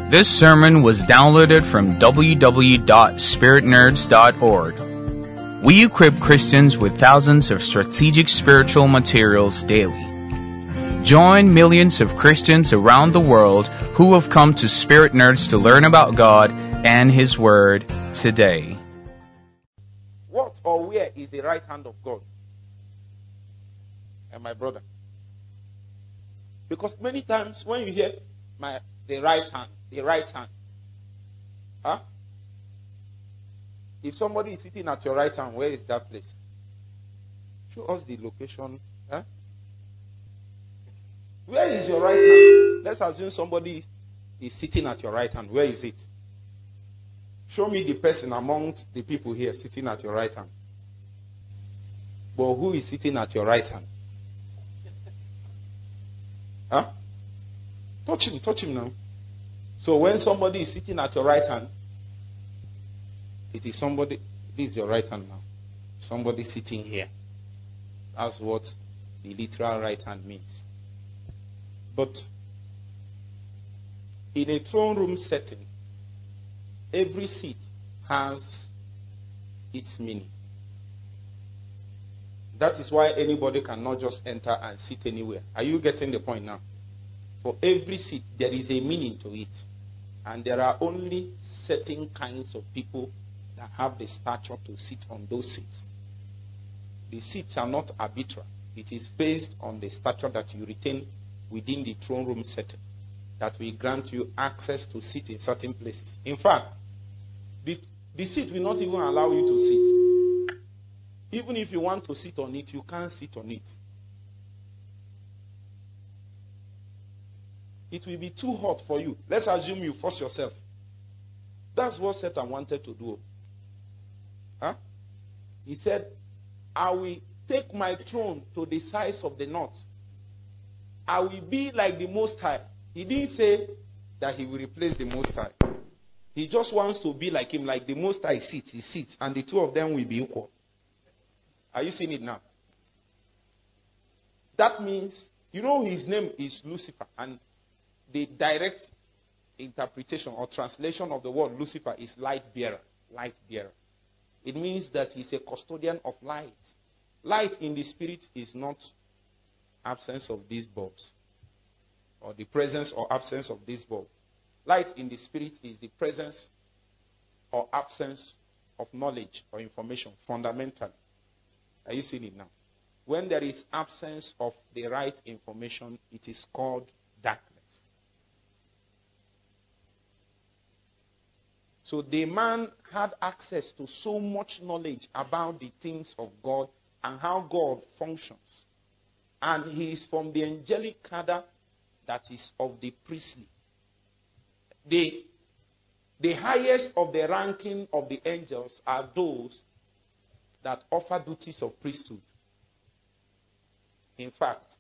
This sermon was downloaded from www.spiritnerds.org. We equip Christians with thousands of strategic spiritual materials daily. Join millions of Christians around the world who have come to Spirit Nerds to learn about God and His Word today. What or where is the right hand of God? And my brother. Because many times when you hear the right hand, huh? If somebody is sitting at your right hand, where is that place? Show us the location. Huh? Where is your right hand? Let's assume somebody is sitting at your right hand. Where is it? Show me the person amongst the people here sitting at your right hand. But who is sitting at your right hand? Huh? Touch him now. So when somebody is sitting at your right hand, it is somebody, this is your right hand now. Somebody sitting here. That's what the literal right hand means. But in a throne room setting, every seat has its meaning. That is why anybody cannot just enter and sit anywhere. Are you getting the point now? For every seat, there is a meaning to it. And there are only certain kinds of people that have the stature to sit on those seats. The seats are not arbitrary. It is based on the stature that you retain within the throne room setting that will grant you access to sit in certain places. In fact, the seat will not even allow you to sit. Even if you want to sit on it, you can't sit on it. It will be too hot for you. Let's assume you force yourself. That's what Satan wanted to do. Huh? He said, I will take my throne to the size of the north. I will be like the Most High. He didn't say that he will replace the Most High. He just wants to be like him, like the Most High sits. He sits, and the two of them will be equal. Are you seeing it now? That means, you know, his name is Lucifer, and the direct interpretation or translation of the word Lucifer is light bearer. Light bearer. It means that he's a custodian of light. Light in the spirit is not absence of these bulbs, or the presence or absence of this bulb. Light in the spirit is the presence or absence of knowledge or information, fundamentally. Are you seeing it now? When there is absence of the right information, it is called darkness. So the man had access to so much knowledge about the things of God and how God functions. And he is from the angelic cadre that is of the priestly. The highest of the ranking of the angels are those that offer duties of priesthood. In fact,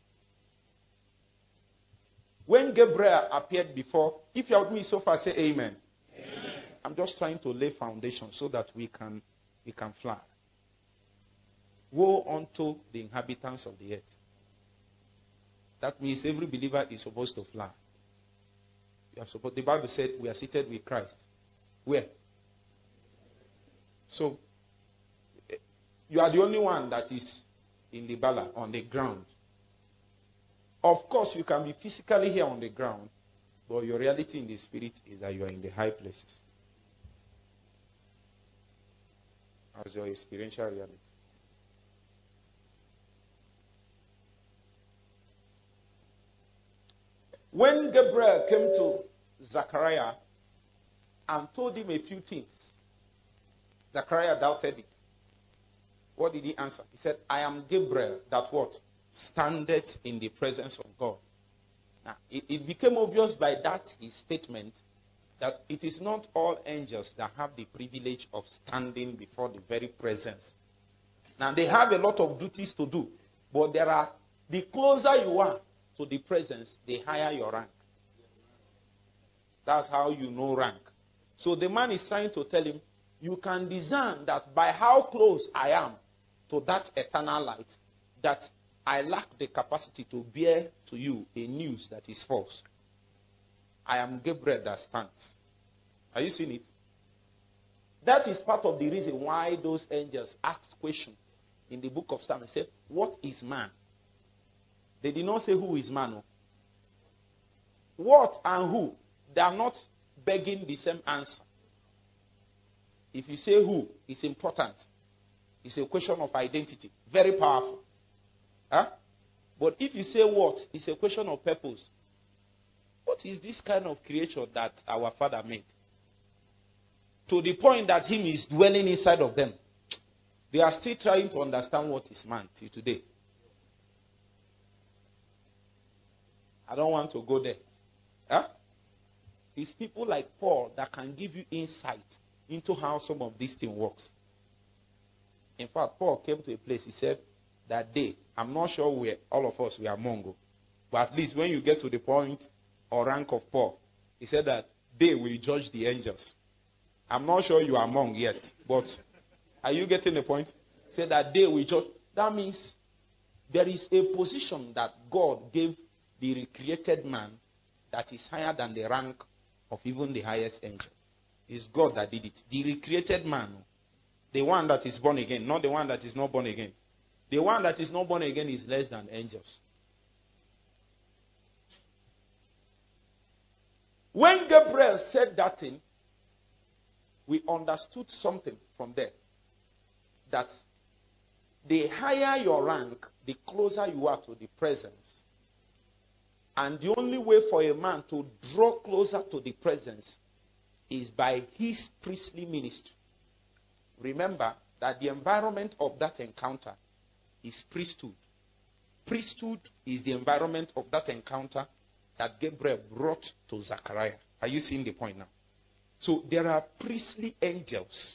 when Gabriel appeared before, if you are with me so far, say amen. Amen. I'm just trying to lay foundation so that we can fly. Woe unto the inhabitants of the earth. That means every believer is supposed to fly. The Bible said we are seated with Christ. Where? So, you are the only one that is in the bala, on the ground. Of course, you can be physically here on the ground, but your reality in the spirit is that you are in the high places. As your experiential reality. When Gabriel came to Zechariah and told him a few things, Zechariah doubted it. What did he answer? He said, I am Gabriel, that what? Standeth in the presence of God. Now, it became obvious by that his statement that it is not all angels that have the privilege of standing before the very presence. Now, they have a lot of duties to do, but the closer you are to the presence, the higher your rank. That's how you know rank. So the man is trying to tell him, you can discern that by how close I am to that eternal light, that I lack the capacity to bear to you a news that is false. I am Gabriel that stands. Are you seeing it? That is part of the reason why those angels asked questions in the book of Psalms. They said, what is man? They did not say who is man. No. What and who? They are not begging the same answer. If you say who, it's important. It's a question of identity. Very powerful. Huh? But if you say what, it's a question of purpose. What is this kind of creature that our Father made? To the point that Him is dwelling inside of them. They are still trying to understand what is man till today. I don't want to go there. Huh? It's people like Paul that can give you insight into how some of this thing works. In fact, Paul came to a place, he said, that day, I'm not sure all of us, we are Mongo. But at least when you get to the point or rank of Paul, he said that they will judge the angels. I'm not sure you are among yet, but are you getting the point? He said that they will judge. That means there is a position that God gave the recreated man that is higher than the rank of even the highest angel. It's God that did it. The recreated man, the one that is born again, not the one that is not born again. The one that is not born again is less than angels. When Gabriel said that thing, we understood something from there. That the higher your rank, the closer you are to the presence. And the only way for a man to draw closer to the presence is by his priestly ministry. Remember that the environment of that encounter is priesthood. Priesthood is the environment of that encounter that Gabriel brought to Zechariah. Are you seeing the point now? So there are priestly angels.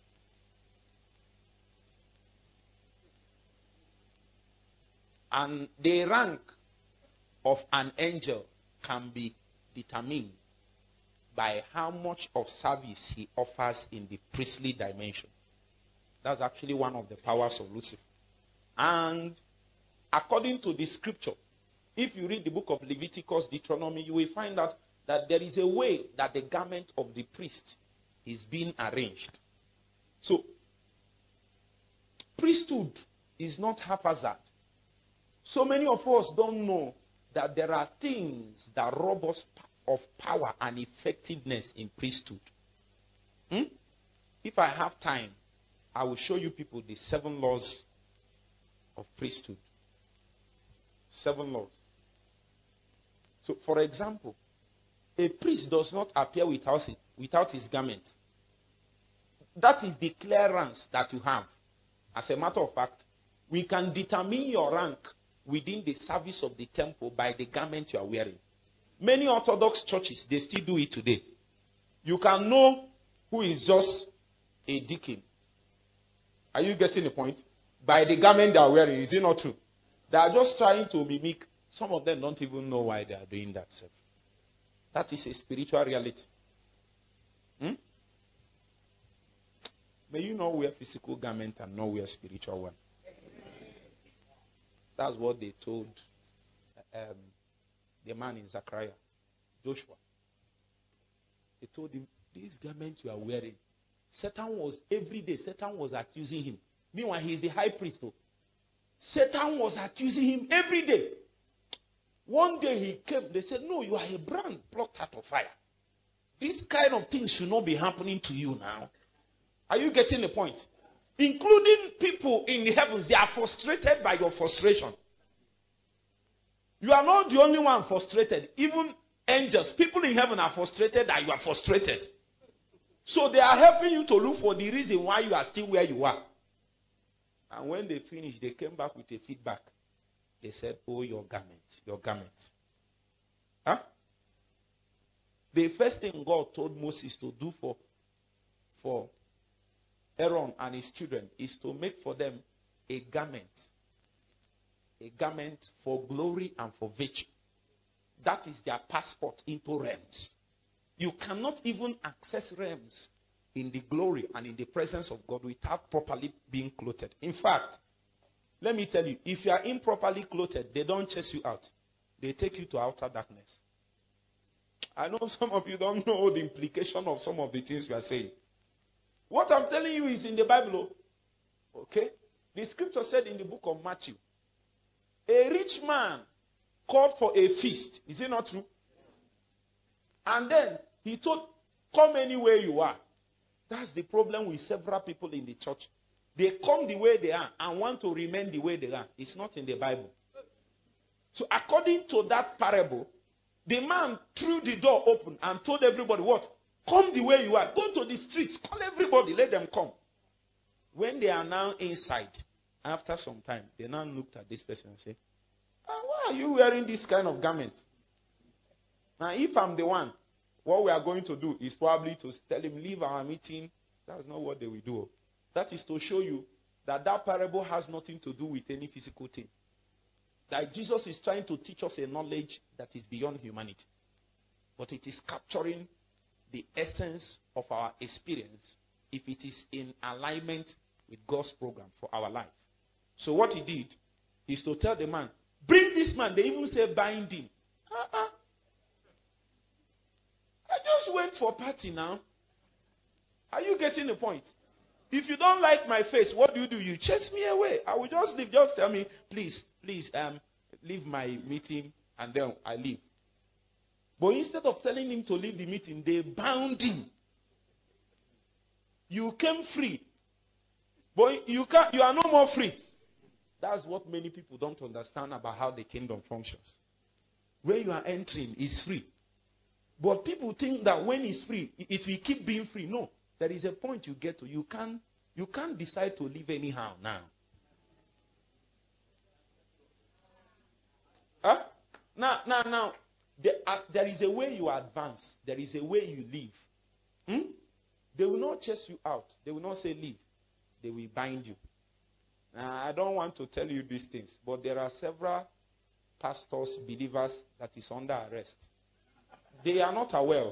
And the rank of an angel can be determined by how much of service he offers in the priestly dimension. That's actually one of the powers of Lucifer. And according to the scripture, if you read the book of Leviticus, Deuteronomy, you will find out that there is a way that the garment of the priest is being arranged. So, priesthood is not haphazard. So many of us don't know that there are things that rob us of power and effectiveness in priesthood. If I have time, I will show you people the 7 laws of priesthood. 7 laws. So, for example, a priest does not appear without his garment. That is the clearance that you have. As a matter of fact, we can determine your rank within the service of the temple by the garment you are wearing. Many Orthodox churches, they still do it today. You can know who is just a deacon. Are you getting the point? By the garment they are wearing. Is it not true? They are just trying to mimic. Some of them don't even know why they are doing that. That is a spiritual reality. May you not wear physical garment and not wear spiritual one. That's what they told the man in Zechariah, Joshua. They told him, this garment you are wearing, every day Satan was accusing him. Meanwhile, he is the high priest. Satan was accusing him every day. One day he came, they said, no, you are a brand plucked out of fire. This kind of thing should not be happening to you now. Are you getting the point? Including people in the heavens, they are frustrated by your frustration. You are not the only one frustrated. Even angels, people in heaven are frustrated that you are frustrated. So they are helping you to look for the reason why you are still where you are. And when they finished, they came back with a feedback. They said, oh, your garments, your garments. Huh? The first thing God told Moses to do for Aaron and his children is to make for them a garment for glory and for virtue. That is their passport into realms. You cannot even access realms in the glory and in the presence of God without properly being clothed. In fact, let me tell you, if you are improperly clothed, they don't chase you out. They take you to outer darkness. I know some of you don't know the implication of some of the things we are saying. What I'm telling you is in the Bible. Okay? The scripture said in the book of Matthew, a rich man called for a feast. Is it not true? And then he told, come anywhere you are. That's the problem with several people in the church. They come the way they are and want to remain the way they are. It's not in the Bible. So according to that parable, the man threw the door open and told everybody what? Come the way you are. Go to the streets. Call everybody. Let them come. When they are now inside, after some time, they now looked at this person and said, why are you wearing this kind of garment? Now, if I'm the one, what we are going to do is probably to tell him, leave our meeting. That's not what they will do. That is to show you that that parable has nothing to do with any physical thing. That Jesus is trying to teach us a knowledge that is beyond humanity. But it is capturing the essence of our experience if it is in alignment with God's program for our life. So what he did is to tell the man, bring this man. They even say bind him. I just went for a party now. Are you getting the point? If you don't like my face, what do? You chase me away. I will just leave. Just tell me, please, leave my meeting, and then I leave. But instead of telling him to leave the meeting, they bound him. You came free, but you are no more free. That's what many people don't understand about how the kingdom functions. Where you are entering is free. But people think that when it's free, it will keep being free. No. There is a point you get to. You can't decide to live anyhow now. Huh? Now. There is a way you advance. There is a way you live. They will not chase you out. They will not say leave. They will bind you. I don't want to tell you these things, but there are several pastors, believers that is under arrest. They are not aware.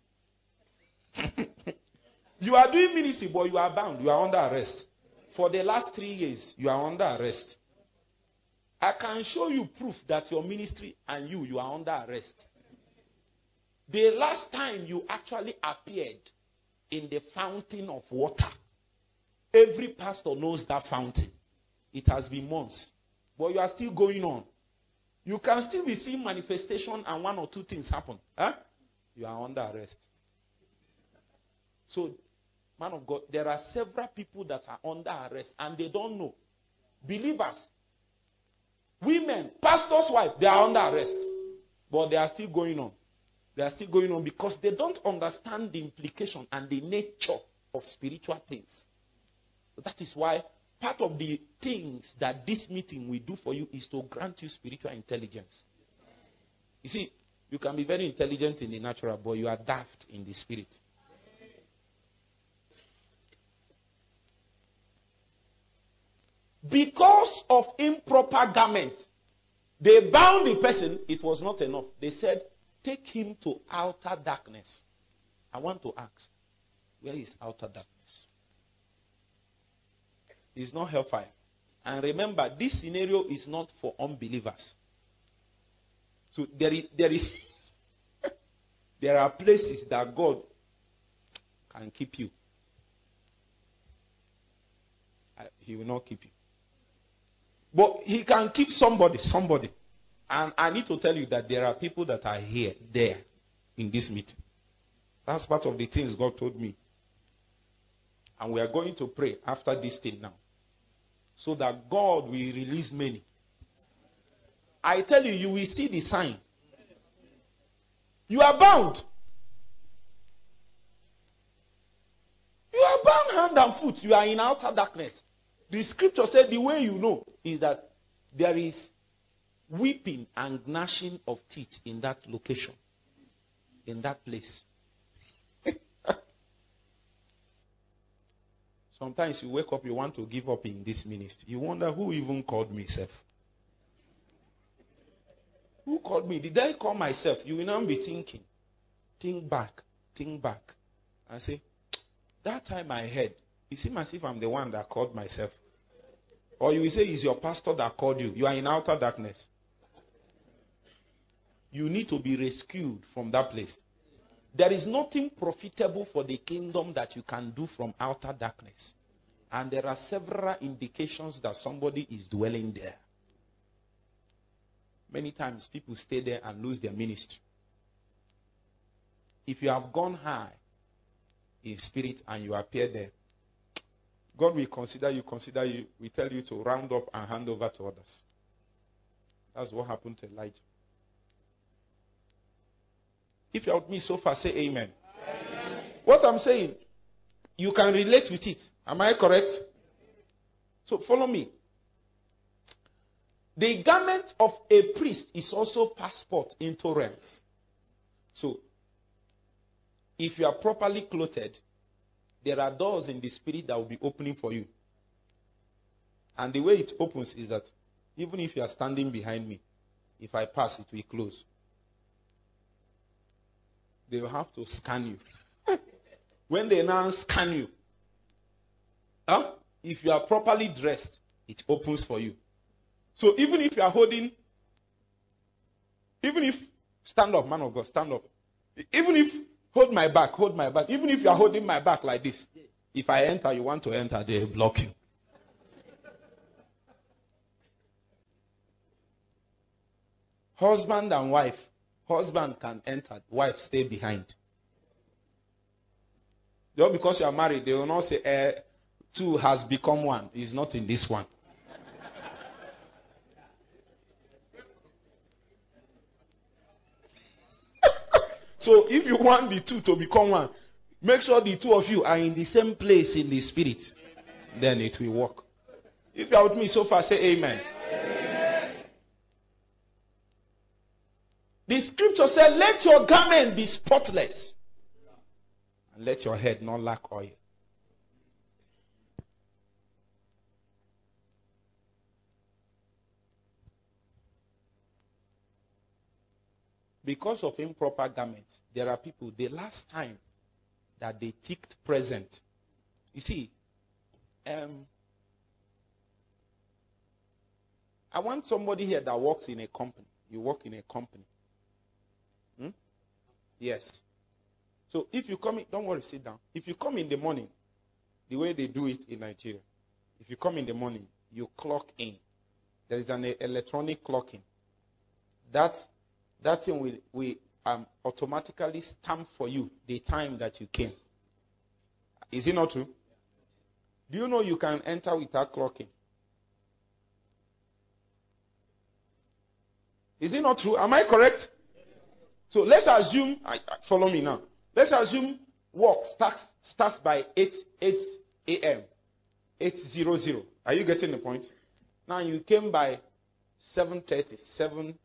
You are doing ministry, but you are bound. You are under arrest. For the last 3 years, you are under arrest. I can show you proof that your ministry and you are under arrest. The last time you actually appeared in the fountain of water, every pastor knows that fountain. It has been months. But you are still going on. You can still be seeing manifestation and one or two things happen. You are under arrest. So, man of God, there are several people that are under arrest and they don't know. Believers, women, pastors' wives, they are under arrest. But they are still going on. They are still going on because they don't understand the implication and the nature of spiritual things. So that is why part of the things that this meeting will do for you is to grant you spiritual intelligence. You see, you can be very intelligent in the natural, but you are daft in the spirit. Because of improper garment, they bound the person. It was not enough. They said, take him to outer darkness. I want to ask, where is outer darkness? It's not hellfire. And remember, this scenario is not for unbelievers. So there are places that God can keep you. He will not keep you. But he can keep somebody. And I need to tell you that there are people that are there, in this meeting. That's part of the things God told me. And we are going to pray after this thing now. So that God will release many. I tell you, you will see the sign. You are bound. You are bound hand and foot. You are in outer darkness. The scripture said the way you know is that there is weeping and gnashing of teeth in that location, in that place. Sometimes you wake up, you want to give up in this ministry. You wonder who even called me, self. Who called me? Did I call myself? You will now be thinking. Think back. And say, that time I heard, it seems as if I'm the one that called myself. Or you will say, it's your pastor that called you. You are in outer darkness. You need to be rescued from that place. There is nothing profitable for the kingdom that you can do from outer darkness. And there are several indications that somebody is dwelling there. Many times people stay there and lose their ministry. If you have gone high in spirit and you appear there, God will consider you, we tell you to round up and hand over to others. That's what happened to Elijah. If you're with me so far, say amen. Amen. What I'm saying, you can relate with it. Am I correct? So follow me. The garment of a priest is also passport into realms. So, if you are properly clothed, there are doors in the spirit that will be opening for you. And the way it opens is that even if you are standing behind me, if I pass, it will close. They will have to scan you. When they now scan you, if you are properly dressed, it opens for you. So even if you are holding, stand up, man of God, stand up. Even if, hold my back. Even if you are holding my back like this, if I enter, you want to enter, they block you. Husband and wife. Husband can enter, wife stay behind. Just because you are married, they will not say, two has become one. It's not in this one. So if you want the two to become one, make sure the two of you are in the same place in the spirit. Then it will work. If you are with me so far, say amen. Amen. The scripture said, let your garment be spotless. And let your head not lack oil. Because of improper garments, there are people, the last time that they ticked present. You see, I want somebody here that works in a company. You work in a company. Yes. So if you come in, don't worry, sit down. If you come in the morning, the way they do it in Nigeria, if you come in the morning, you clock in. There is an electronic clocking. That thing will automatically stamp for you the time that you came. Is it not true? Do you know you can enter without clocking? Is it not true? Am I correct? So let's assume, follow me now. Let's assume work starts by 8 a.m. 8:00. Are you getting the point? Now you came by 7:30.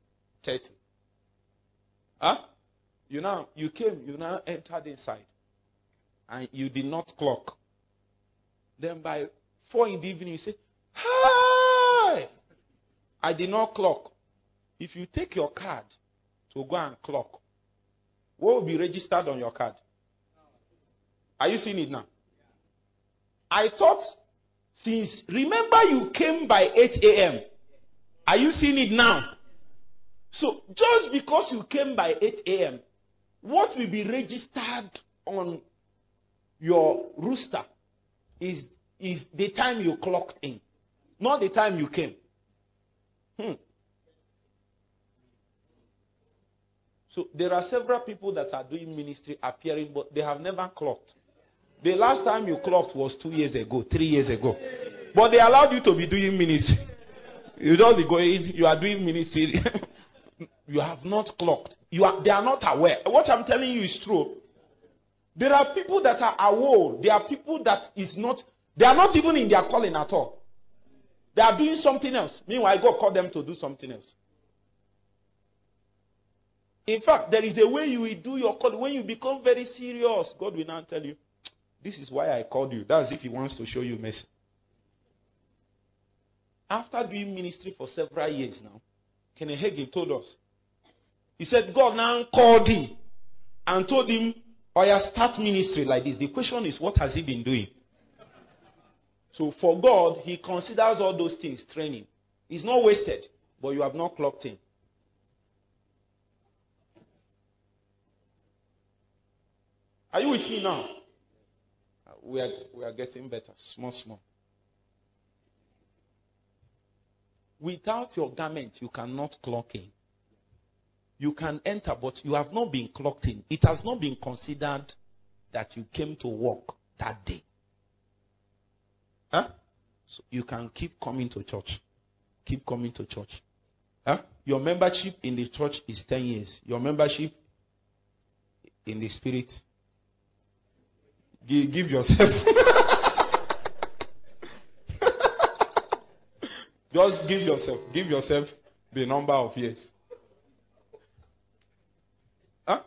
You now entered inside. And you did not clock. Then by 4 in the evening you say, hi! I did not clock. If you take your card to go and clock, what will be registered on your card? Are you seeing it now? I thought, remember you came by 8 a.m. Are you seeing it now? So, just because you came by 8 a.m., what will be registered on your rooster is the time you clocked in, not the time you came. So, there are several people that are doing ministry appearing, but they have never clocked. The last time you clocked was 2 years ago, 3 years ago. But they allowed you to be doing ministry. You just be going, you are doing ministry. You have not clocked. They are not aware. What I'm telling you is true. There are people that are aware. There are people that they are not even in their calling at all. They are doing something else. Meanwhile, God called them to do something else. In fact, there is a way you will do your calling. When you become very serious, God will now tell you, this is why I called you. That's if He wants to show you mercy. After doing ministry for several years now, Kenneth Hagin told us, he said God now called him and told him, oh yeah, start ministry like this. The question is, what has he been doing? So for God, He considers all those things training. It's not wasted, but you have not clocked in. Are you with me now? We are getting better, small. Without your garment, you cannot clock in. You can enter, but you have not been clocked in. It has not been considered that you came to work that day. Huh? So you can keep coming to church. Keep coming to church. Huh? Your membership in the church is 10 years. Your membership in the spirit, give yourself. Just give yourself the number of years. Huh?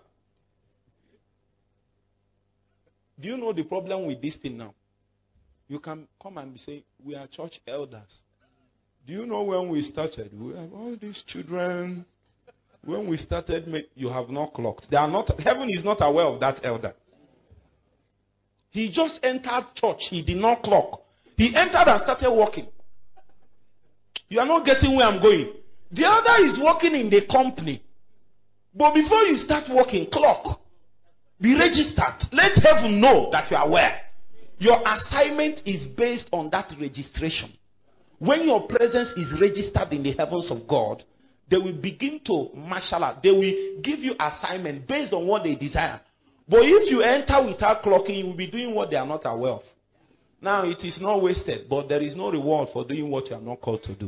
Do you know the problem with this thing now? You can come and say, we are church elders. Do you know when we started? We have all these children. When we started, you have not clocked. They are not. Heaven is not aware of that elder. He just entered church. He did not clock. He entered and started walking. You are not getting where I'm going. The elder is working in the company. But before you start working, clock. Be registered. Let heaven know that you are aware. Your assignment is based on that registration. When your presence is registered in the heavens of God, they will begin to marshal out. They will give you assignment based on what they desire. But if you enter without clocking, you will be doing what they are not aware of. Now, it is not wasted, but there is no reward for doing what you are not called to do.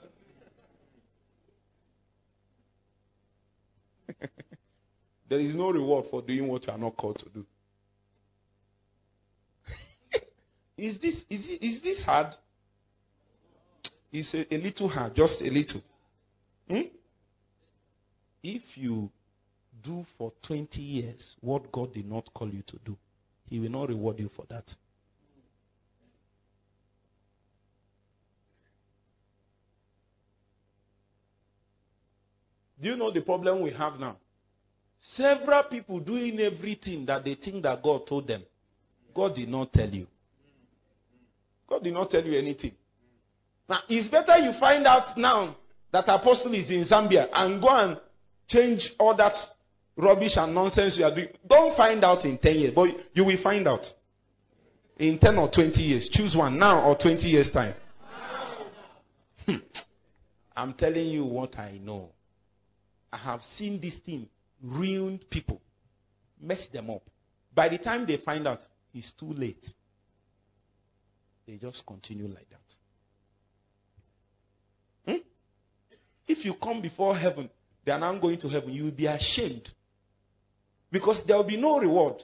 There is no reward for doing what you are not called to do. Is this hard? It's a little hard, just a little. If you do for 20 years what God did not call you to do, He will not reward you for that. Do you know the problem we have now? Several people doing everything that they think that God told them. God did not tell you. God did not tell you anything. Now, it's better you find out now that Apostle is in Zambia and go and change all that rubbish and nonsense you are doing. Don't find out in 10 years, but you will find out. In 10 or 20 years. Choose one, now or 20 years' time. I'm telling you what I know. I have seen this thing ruin people, mess them up. By the time they find out, it's too late. They just continue like that. If you come before heaven, they are now going to heaven, you will be ashamed. Because there will be no reward.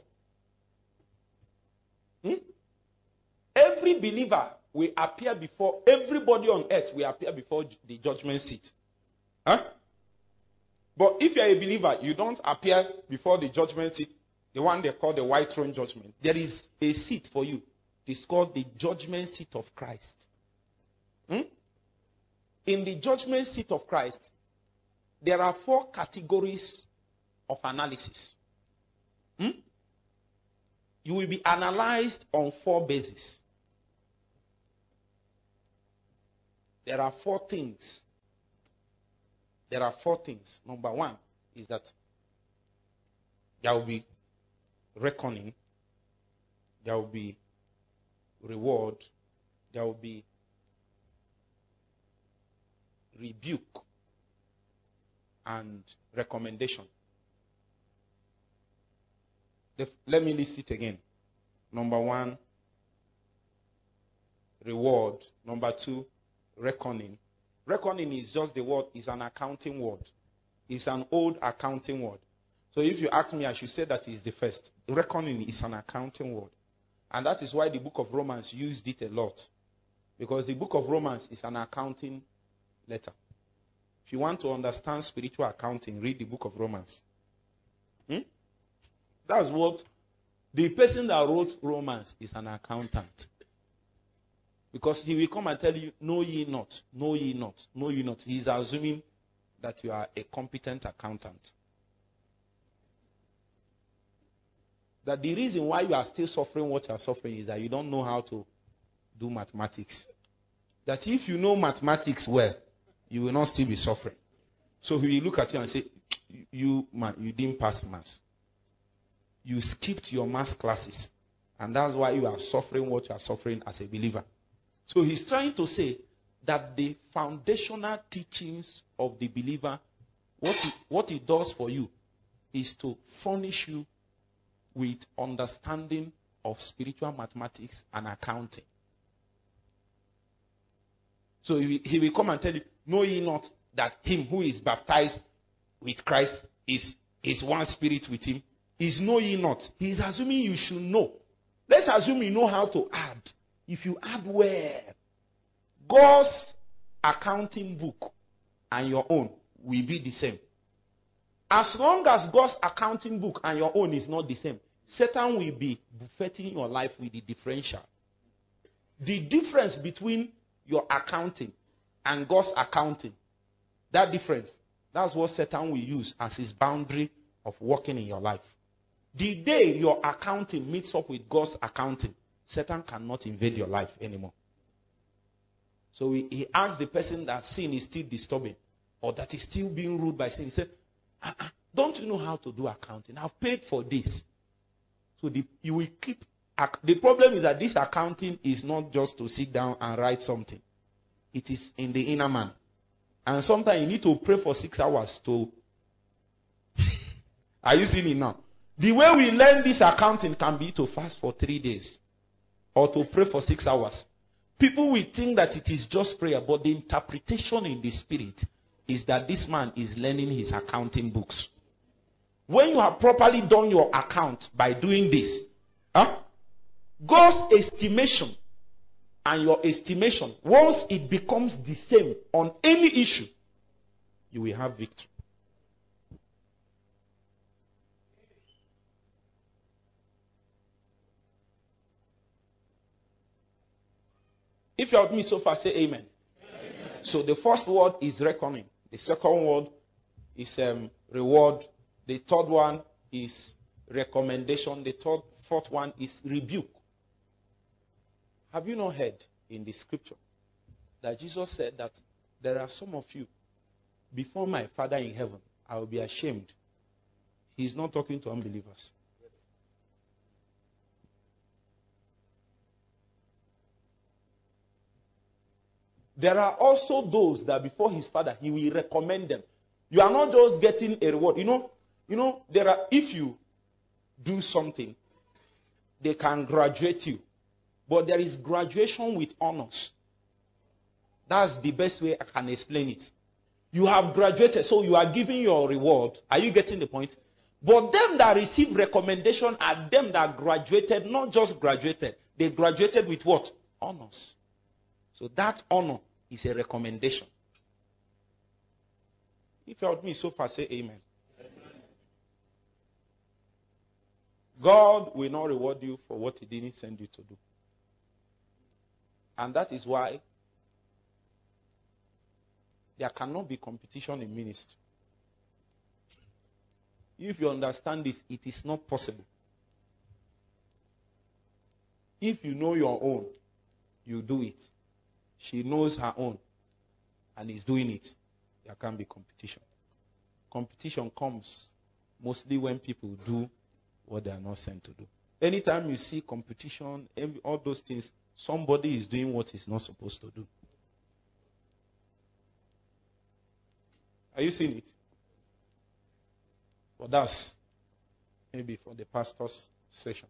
Every believer will appear before, everybody on earth will appear before the judgment seat. But if you are a believer, you don't appear before the judgment seat, the one they call the white throne judgment. There is a seat for you. It's called the judgment seat of Christ. In the judgment seat of Christ, there are 4 categories of analysis. You will be analyzed on 4 bases. There are 4 things. There are 4 things. Number 1 is that there will be reckoning, there will be reward, there will be rebuke, and recommendation. Let me list it again. Number 1, reward. Number 2, reckoning. Reckoning is just the word, is an accounting word. It's an old accounting word. So if you ask me, I should say that is the first. Reckoning is an accounting word. And that is why the book of Romans used it a lot. Because the book of Romans is an accounting letter. If you want to understand spiritual accounting, read the book of Romans. That's what the person that wrote Romans is, an accountant. Because he will come and tell you, know ye not, know ye not, know ye not. He is assuming that you are a competent accountant. That the reason why you are still suffering what you are suffering is that you don't know how to do mathematics. That if you know mathematics well, you will not still be suffering. So he will look at you and say, you didn't pass maths. You skipped your mass classes. And that's why you are suffering what you are suffering as a believer. So he's trying to say that the foundational teachings of the believer, what it does for you is to furnish you with understanding of spiritual mathematics and accounting. So he will come and tell you, know ye not that him who is baptized with Christ is one spirit with him? Is know ye not? He is assuming you should know. Let's assume you know how to add. If you add well, God's accounting book and your own will be the same. As long as God's accounting book and your own is not the same, Satan will be buffeting your life with the differential. The difference between your accounting and God's accounting, that difference, that's what Satan will use as his boundary of working in your life. The day your accounting meets up with God's accounting, Satan cannot invade your life anymore. So he asks the person that sin is still disturbing or that is still being ruled by sin. He said, don't you know how to do accounting? I've paid for this. So you will keep. The problem is that this accounting is not just to sit down and write something. It is in the inner man. And sometimes you need to pray for 6 hours to. Are you seeing it now? The way we learn this accounting can be to fast for 3 days or to pray for 6 hours. People will think that it is just prayer, but the interpretation in the spirit is that this man is learning his accounting books. When you have properly done your account by doing this, God's estimation and your estimation, once it becomes the same on any issue, you will have victory. If you're with me so far, say amen. Amen. So the first word is reckoning. The second word is reward. The third one is recommendation. The fourth one is rebuke. Have you not heard in the scripture that Jesus said that there are some of you, before my Father in heaven, I will be ashamed. He's not talking to unbelievers. There are also those that before his Father, he will recommend them. You are not just getting a reward. You know, there are, if you do something, they can graduate you. But there is graduation with honors. That's the best way I can explain it. You have graduated, so you are giving your reward. Are you getting the point? But them that receive recommendation are them that graduated, not just graduated. They graduated with what? Honors. So that honor is a recommendation. If you heard me so far, say amen. Amen. God will not reward you for what he didn't send you to do. And that is why there cannot be competition in ministry. If you understand this, it is not possible. If you know your own, you do it. She knows her own and is doing it. There can't be competition. Competition comes mostly when people do what they are not sent to do. Anytime you see competition, all those things, somebody is doing what he's not supposed to do. Are you seeing it? But that's maybe for the pastor's session.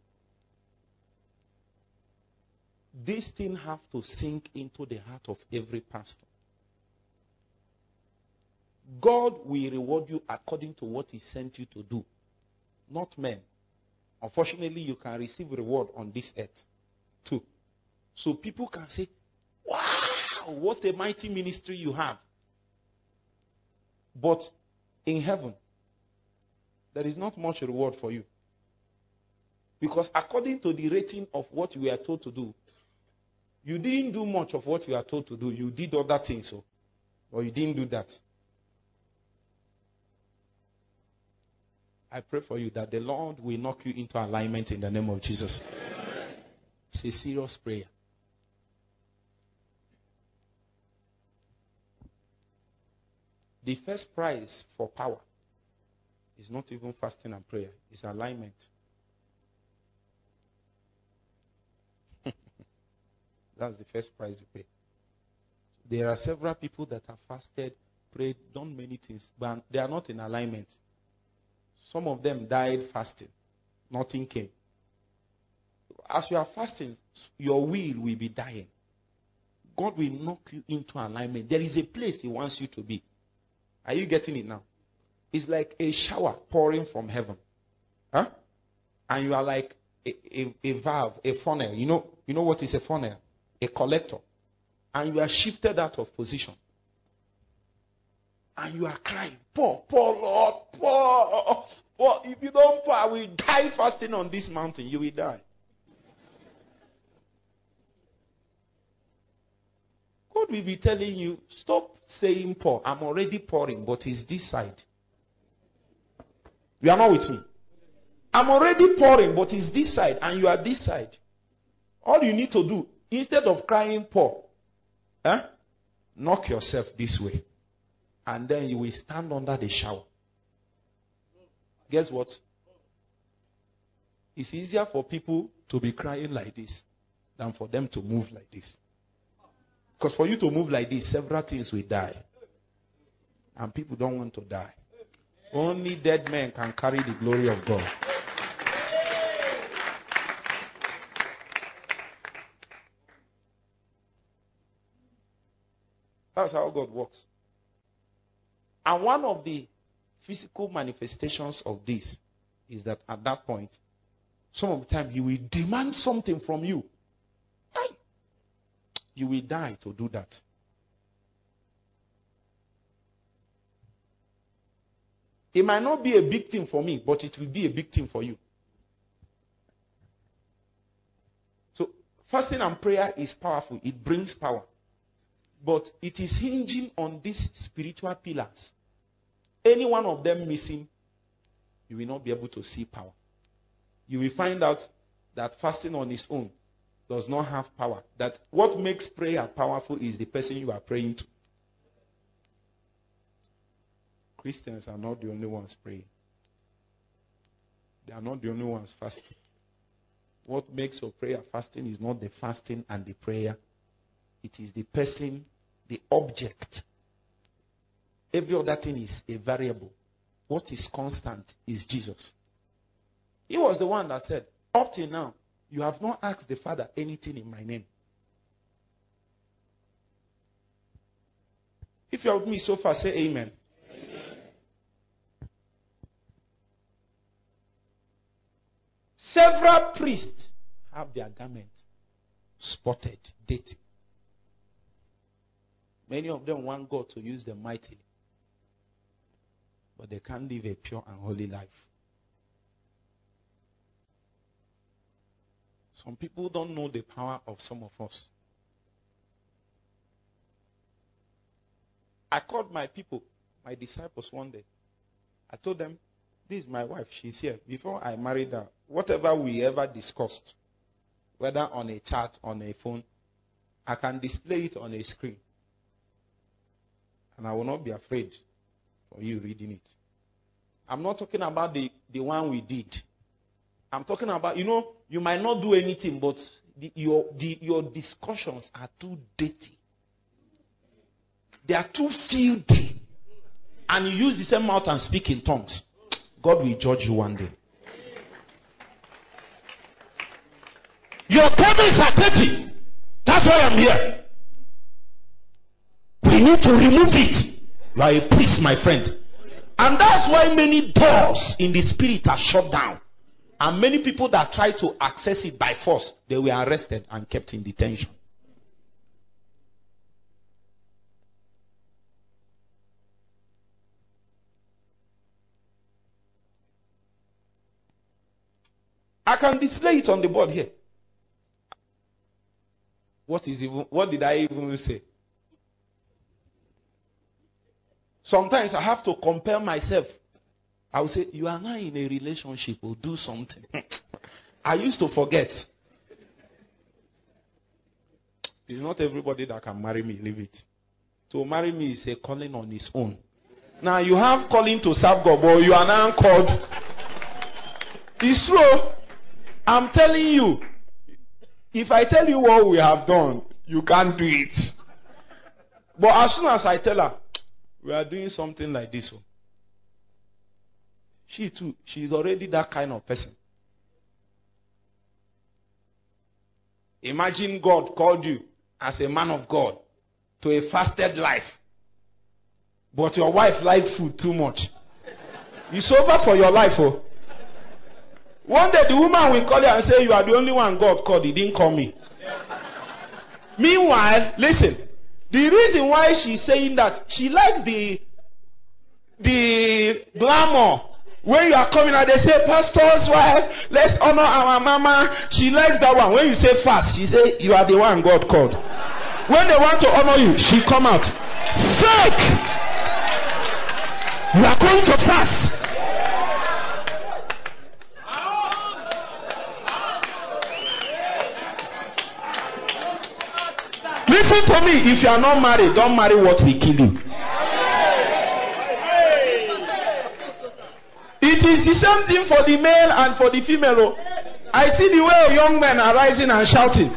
This thing have to sink into the heart of every pastor. God will reward you according to what he sent you to do, not men. Unfortunately, you can receive reward on this earth too. So people can say, wow, what a mighty ministry you have. But in heaven, there is not much reward for you. Because according to the rating of what you were told to do, you didn't do much of what you are told to do. You did other things, or you didn't do that. I pray for you that the Lord will knock you into alignment in the name of Jesus. Amen. It's a serious prayer. The first prize for power is not even fasting and prayer. It's alignment. That's the first price you pay. There are several people that have fasted, prayed, done many things, but they are not in alignment. Some of them died fasting. Nothing came. As you are fasting, your will be dying. God will knock you into alignment. There is a place He wants you to be. Are you getting it now? It's like a shower pouring from heaven. Huh? And you are like a valve, a funnel. You know what is a funnel? A collector. And you are shifted out of position. And you are crying, pour, Lord, pour. If you don't pour, I will die fasting on this mountain. You will die. God will be telling you, stop saying pour. I'm already pouring, but it's this side. You are not with me. I'm already pouring, but it's this side, and you are this side. All you need to do, instead of crying pour, knock yourself this way. And then you will stand under the shower. Guess what? It's easier for people to be crying like this than for them to move like this. Because for you to move like this, several things will die. And people don't want to die. Only dead men can carry the glory of God. That's how God works. And one of the physical manifestations of this is that at that point, some of the time He will demand something from you. You will die to do that. It might not be a big thing for me, but it will be a big thing for you. So, fasting and prayer is powerful. It brings power. But it is hinging on these spiritual pillars. Any one of them missing, you will not be able to see power. You will find out that fasting on its own does not have power. That what makes prayer powerful is the person you are praying to. Christians are not the only ones praying. They are not the only ones fasting. What makes your prayer fasting is not the fasting and the prayer. It is the person, the object. Every other thing is a variable. What is constant is Jesus. He was the one that said, up till now, you have not asked the Father anything in my name. If you are with me so far, say amen. Amen. Several priests have their garments spotted, dated. Many of them want God to use them mightily. But they can't live a pure and holy life. Some people don't know the power of some of us. I called my people, my disciples one day. I told them, this is my wife, she's here. Before I married her, whatever we ever discussed, whether on a chat, on a phone, I can display it on a screen. And I will not be afraid for you reading it. I'm not talking about the one we did. I'm talking about, you might not do anything, but your discussions are too dirty. They are too filthy. And you use the same mouth and speak in tongues. God will judge you one day. Your comments are dirty. That's why I'm here. We need to remove it. You are a priest, my friend. And that's why many doors in the spirit are shut down. And many people that try to access it by force, they were arrested and kept in detention. I can display it on the board here. What did I even say? Sometimes I have to compare myself. I will say, you are now in a relationship, or do something. I used to forget. It's not everybody that can marry me, leave it. To marry me is a calling on its own. Now you have calling to serve God, but you are now called. It's true. I'm telling you. If I tell you what we have done, you can't do it. But as soon as I tell her, we are doing something like this, she too, she's already that kind of person. Imagine God called you as a man of God to a fasted life. But your wife likes food too much. It's over for your life. One day the woman will call you and say, you are the only one God called. He didn't call me. Meanwhile, listen. The reason why she's saying that, she likes the glamour. When you are coming out, they say, pastor's wife, let's honor our mama. She likes that one. When you say fast, she say, you are the one God called. When they want to honor you, she come out. Fake! You are going to fast. Listen to me. If you are not married, don't marry what will kill you. It is the same thing for the male and for the female. I see the way young men are rising and shouting.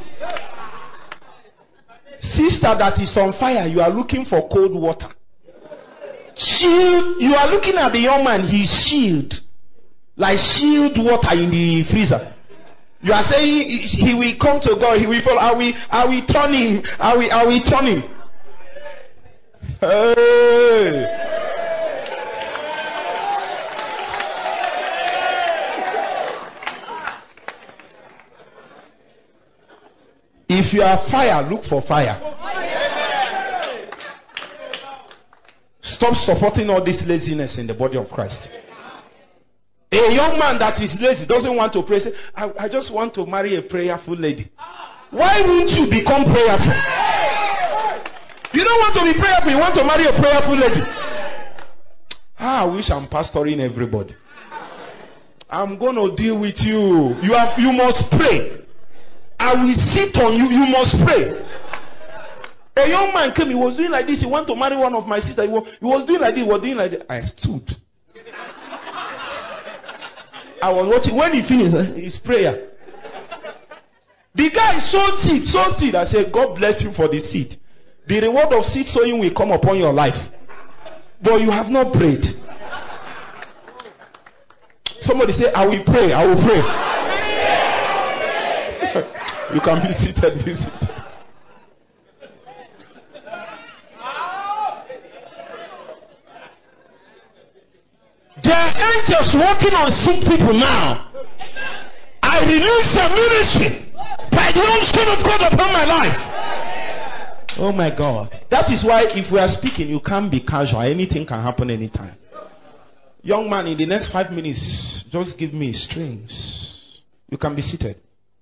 Sister that is on fire, you are looking for cold water. Shield. You are looking at the young man, he's shield. Like shield water in the freezer. You are saying he will come to God, he will fall. Are we turning? Are we turning? Hey. If you are fire, look for fire. Stop supporting all this laziness in the body of Christ. A young man that is lazy doesn't want to pray. Say, I just want to marry a prayerful lady. Why won't you become prayerful? You don't want to be prayerful, you want to marry a prayerful lady. I wish I'm pastoring everybody. I'm going to deal with you. You must pray. I will sit on you. You must pray. A young man came. He was doing like this. He wanted to marry one of my sisters. He was doing like this. He was doing like this. I stood. I was watching. When he finished his prayer, the guy sowed seed. I said, God bless you for the seed. The reward of seed sowing will come upon your life. But you have not prayed. Somebody say, I will pray. I will pray. You can be seated. Be seated. There are angels working on sick people now. I release the ministry by the unction of God upon my life. Oh my God. That is why if we are speaking, you can't be casual. Anything can happen anytime. Young man, in the next 5 minutes, just give me strings. You can be seated.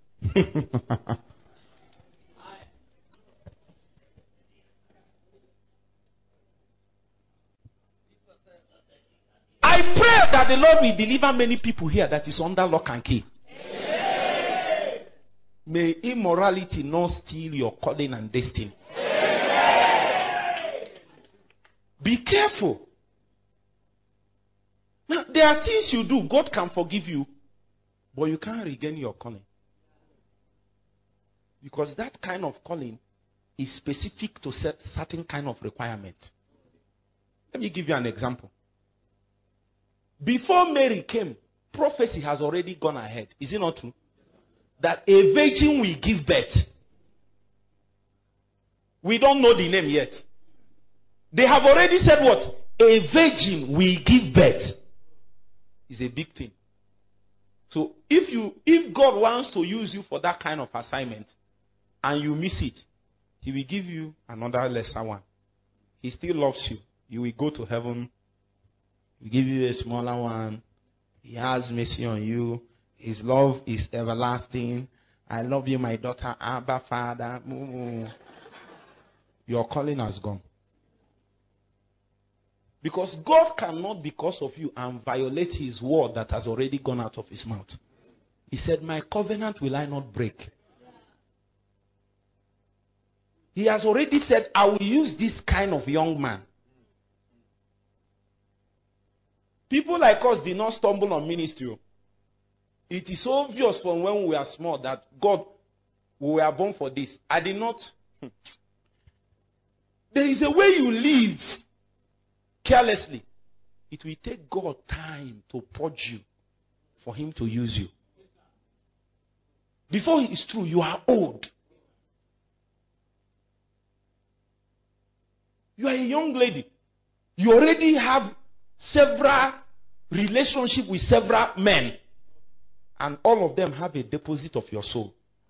I pray that the Lord will deliver many people here that is under lock and key. Amen. May immorality not steal your calling and destiny. Amen. Be careful. Now, there are things you do, God can forgive you, but you can't regain your calling. Because that kind of calling is specific to certain kind of requirement. Let me give you an example. Before Mary came, prophecy has already gone ahead. Is it not true? That a virgin will give birth. We don't know the name yet. They have already said what? A virgin will give birth. It's a big thing. So if God wants to use you for that kind of assignment and you miss it, He will give you another lesser one. He still loves you. You will go to heaven. He will give you a smaller one. He has mercy on you. His love is everlasting. I love you, my daughter. Abba, Father. Your calling has gone. Because God cannot, because of you, and violate His word that has already gone out of His mouth. He said, my covenant will I not break. He has already said, I will use this kind of young man. People like us did not stumble on ministry. It is obvious from when we are small that God We were born for this. I did not. There is a way you live carelessly. It will take God time to purge you for him to use you. Before it is true, you are old. You are a young lady. You already have several relationships with several men. And all of them have a deposit of your soul.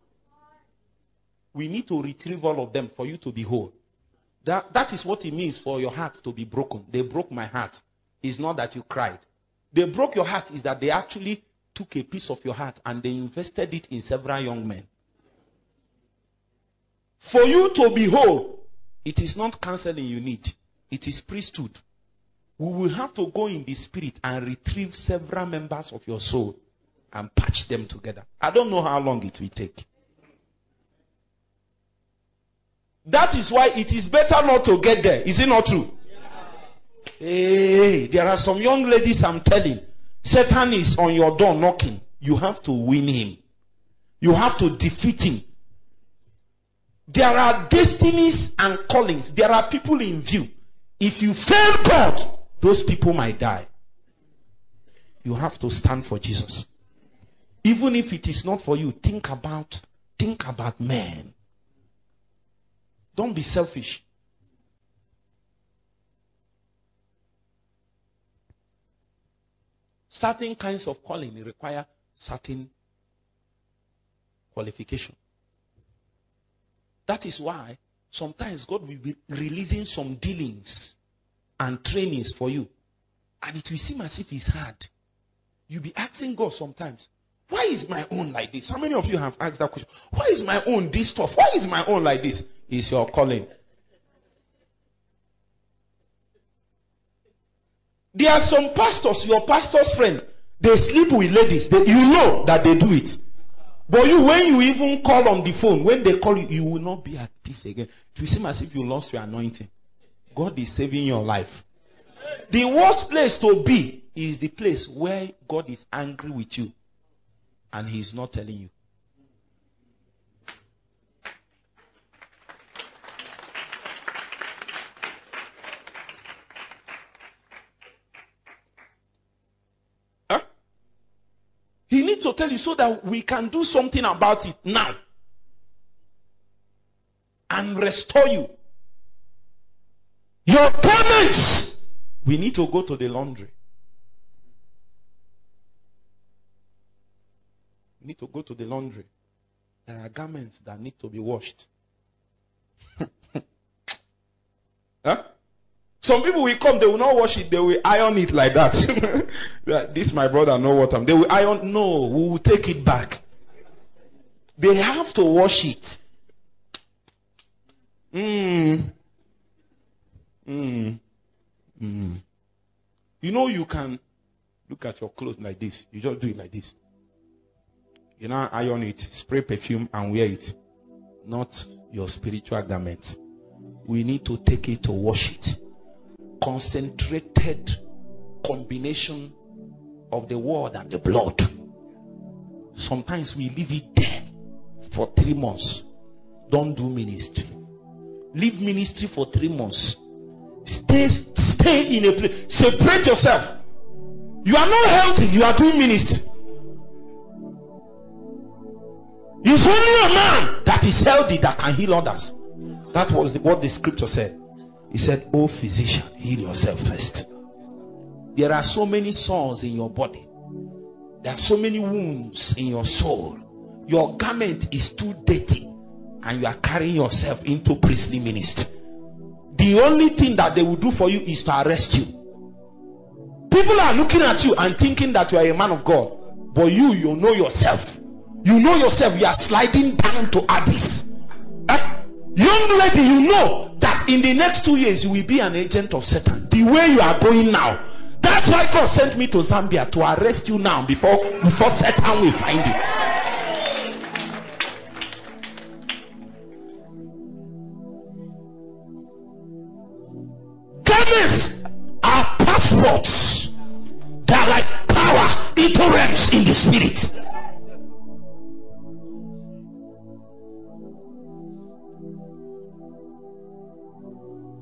We need to retrieve all of them for you to be whole. That is what it means for your heart to be broken. They broke my heart. It's not that you cried. They broke your heart is that they actually took a piece of your heart and they invested it in several young men. For you to be whole, it is not counseling you need. It is priesthood. We will have to go in the spirit and retrieve several members of your soul and patch them together. I don't know how long it will take. That is why it is better not to get there. Is it not true? Hey, there are some young ladies I'm telling. Satan is on your door knocking. You have to win him. You have to defeat him. There are destinies and callings. There are people in view. If you fail God, those people might die. You have to stand for Jesus. Even if it is not for you, think about men. Don't be selfish. Certain kinds of calling require certain qualification. That is why sometimes God will be releasing some dealings and trainings for you. And it will seem as if it's hard. You'll be asking God sometimes, why is my own like this? How many of you have asked that question? Why is my own this tough? Why is my own like this? It's your calling. There are some pastors, your pastor's friend, they sleep with ladies. You know that they do it. But you, when you even call on the phone, when they call you, you will not be at peace again. It will seem as if you lost your anointing. God is saving your life. The worst place to be is the place where God is angry with you and He is not telling you. He needs to tell you so that we can do something about it now and restore you. Your garments, we need to go to the laundry. We need to go to the laundry. There are garments that need to be washed. Huh? Some people will come, they will not wash it, they will iron it like that. This my brother know what they will iron. No, we will take it back. They have to wash it. You know, you can look at your clothes like this. You just do it like this. You now iron it, spray perfume and wear it. Not your spiritual garment. We need to take it to wash it. Concentrated combination of the word and the blood. Sometimes we leave it there for 3 months. Don't do ministry. Leave ministry for 3 months. Stay in a place. Separate yourself. You are not healthy. You are doing ministry. It's only a man that is healthy that can heal others. That was what the scripture said. He said, "Oh physician, heal yourself first." There are so many sores in your body. There are so many wounds in your soul. Your garment is too dirty and you are carrying yourself into priestly ministry. The only thing that they will do for you is to arrest you. People are looking at you and thinking that you are a man of God. But you know yourself. You know yourself. You are sliding down to abyss. Young lady, you know that in the next 2 years you will be an agent of Satan. The way you are going now. That's why God sent me to Zambia to arrest you now before Satan will find you. Garments are passports. They are like power into realms in the spirit.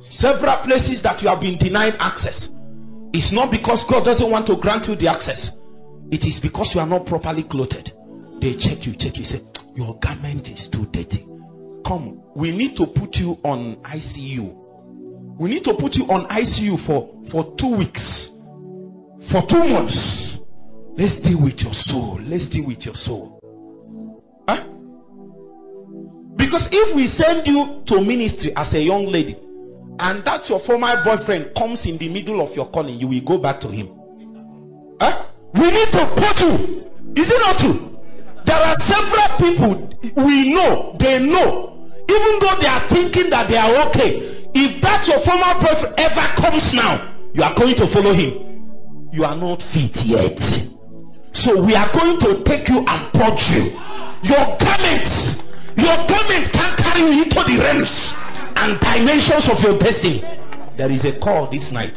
Several places that you have been denied access. It's not because God doesn't want to grant you the access. It is because you are not properly clothed. They check you, say, your garment is too dirty. Come, we need to put you on ICU. We need to put you on ICU for 2 weeks. For 2 months. Let's deal with your soul. Let's deal with your soul. Huh? Because if we send you to ministry as a young lady, and that your former boyfriend comes in the middle of your calling, you will go back to him. Huh? We need to put you. Is it not true? There are several people we know, they know, even though they are thinking that they are okay. If that your former boyfriend ever comes now, you are going to follow him. You are not fit yet. So we are going to take you and purge you. Your garments can't carry you into the realms and dimensions of your destiny. There is a call this night.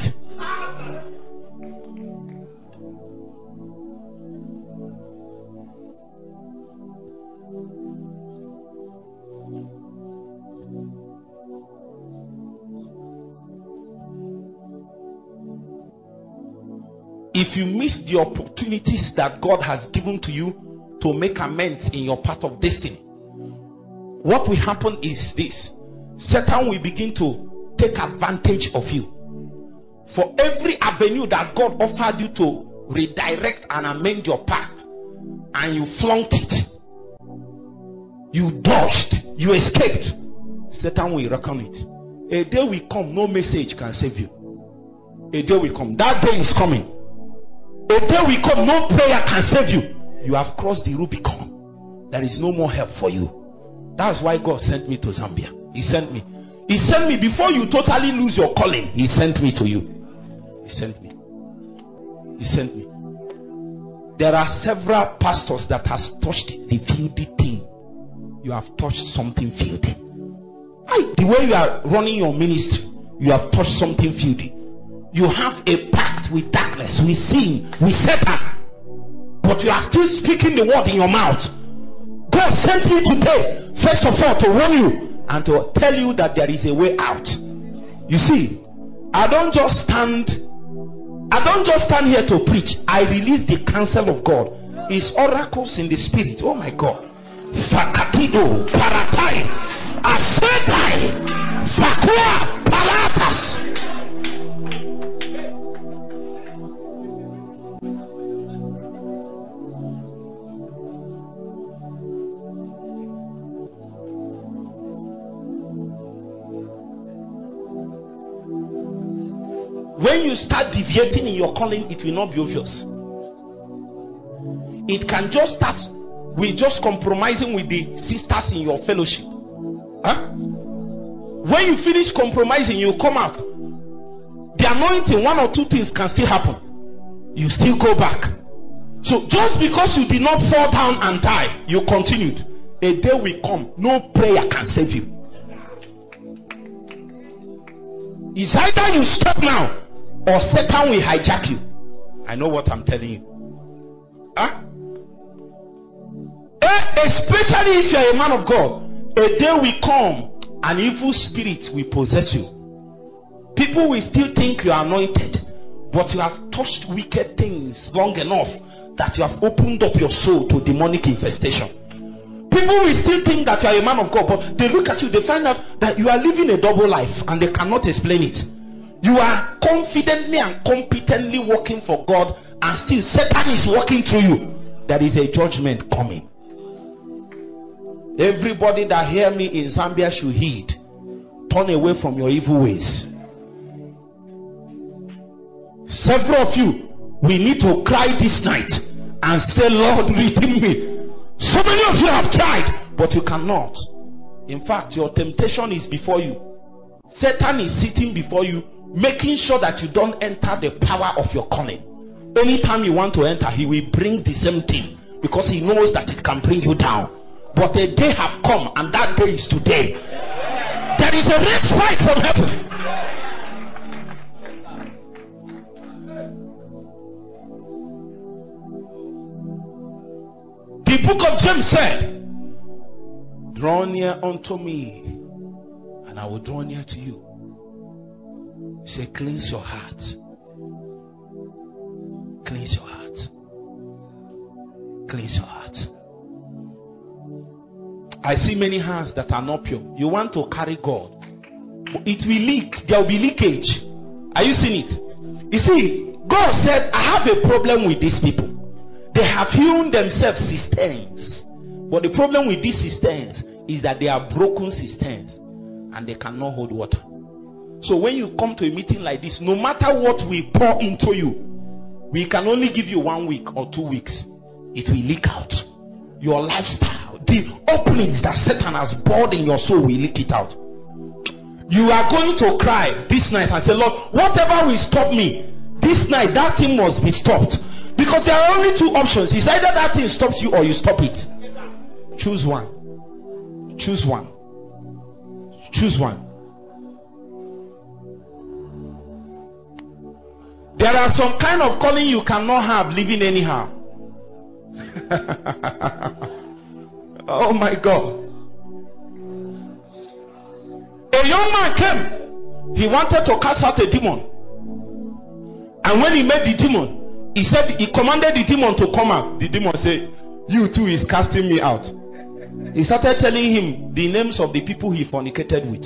If you miss the opportunities that God has given to you to make amends in your path of destiny, what will happen is this: Satan will begin to take advantage of you. For every avenue that God offered you to redirect and amend your path, and you flunked it, you dodged, you escaped, Satan will reckon it. A day will come, no message can save you. A day will come. That day is coming. A day will come, no prayer can save you. You have crossed the Rubicon. There is no more help for you. That's why God sent me to Zambia. He sent me. He sent me before you totally lose your calling. He sent me to you. He sent me. He sent me. There are several pastors that has touched the filthy thing. You have touched something filthy. The way you are running your ministry, you have touched something filthy. You have a pact with darkness, with sin, with Satan, but you are still speaking the word in your mouth. God sent me today, first of all, to warn you and to tell you that there is a way out. You see, I don't just stand here to preach. I release the counsel of God. His oracles in the spirit. Oh my God. Fakatido, paratai, asetai, fakua, palatas. When you start deviating in your calling, it will not be obvious. It can just start with just compromising with the sisters in your fellowship. Huh? When you finish compromising, you come out. The anointing, 1 or 2 things can still happen. You still go back. So just because you did not fall down and die, you continued. A day will come, no prayer can save you. It's either you stop now, or Satan will hijack you. I know what I'm telling you. Huh? Especially if you are a man of God, a day will come, an evil spirit will possess you. People will still think you are anointed, but you have touched wicked things long enough that you have opened up your soul to demonic infestation. People will still think that you are a man of God, but they look at you, they find out that you are living a double life and they cannot explain it. You are confidently and competently working for God, and still Satan is working through you. There is a judgment coming. Everybody that hear me in Zambia should heed. Turn away from your evil ways. Several of you, we need to cry this night and say, Lord, redeem me. So many of you have tried, but you cannot. In fact, your temptation is before you. Satan is sitting before you, making sure that you don't enter the power of your calling. Anytime you want to enter, he will bring the same thing, because he knows that it can bring you down. But a day have come, and that day is today. There is a respite from heaven. The book of James said, draw near unto me, and I will draw near to you. Say, cleanse your heart. Cleanse your heart. Cleanse your heart. I see many hands that are not pure. You want to carry God. It will leak. There will be leakage. Are you seeing it? You see, God said, I have a problem with these people. They have hewn themselves cisterns. But the problem with these cisterns is that they are broken cisterns and they cannot hold water. So when you come to a meeting like this, no matter what we pour into you, we can only give you 1 week or 2 weeks. It will leak out. Your lifestyle, the openings that Satan has bored in your soul will leak it out. You are going to cry this night and say, Lord, whatever will stop me, this night that thing must be stopped. Because there are only 2 options. It's either that thing stops you or you stop it. Choose one. Choose one. Choose one. There are some kind of calling you cannot have living anyhow. Oh my God. A young man came. He wanted to cast out a demon. And when he met the demon, he said, he commanded the demon to come out. The demon said, you too is casting me out. He started telling him the names of the people he fornicated with.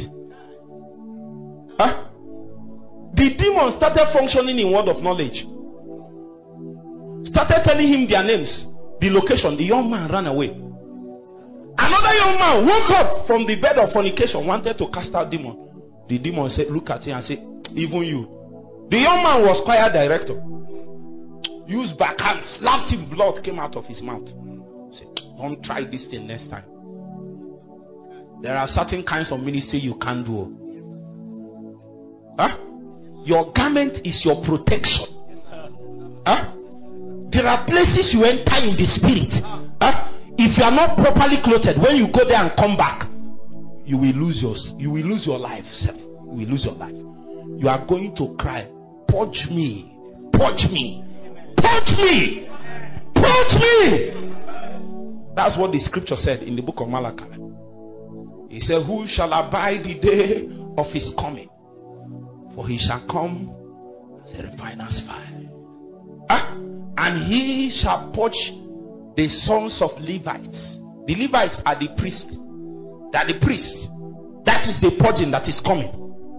Huh? The demon started functioning in word of knowledge. Started telling him their names, the location. The young man ran away. Another young man woke up from the bed of fornication, wanted to cast out demon. The demon said, look at him and said, even you. The young man was choir director. Used backhand, slapped him, blood came out of his mouth. Said, don't try this thing next time. There are certain kinds of ministry you can't do. Huh? Your garment is your protection. Huh? There are places you enter in the spirit. Huh? If you are not properly clothed, when you go there and come back, you will lose your life. You will lose your life. You are going to cry, purge me, purge me, purge me, purge me. That's what the scripture said in the book of Malachi. He said, who shall abide the day of his coming? For he shall come as a refiner's fire. And he shall purge the sons of Levites. The Levites are the priests. They are the priests. That is the purging that is coming.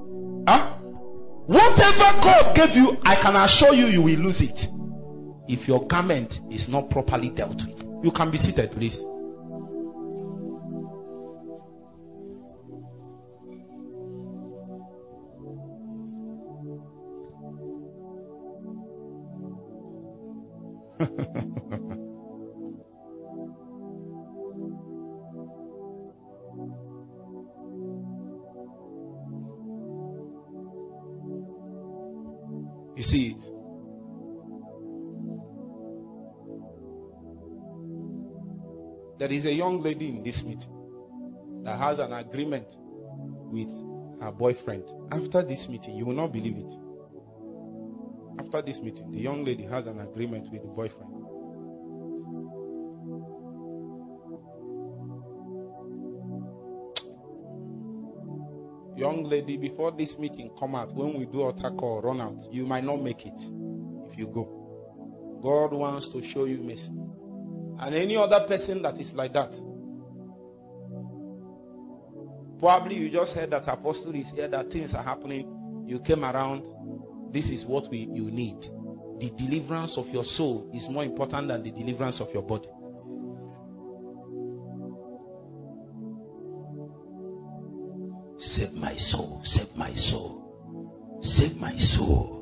Whatever God gave you, I can assure you, you will lose it if your garment is not properly dealt with. You can be seated, please. You see it? There is a young lady in this meeting that has an agreement with her boyfriend. After this meeting, you will not believe it. After this meeting, the young lady has an agreement with the boyfriend. Young lady, before this meeting come out, when we do altar call, run out. You might not make it if you go. God wants to show you mercy. And any other person that is like that, probably you just heard that apostle is here, that things are happening. You came around. This is what you need. The deliverance of your soul is more important than the deliverance of your body. Save my soul, save my soul, save my soul,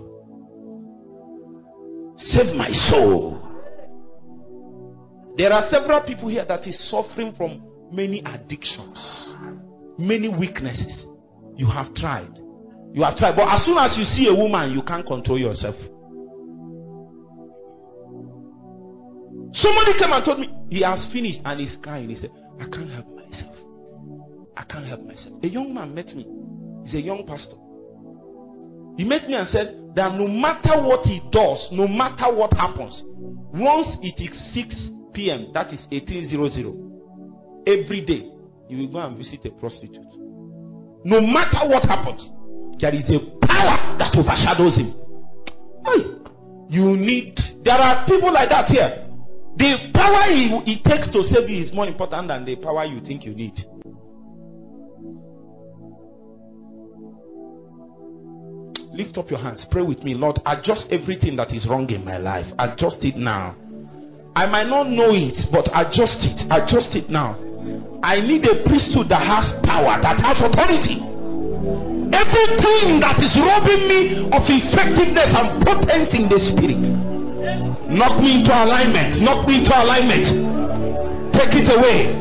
save my soul. There are several people here that is suffering from many addictions, many weaknesses. You have tried. You have tried. But as soon as you see a woman, you can't control yourself. Somebody came and told me he has finished and he's crying. He said, I can't help myself. I can't help myself. A young man met me. He's a young pastor. He met me and said that no matter what he does, no matter what happens, once it is 6 p.m., that is 1800, every day, you will go and visit a prostitute. No matter what happens, there is a power that overshadows him. There are people like that here. The power it takes to save you is more important than the power you think you need. Lift up your hands. Pray with me. Lord, adjust everything that is wrong in my life. Adjust it now. I might not know it, but adjust it. Adjust it now. I need a priesthood that has power, that has authority. Everything that is robbing me of effectiveness and potency in the spirit, knock me into alignment. Knock me into alignment. Take it away.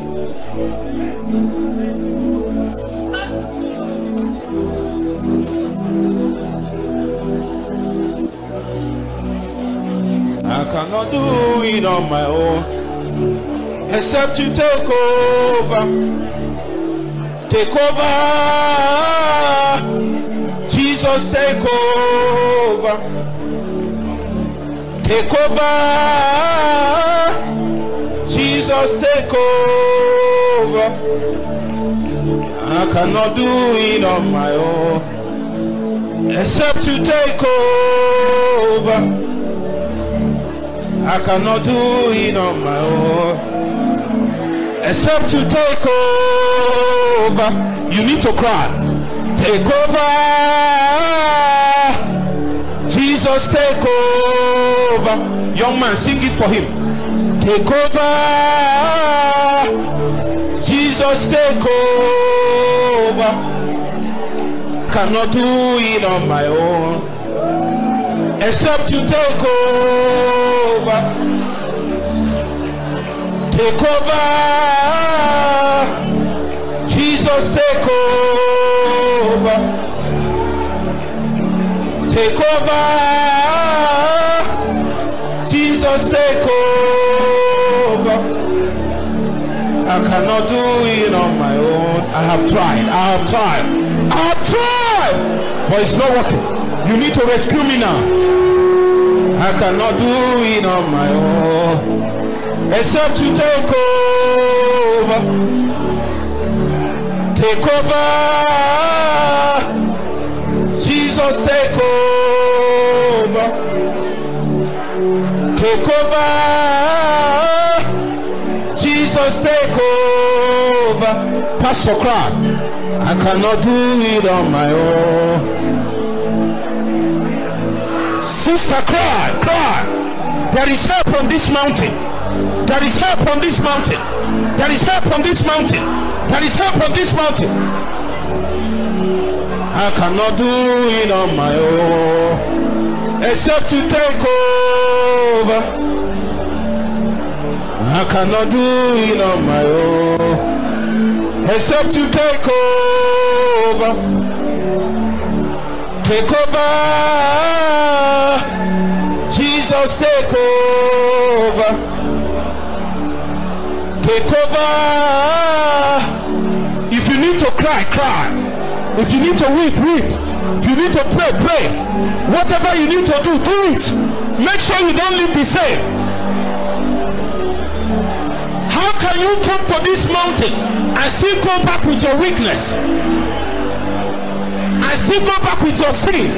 I cannot do it on my own, except you take over. Take over, Jesus, take over. Take over, Jesus, take over. I cannot do it on my own, except you take over. I cannot do it on my own, except you take over. You need to cry. Take over, Jesus, take over. Young man, sing it for him. Take over, Jesus, take over. Cannot do it on my own, except you take over. Take over, Jesus, take over. Take over, Jesus, take over. I cannot do it on my own. I have tried, but it's not working. You need to rescue me now. I cannot do it on my own, except to take over. Take over, Jesus, take over. Take over, Jesus, take over. Pastor, cry. I cannot do it on my own. Sister, cry. There is help on this mountain. There is help on this mountain. There is help on this mountain. There is help on this mountain. I cannot do it on my own, except to take over. I cannot do it on my own, except to take over. Take over, Jesus, take over. Take over. If you need to cry, cry. If you need to weep, weep. If you need to pray, pray. Whatever you need to do, do it. Make sure you don't leave the same. How can you come to this mountain and still go back with your weakness? And still go back with your sin?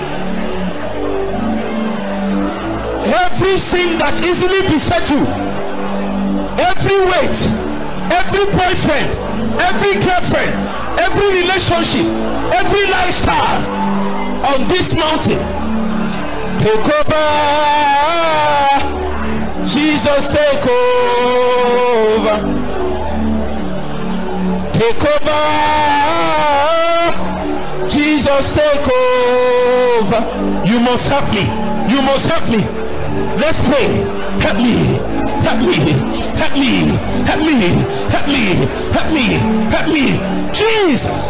Every sin that easily beset you, every weight, every boyfriend, every girlfriend, every relationship, every lifestyle on this mountain, take over. Jesus, take over. Take over. Jesus, take over. You must help me. You must help me. Let's pray. Help me. Help me. Help me. Help me. Help me. Help me. Help me. Jesus.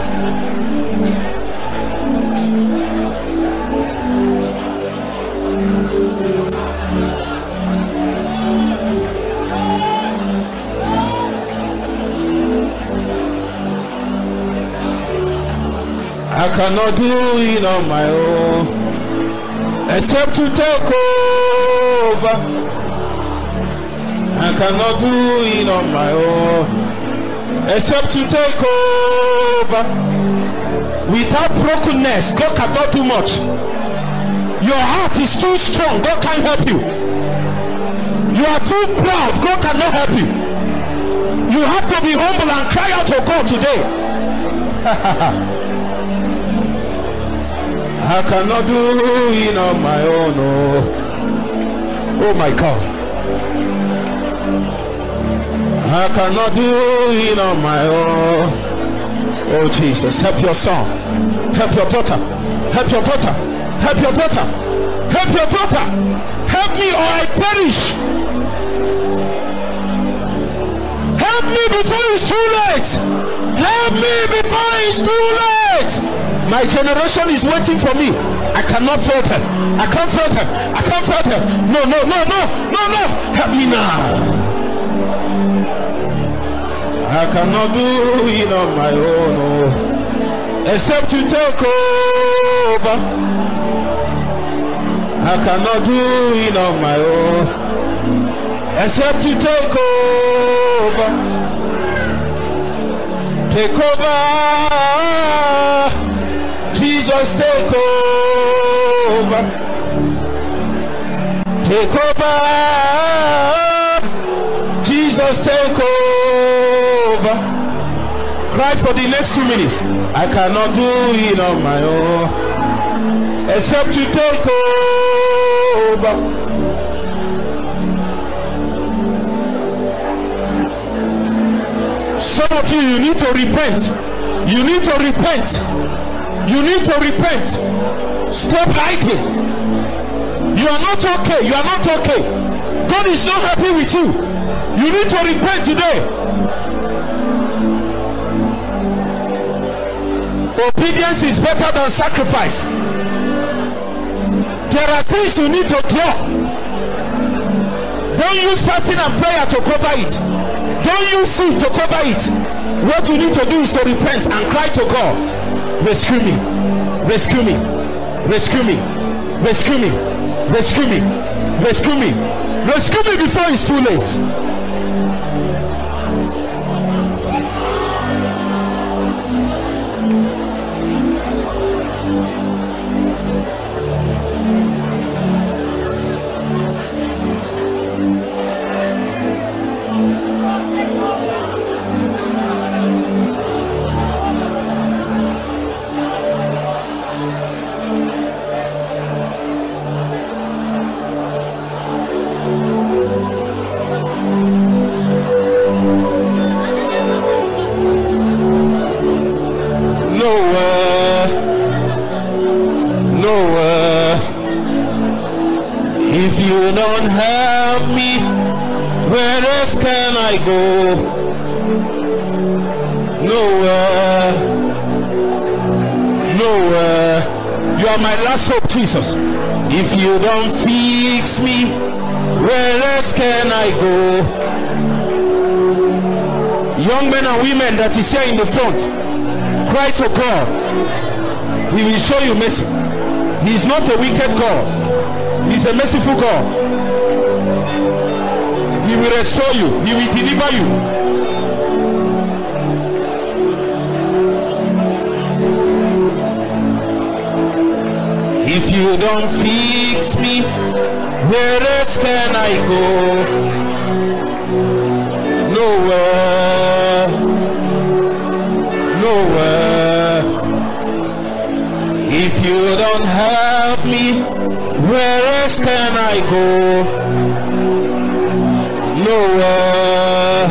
I cannot do it on my own, except to take over. I cannot do it on my own, except to take over. Without brokenness, God cannot do much. Your heart is too strong, God can't help you. You are too proud, God cannot help you. You have to be humble and cry out to God today. I cannot do it on my own. Oh my God. I cannot do it on my own. Oh Jesus, help your son. Help your daughter. Help your daughter. Help your daughter. Help your daughter. Help me or I perish. Help me before it's too late. Help me before it's too late. My generation is waiting for me. I cannot fail them. I can't fail them. I can't fail them. No. Help me now. I cannot do it on my own, except to take over. I cannot do it on my own, except to take over. Take over, Jesus, take over. Take over, Jesus, take over. Cry for the next 2 minutes. I cannot do it on my own, except to take over. Some of you need to repent. You need to repent. You need to repent. Stop hiding. You are not okay. You are not okay. God is not happy with you. You need to repent today. Obedience is better than sacrifice. There are things you need to drop. Don't use fasting and prayer to cover it. Don't use it to cover it. What you need to do is to repent and cry to God. Rescue me. Rescue me. Rescue me. Rescue me. Rescue me. Rescue me. Rescue me before it's too late. Jesus, if you don't fix me, where else can I go? Young men and women that is here in the front, cry to God. He will show you mercy. He is not a wicked God. He is a merciful God. He will restore you. He will deliver you. If you don't fix me, where else can I go? Nowhere. Nowhere. If you don't help me, where else can I go? Nowhere.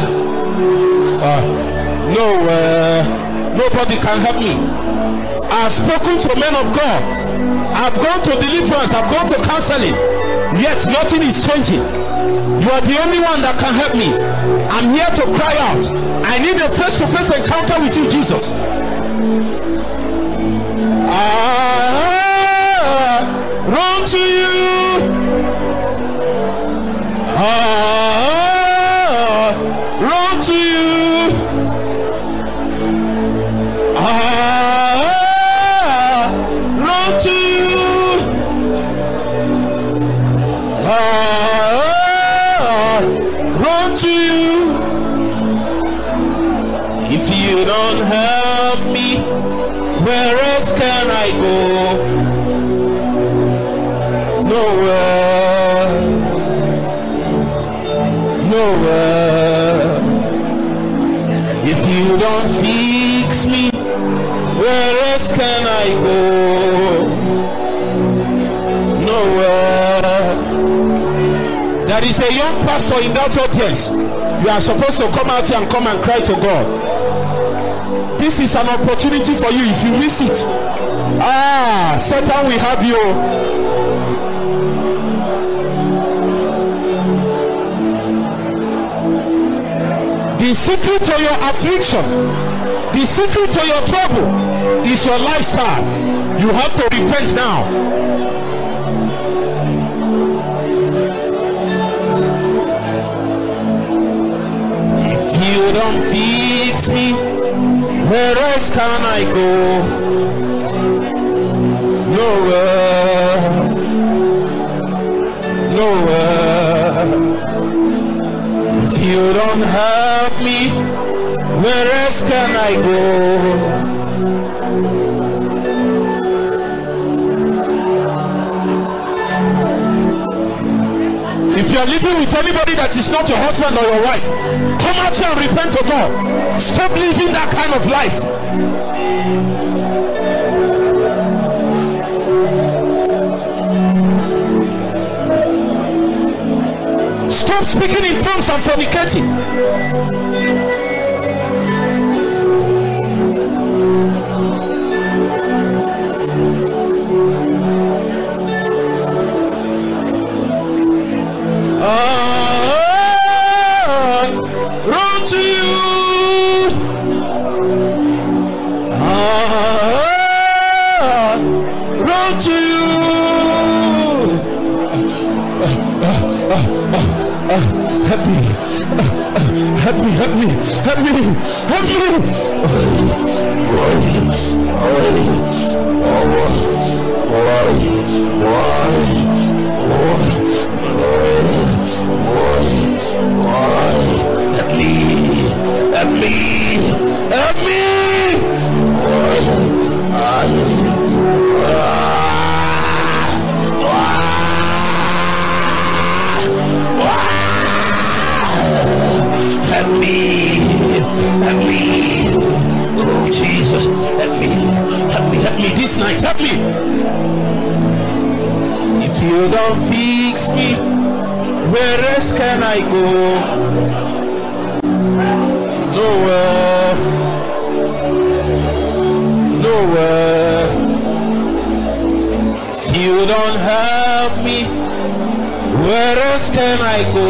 Nowhere. Nobody can help me. I've spoken to men of God. I've gone to deliverance, I've gone to counseling, yet nothing is changing. You are the only one that can help me. I'm here to cry out. I need a face-to-face encounter with you, Jesus. I run to you. I run to you. Run to you. If you don't help me, Where else can I go? Nowhere. Nowhere. If you don't fix me, where else can I go? Nowhere. There is a young pastor in that audience. You are supposed to come out here and come and cry to God. This is an opportunity for you. If you miss it, Satan will have you. The secret to your affliction, the secret to your trouble is your lifestyle. You have to repent now. If you don't fix me, where else can I go? Nowhere. Nowhere. If you don't help me, where else can I go? If you are living with anybody that is not your husband or your wife, come out here and repent to God. Stop living that kind of life. Stop speaking in tongues and fornicating. Run to you. Run to you. Help me. Help me. Help me. Help me. Help me. Help me. Help me. Help me. Help me. Oh, Jesus. Help me. Help me. Help me this night. Help me. If you don't fix me, where else can I go? Nowhere. Nowhere. If you don't help me, where else can I go?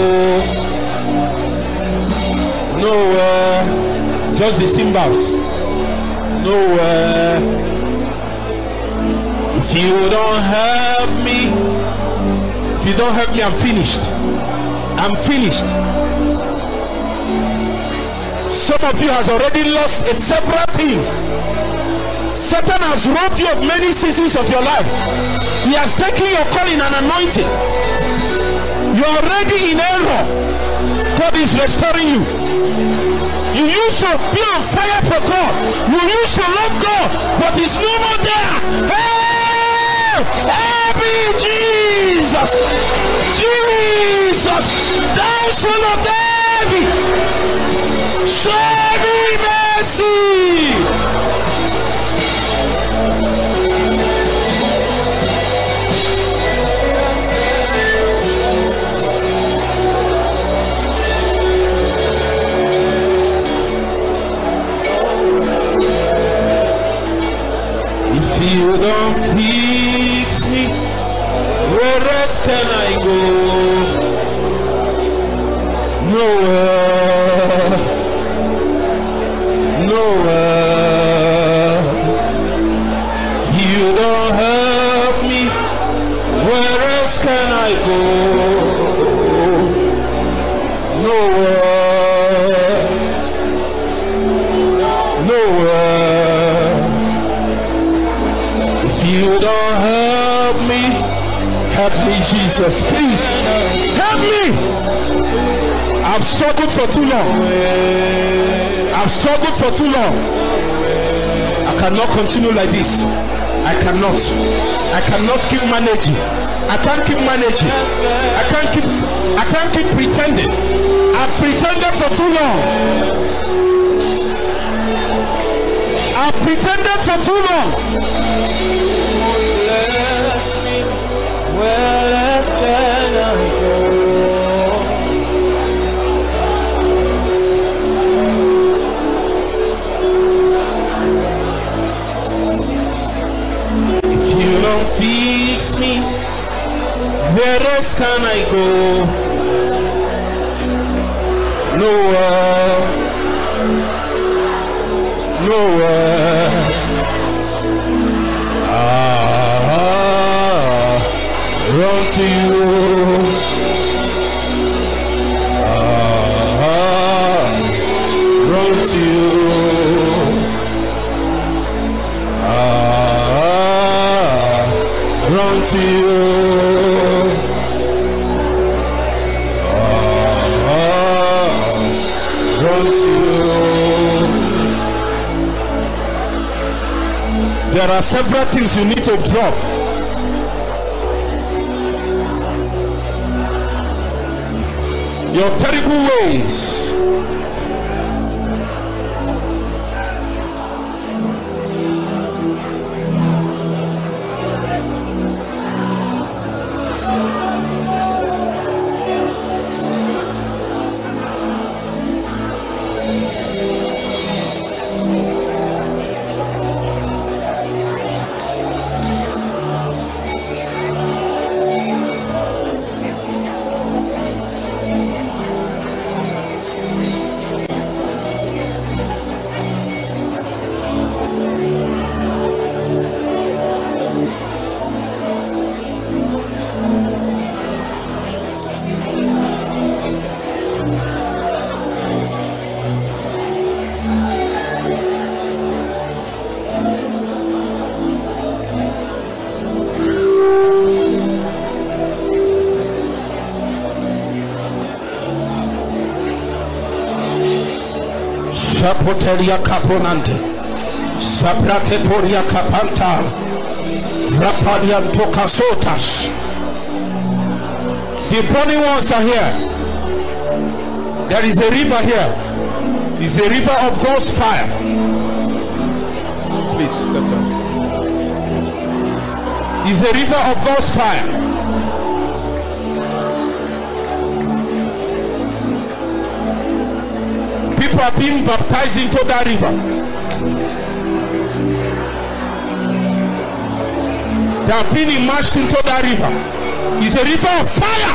Nowhere. Just the cymbals. Nowhere. If you don't help me, I'm finished. I'm finished. Some of you has already lost several things. Satan has robbed you of many seasons of your life. He has taken your calling and anointing. You are already in error. God is restoring you. You used to be on fire for God. You used to love God, but it's no more there. Hey! Help me, Jesus! Jesus! Thou son of David! Show me mercy! You don't fix me, where else can I go? Nowhere. Nowhere. You don't help me, where else can I go? Nowhere. Nowhere. You don't help me. Help me, Jesus. Please help me. I've struggled for too long. I've struggled for too long. I cannot continue like this. I cannot keep managing. I can't keep managing. I can't keep pretending. I've pretended for too long. I've pretended for too long. Where else can I go? If you don't fix me, where else can I go? Nowhere. Run to you. Run to you. Run to you. Run to you. There are several things you need to drop. Your terrible ways. Sapoteria caponante, saprate poria capanta, rapadian tocasotas. The burning ones are here. There is a river here. It's a river of God's fire. Please step down. It's a river of God's fire. People are being baptized into that river. They are being immersed into that river. It's a river of fire.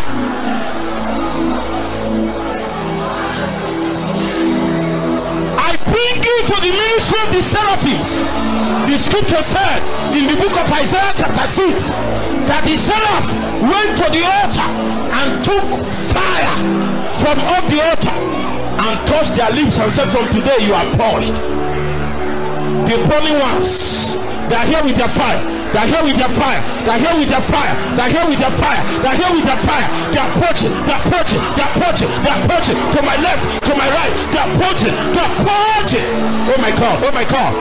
I bring you to the ministry of the seraphims. The scripture said in the book of Isaiah chapter 6 that the seraph went to the altar and took fire from off the altar and touched their lips and said, from today you are purged. The burning ones, they are here with their fire. They are here with their fire. They are here with their fire. They are here with their fire. They are here with their fire. They are purging. They are purging. They are purging. They are purging. To my left, to my right. They are purging. They are purging. Oh my God. Oh my God.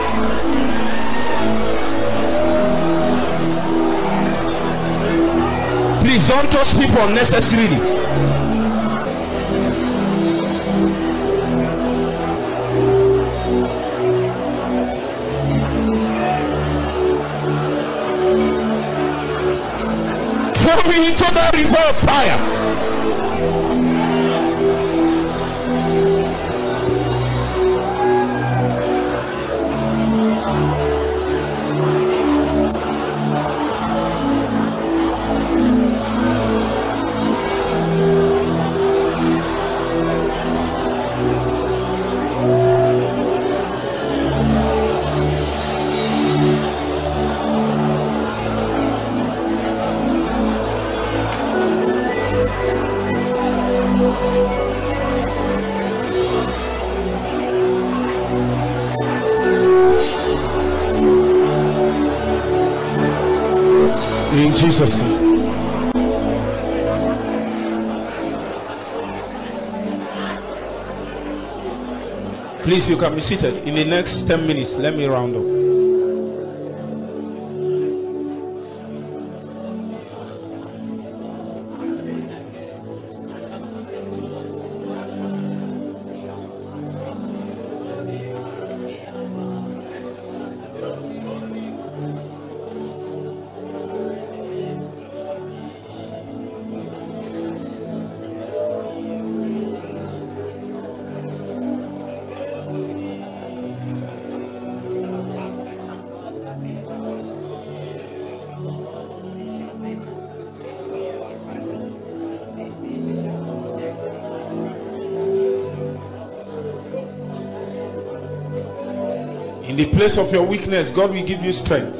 Please don't touch people unnecessarily. Throw me into the river of fire. In Jesus' name. Please, you can be seated. In the next 10 minutes, let me round up. In the place of your weakness, God will give you strength.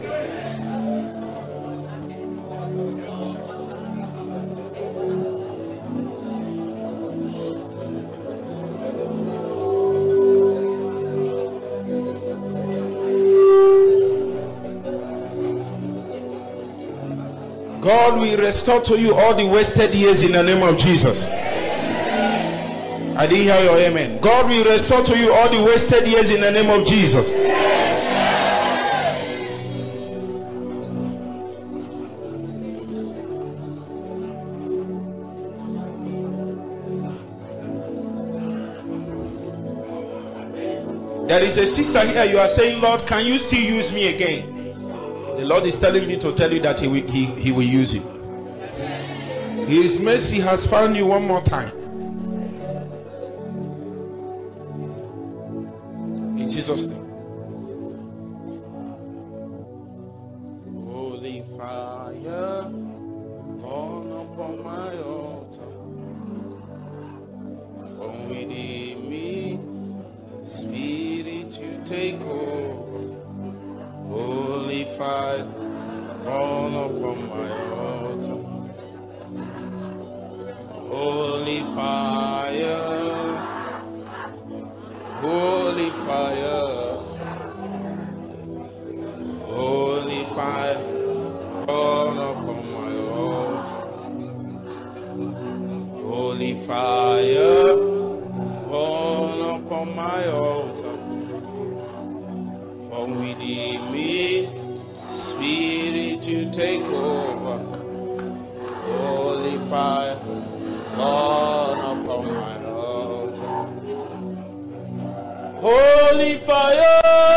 God will restore to you all the wasted years in the name of Jesus. I didn't hear your amen. God will restore to you all the wasted years in the name of Jesus. There is a sister here. You are saying, Lord, can you still use me again? The Lord is telling me to tell you that He will use you. His mercy has found you one more time. In Jesus' name. Holy fire, burn upon my altar. Come within me, Spirit, you take over. Holy fire, burn upon my altar. Holy fire, holy fire, holy fire, burn upon my altar. Holy fire, burn upon my altar. From within me, Spirit, you take over. Holy fire, burn upon my altar. Holy fire,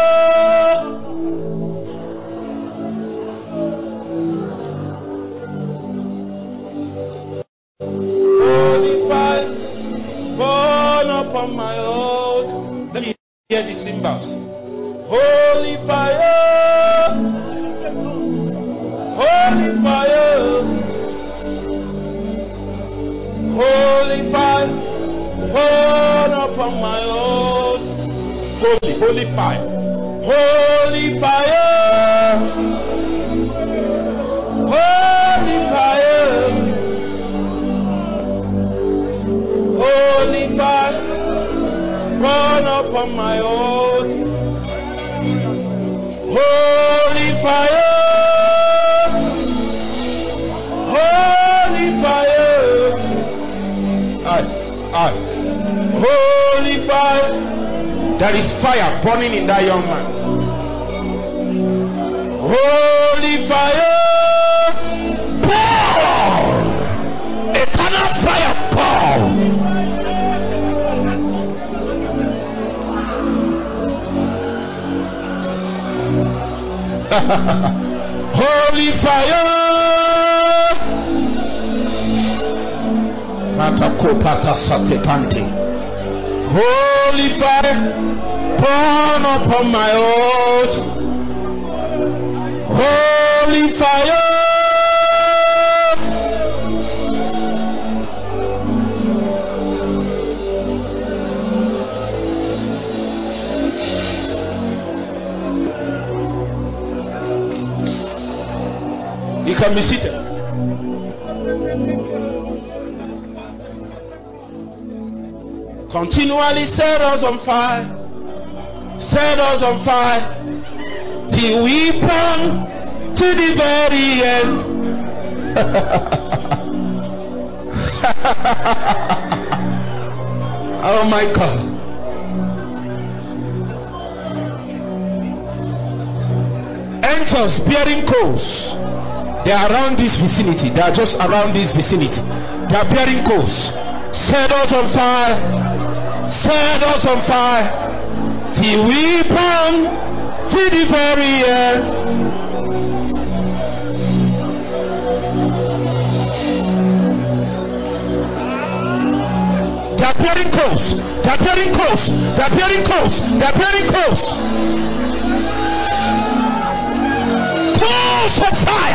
holy fire, burn upon my altar. Let me hear the cymbals. Holy fire, holy fire, holy fire, burn upon my altar. Holy fire, holy fire, holy fire, holy fire, burn upon my altar. Holy fire, holy fire, holy fire. There is fire burning in that young man. Holy fire, pour! Eternal fire, pour! Holy fire, Matakopata Satepante. Holy fire, burn upon my altar. Holy fire, you can be seated. Continually set us on fire, set us on fire, till we burn to the very end. Oh my God. Angels bearing coals. They are around this vicinity. They are just around this vicinity. They are bearing coals. Set us on fire. Set us on fire. Till we burn to the very end. They are bearing coals. They are bearing coals. They are bearing coals. They are bearing coals. Coals of fire.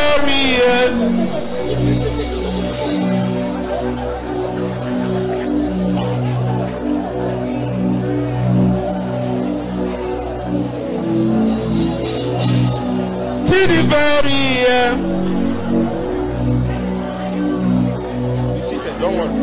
very end. To the very end. Be seated, don't worry.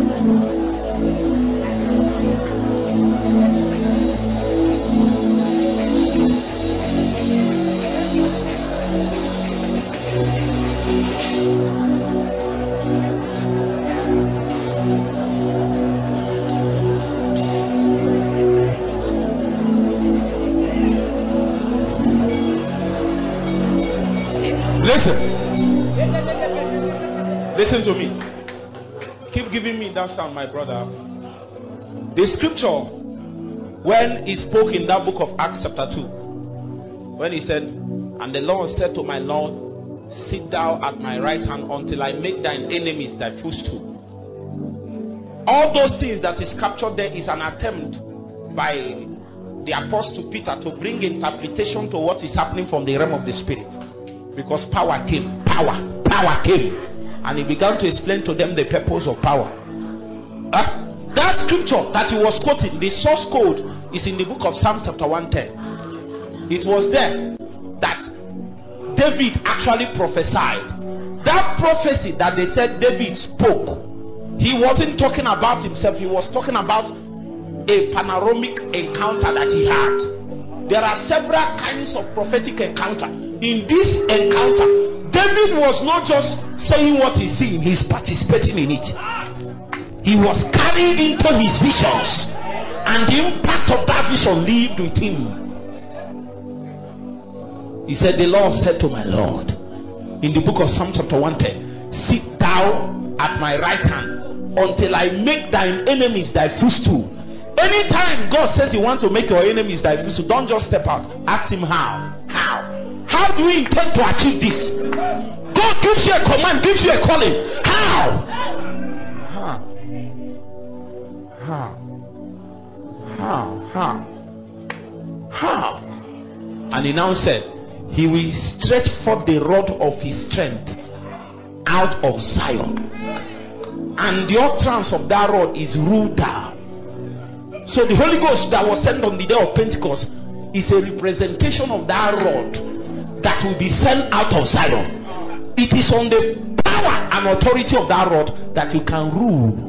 Listen to me. Keep giving me that sound, my brother. The scripture, when he spoke in that book of Acts chapter 2, when he said, and the Lord said to my Lord, sit thou at my right hand until I make thine enemies thy footstool. All those things that is captured there is an attempt by the apostle Peter to bring interpretation to what is happening from the realm of the spirit. Because power came. Power came. And he began to explain to them the purpose of power. That scripture that he was quoting, the source code is in the book of Psalms chapter 110. It was there that David actually prophesied. That prophecy that they said David spoke, he wasn't talking about himself. He was talking about a panoramic encounter that he had. There are several kinds of prophetic encounter. In this encounter, David was not just saying what he's seeing, he's participating in it. He was carried into his visions, and the impact of that vision lived with him. He said, the Lord said to my Lord, in the book of Psalm chapter 110, sit thou at my right hand until I make thine enemies thy footstool. Anytime God says he wants to make your enemies thy footstool, don't just step out. Ask him how. How do we intend to achieve this? God gives you a command, gives you a calling. How? And he now said, he will stretch forth the rod of his strength out of Zion, and the utterance of that rod is ruled down. So the Holy Ghost that was sent on the day of Pentecost is a representation of that rod that will be sent out of Zion. It is on the power and authority of that rod that you can rule.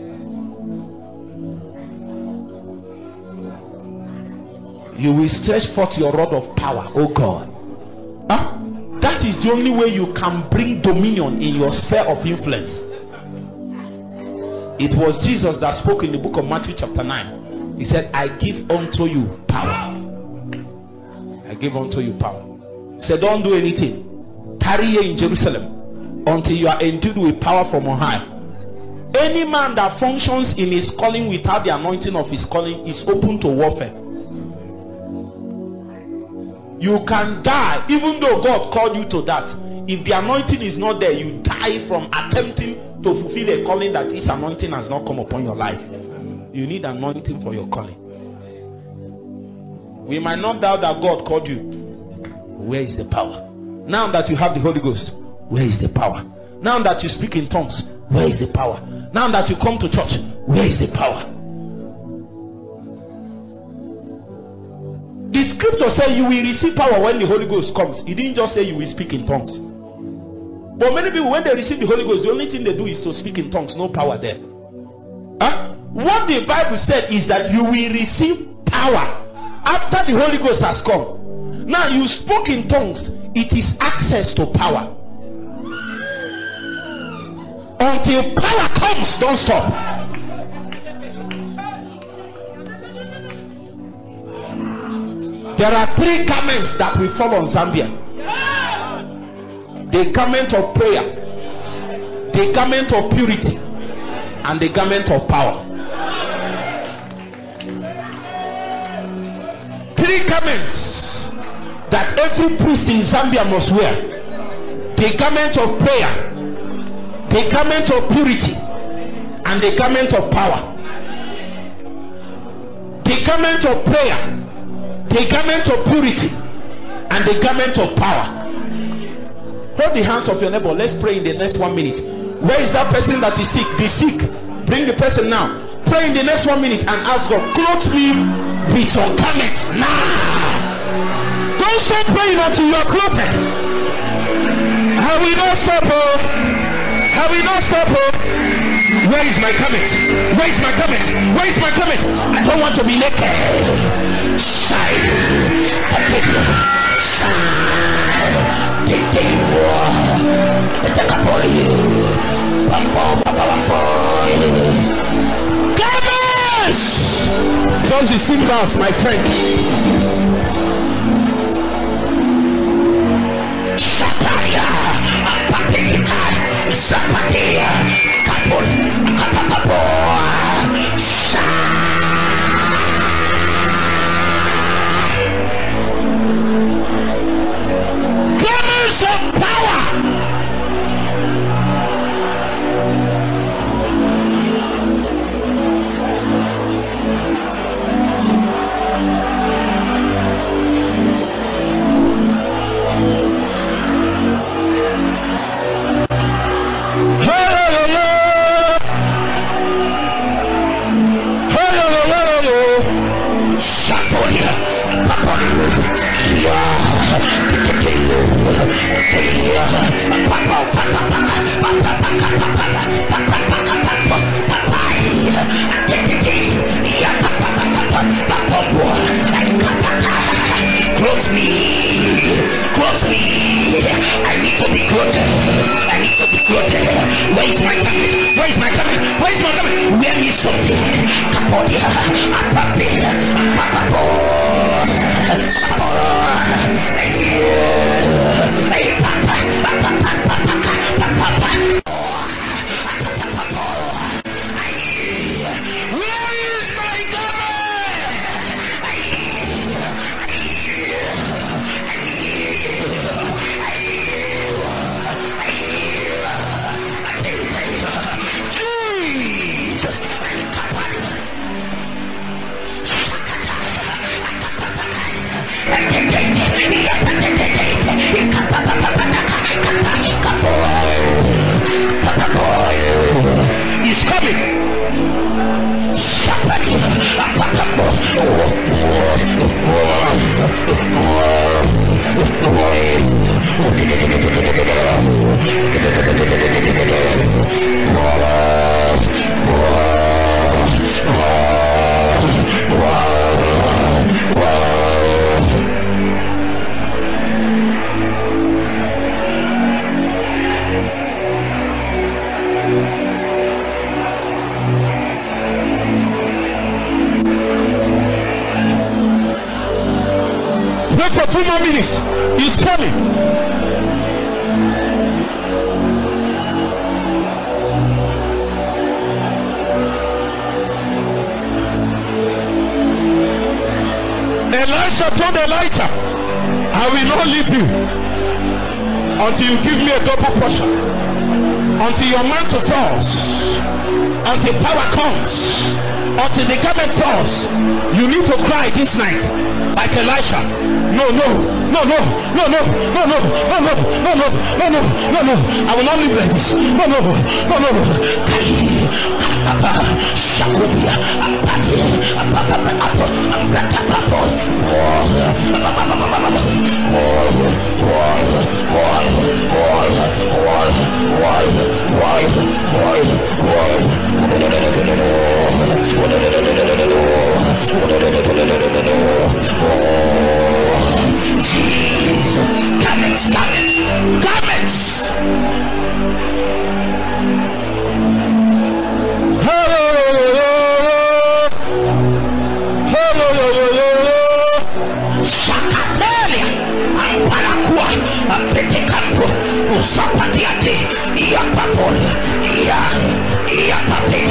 You will stretch forth your rod of power, oh God. That is the only way you can bring dominion in your sphere of influence. It was Jesus that spoke in the book of Matthew chapter 9. He said, I give unto you power. I give unto you power. He said, don't do anything. Tarry here in Jerusalem until you are endued with power from on high. Any man that functions in his calling without the anointing of his calling is open to warfare. You can die even though God called you to that. If the anointing is not there, you die from attempting to fulfill a calling that this anointing has not come upon your life. You need anointing for your calling. We might not doubt that God called you. Where is the power? Now that you have the Holy Ghost, where is the power? Now that you speak in tongues, where is the power? Now that you come to church, where is the power? The scripture says you will receive power when the Holy Ghost comes. It didn't just say you will speak in tongues. But many people, when they receive the Holy Ghost, the only thing they do is to speak in tongues. No power there. What the Bible said is that you will receive power after the Holy Ghost has come. Now you spoke in tongues. It is access to power. Until power comes, don't stop. There are three garments that will fall on Zambia. The garment of prayer, the garment of purity, and the garment of power. Three garments that every priest in Zambia must wear: the garment of prayer, the garment of purity, and the garment of power. The garment of prayer, the garment of purity, and the garment of power. Hold the hands of your neighbor. Let's pray in the next 1 minute. Where is that person that is sick? The sick. Bring the person now. Pray in the next 1 minute and ask God, clothe me with your garment now. Don't stop praying until you are clothed. Have we not stopped? Have we not stopped? Where is my garment? Where is my garment? Where is my garment? I don't want to be naked. Shine. Just the symbols, my friend. Shaparia, Apapelika, Zapatia, Kapol, Kapapo, Garments of power. Clothe me. I need to be clothed. Where is my garment? Where is my garment? Where is something? Capodia, Apapela, Papapo. He's coming. Wait for 2 more minutes. He's coming. Elisha told Elijah, I will not leave you until you give me a double portion, until your mantle falls, until power comes, until the garment falls. You need to cry this night like Elisha. No, I will not live like this. No. Garments. Shakatelia, Amparakua, Apetekampo, Usapatiate, Yapapol, Yapapel,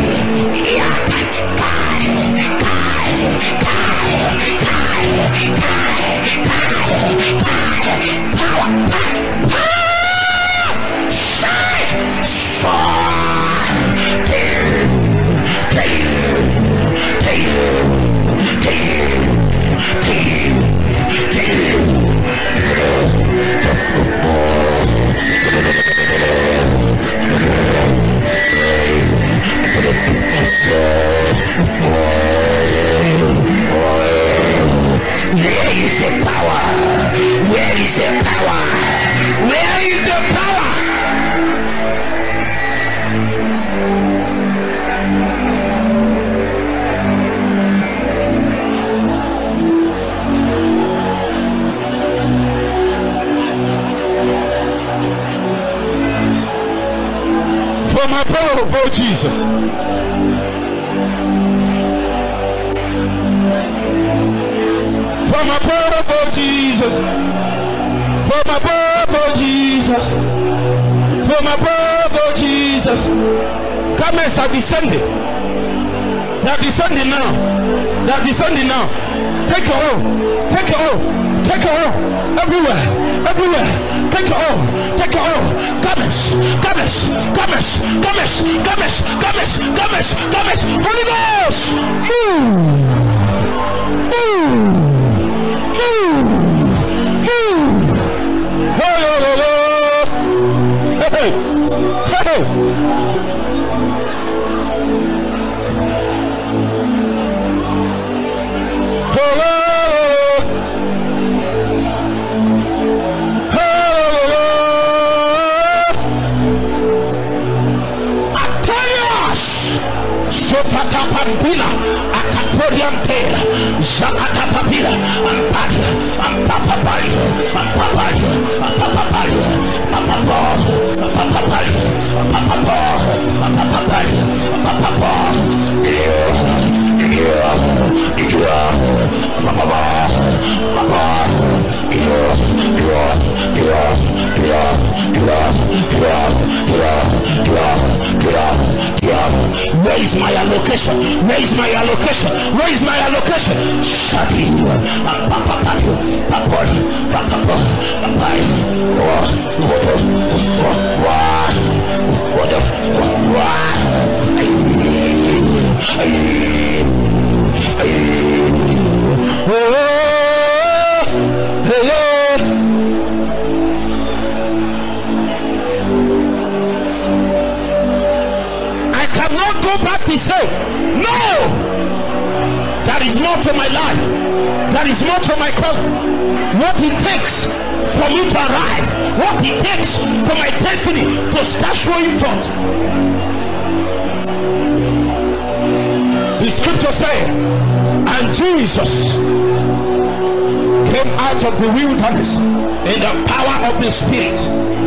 From above, oh Jesus. From above, oh Jesus. From above, oh Jesus. From above, oh Jesus. Garments are descending. They are descending now. They are descending now. Take your own. Take your own. Take your own. Everywhere. Everywhere. Take your own. Take your own. Garments. Garments. Garments. Garments. Garments. Garments. Garments. Garments. Holy Ghost. Move. Move. Move. Move. Hey, hey, hey. Hey. Pampila, Acaporian Tail, Zakata Papila, and Palia, and Papapalia, and Papalia, and Papapalia, and Papapalia, and Papapalia, and Papapalia, and where is my allocation? Where is my allocation? Where is my allocation? Shadi, Papa, Papa, go back and say, no, that is more to my life, that is more to my calling. What it takes for me to arrive, what it takes for my destiny to start showing forth. The scripture says, and Jesus came out of the wilderness in the power of the Spirit.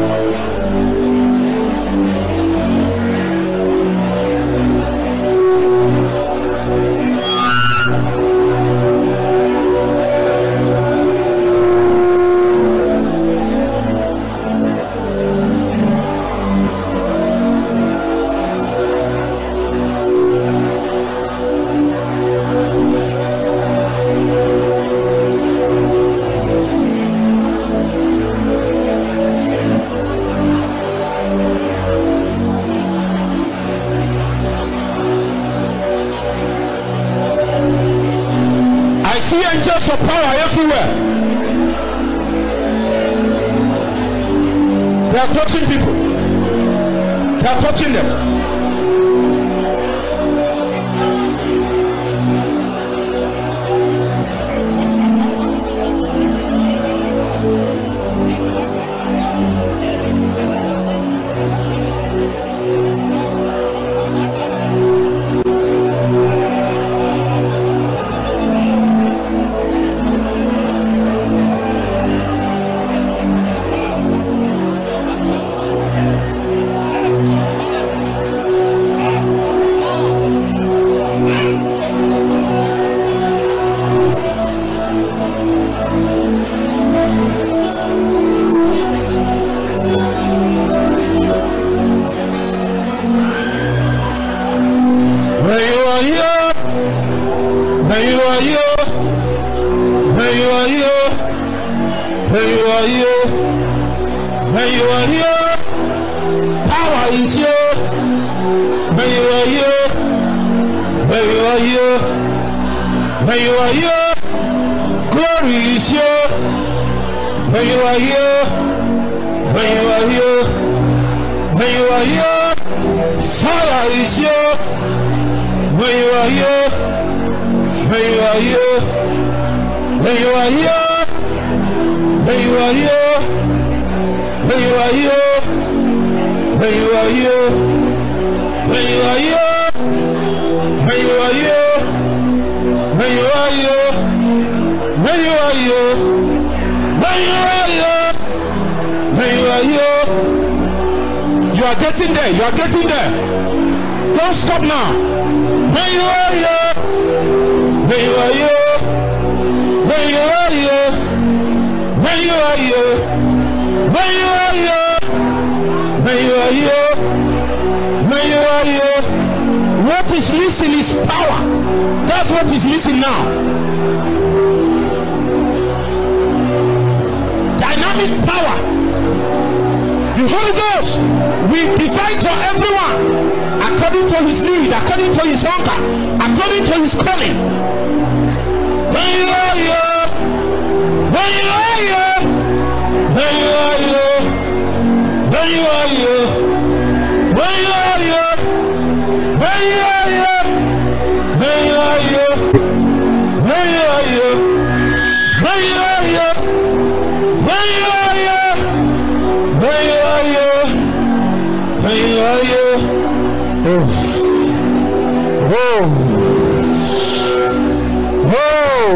Of power everywhere. They are touching people. They are touching them. are getting there. You are getting there. Don't stop now. When you are here, when you are here, when you are here, when you are here, when you are here, when you are here, when you are here. What is missing is power. That's what is missing now. Dynamic power. The Holy Ghost will divide for everyone according to his need, according to his hunger, according to his calling. When you are here, when you are here, when you are here, when you are here, when you are here, when you are here, when you are here, when you are here, when you are here, when you are here, when you are here, when you are here. Oh, oh, oh.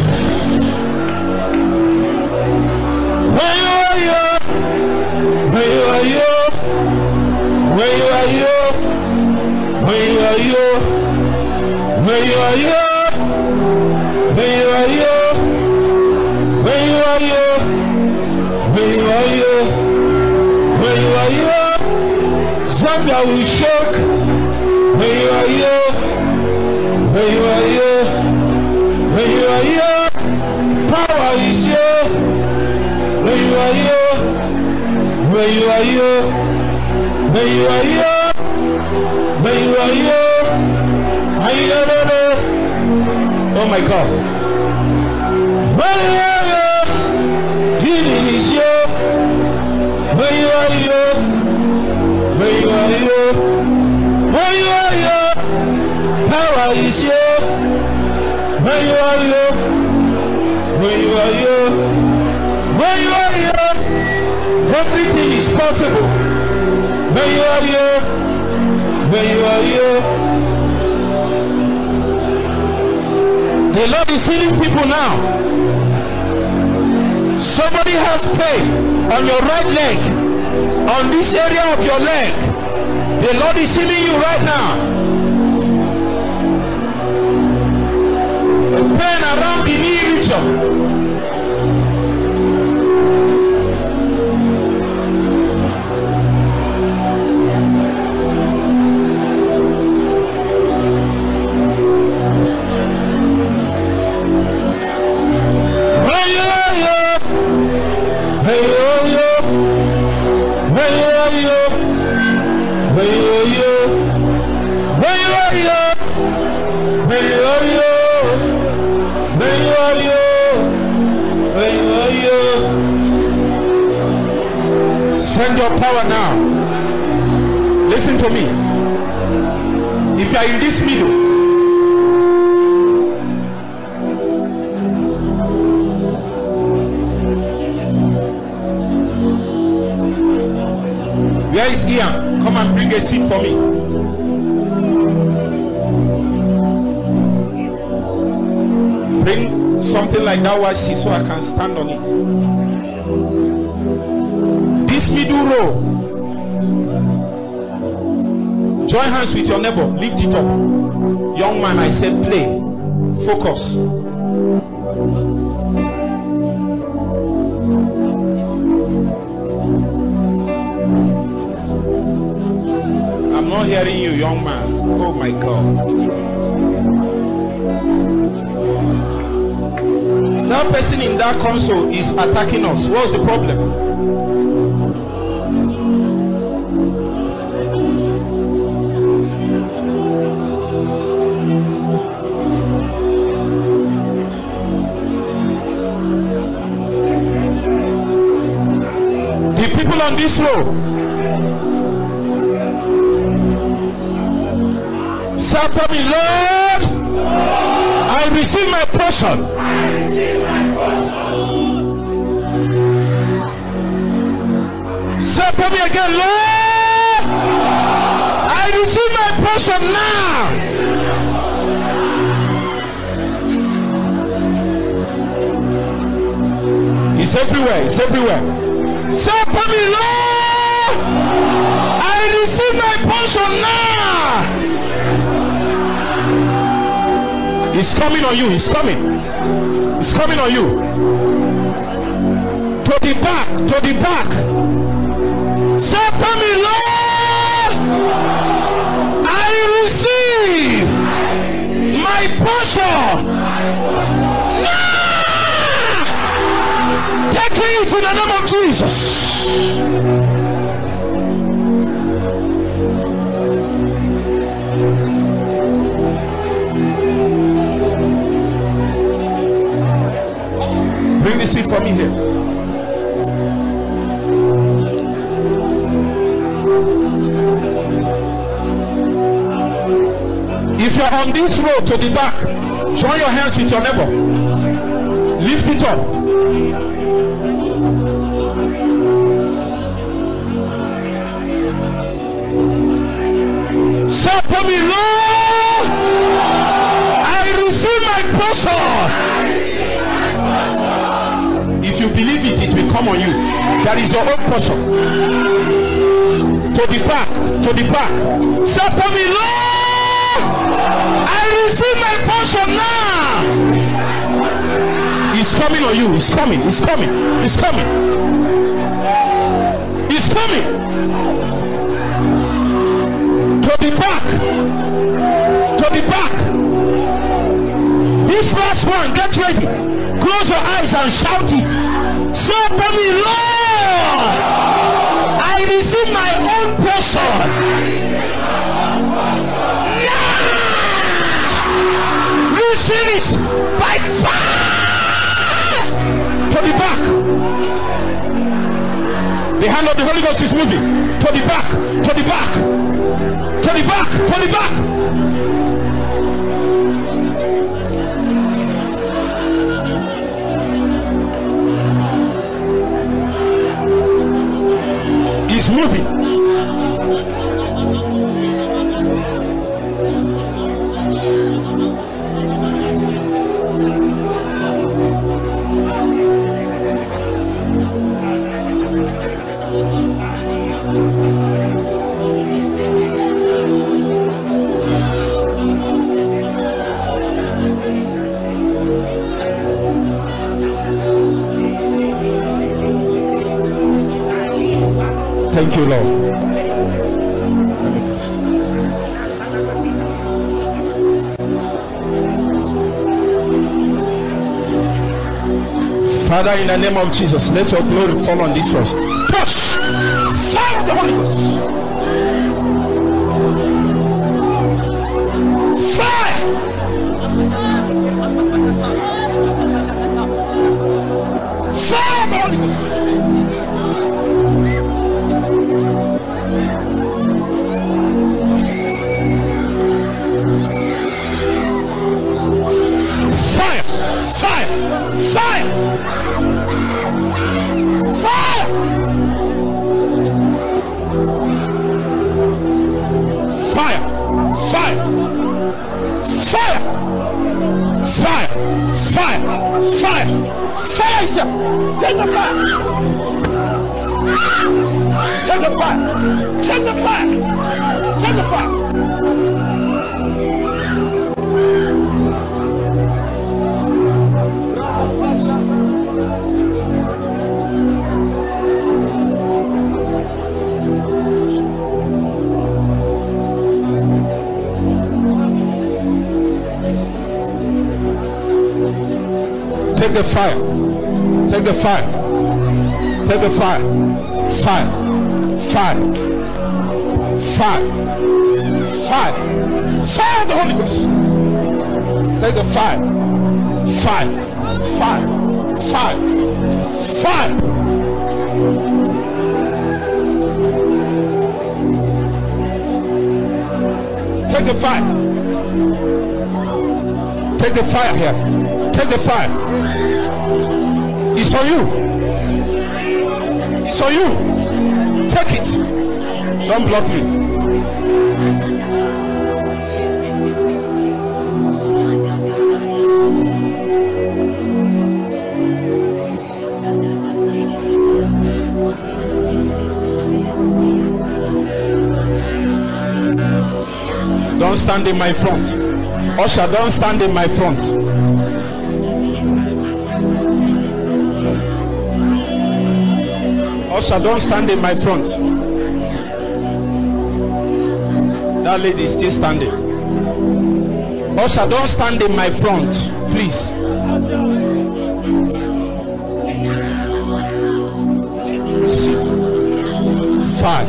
When you are here, when you are here, when you are here, when you are here, when you are here, when you are here, when you are here, when you are here, when you are here, Zambia will shake. When you are here, when you are here, when you are here, power is here. When you are here, when you are here, when you are here, when you are here, oh my God. When you are here, healing is here. When you are here, when you are here, when you are here, power is here. When you are here, when you are here, when you are here, everything is possible. When you are here, when you are here, the Lord is healing people now. Somebody has pain on your right leg, on this area of your leg. The Lord is healing you right now. A pain around the knee region. Send your power now. Listen to me. If you are in this middle, where is Ian? Come and bring a seat for me. Bring something like that white seat so I can stand on it. This middle row. Join hands with your neighbor. Lift it up. Young man, I said play. Focus. I'm not hearing you, young man. Oh my God. That person in that console is attacking us. What's the problem? The people on this row, say after me, Lord, I receive my portion. Say after me again, Lord, I receive my portion now. It's everywhere. It's everywhere. Say after me, Lord, I It's coming on you. It's coming. It's coming on you. To the back. To the back. Say to me, Lord, I receive my portion. Now, take it in the name of Jesus. Bring the seat for me here. If you're on this road to the back, join your hands with your neighbor. Lift it up. Say to me, Lord, I receive my portion. If you believe it, it will come on you. That is your own portion. To the back, to the back. Say for me, Lord, I receive my portion now. It's coming on you. It's coming. It's coming. It's coming. It's coming. To the back. To the back. This last one, get ready. Close your eyes and shout it. Say to me, Lord, I receive my own portion. Now, receive it by fire. To the back. The hand of the Holy Ghost is moving. To the back. To the back. To the back. To the back. Moving. Thank you, Lord. Father, in the name of Jesus, let your glory fall on this house. Push! Fire of the Holy Ghost! Fire! Fire of the Holy Ghost! Take the fire! Take the fire! Take the fire! Take the fire! Take the fire. Take the fire. Take the fire. Fire. Fire. Fire. Fire. Fire of the Holy Ghost. Take the fire. Fire. Fire. Fire. Fire. Take the fire. Take the fire here. Take the fire. It's for you. It's for you. Take it. Don't block me. Don't stand in my front. Usher, don't stand in my front. Usher, don't stand in my front. That lady is still standing. Usher, don't stand in my front, please. Five.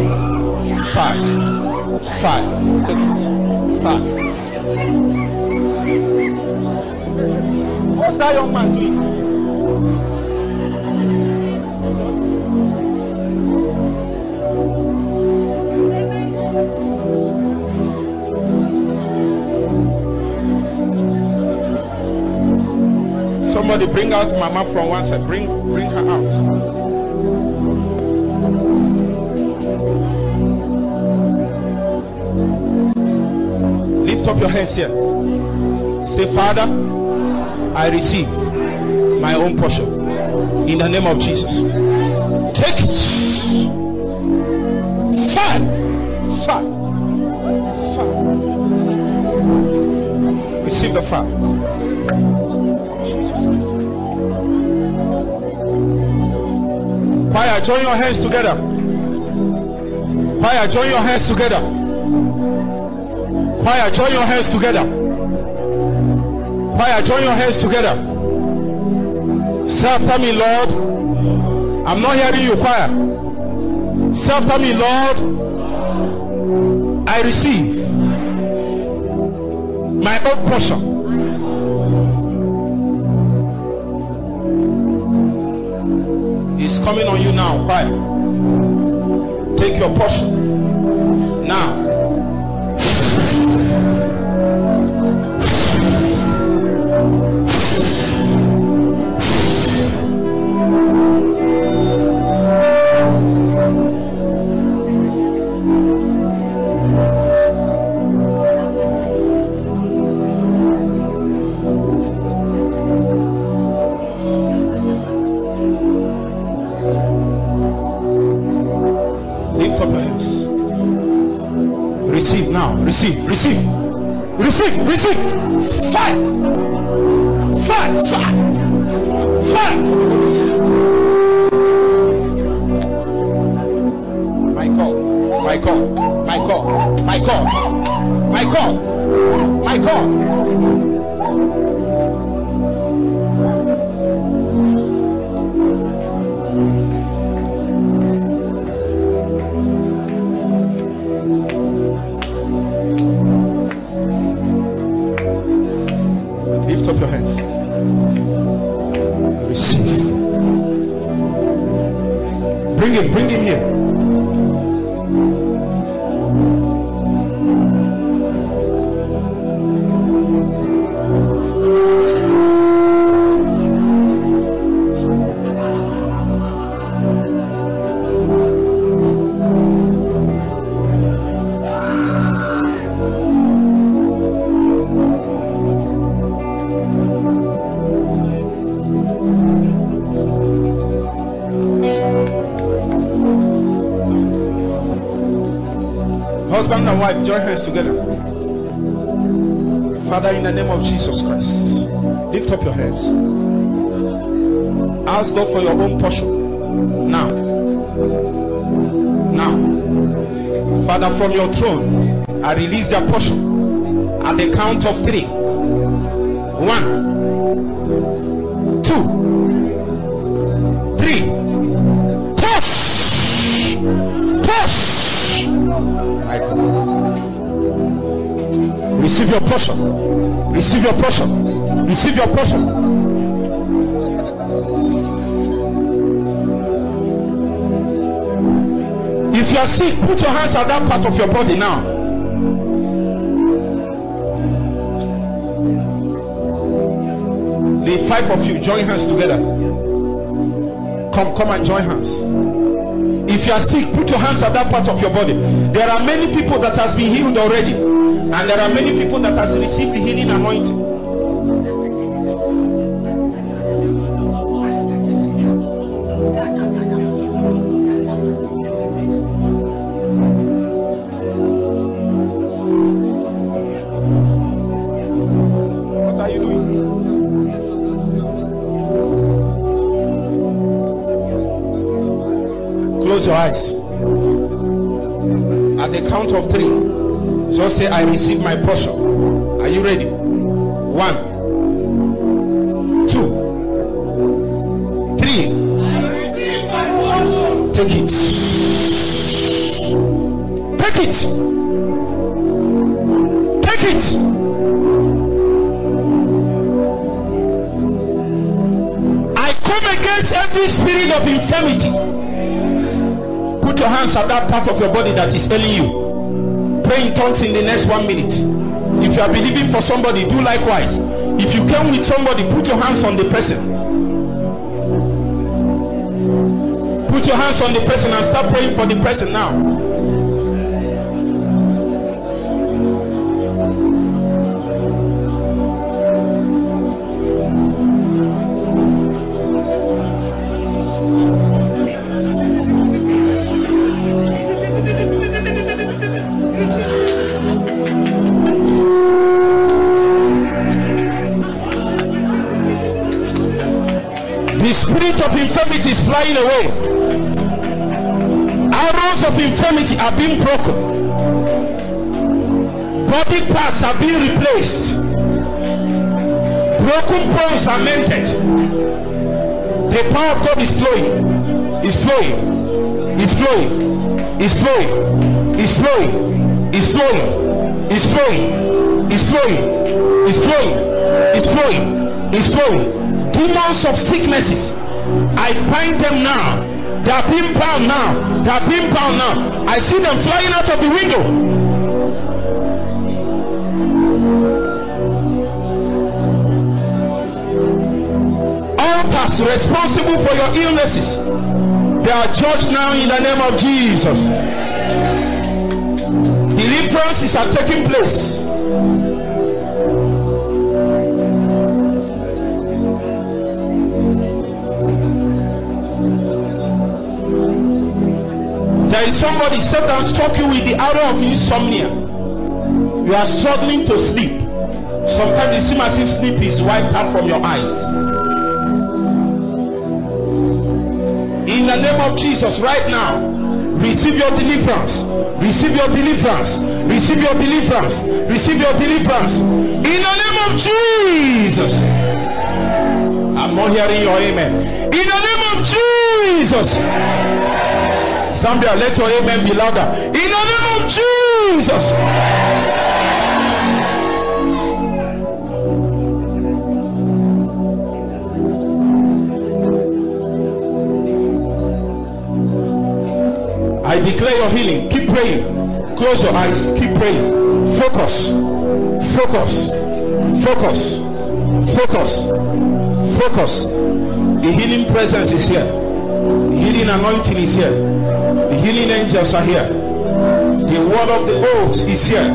Take it. 5. What's that young man doing? Somebody bring out Mama from one side. Bring her out. Lift up your hands here. Say, Father, I receive my own portion in the name of Jesus. Take it. 5. Receive the 5. Choir, join your hands together. Choir, join your hands together. Choir, join your hands together. Choir, join your hands together. Say after me, Lord. I'm not hearing you, choir. Say after me, Lord. I receive my own portion. It's coming on you now, choir. Take your portion now. Receive. 5. My God. Lift up your hands. Receive. Bring him here. Husband and wife, join hands together. Father, in the name of Jesus Christ, lift up your hands. Ask God for your own portion. Now. Father, from your throne, I release their portion at the count of 3. 1, 2, 3. Touch. Receive your portion. Receive your portion. Receive your portion. If you are sick, put your hands on that part of your body now. The 5 of you, join hands together. Come and join hands. If you are sick, put your hands on that part of your body. There are many people that has been healed already, and there are many people that has received the healing anointing. At the count of 3, just say, I receive my portion. Are you ready? 1, 2, 3. Take it. Take it. Take it. I come against every spirit of infirmity. Put your hands at that part of your body that is ailing you. Pray in tongues in the next 1 minute. If you are believing for somebody, do likewise. If you came with somebody, put your hands on the person. Put your hands on the person and start praying for the person now. Infirmity is flying away. Arrows of infirmity are being broken. Body parts are being replaced. Broken bones are mended. The power of God is flowing. Is flowing. Is flowing. Is flowing. Is flowing. Is flowing. Is flowing. Is flowing. Is flowing. Is flowing. Is flowing. Demons of sicknesses, I bind them now. They are being bound now. They are being bound now. I see them flying out of the window. Altars responsible for your illnesses, they are judged now in the name of Jesus. Deliverances are taking place. There is somebody Satan struck you with the arrow of insomnia. You are struggling to sleep. Sometimes it seems as if sleep is wiped out from your eyes. In the name of Jesus, right now, receive your deliverance. Receive your deliverance. Receive your deliverance. Receive your deliverance. In the name of Jesus. I'm not hearing your amen. In the name of Jesus. Zambia, let your amen be louder. In the name of Jesus. I declare your healing. Keep praying. Close your eyes. Keep praying. Focus. Focus. Focus. Focus. Focus. The healing presence is here. The healing anointing is here. The healing angels are here. The word of the oath is here.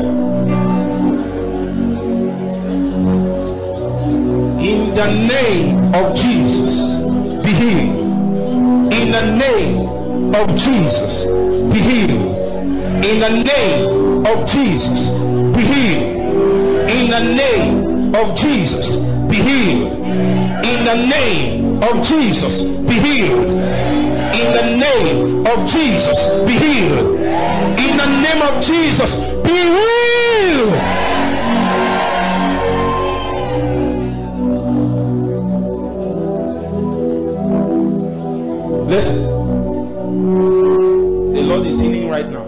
In the name of Jesus, be healed. In the name of Jesus, be healed. In the name of Jesus, be healed. In the name of Jesus, be healed. In the name of Jesus, be healed. In the name of Jesus, be healed. In the name of Jesus, be healed. Listen, the Lord is healing right now.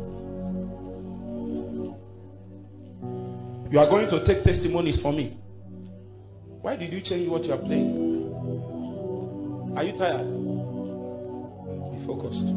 You are going to take testimonies for me. Why did you change what you are playing? Are you tired? Focused.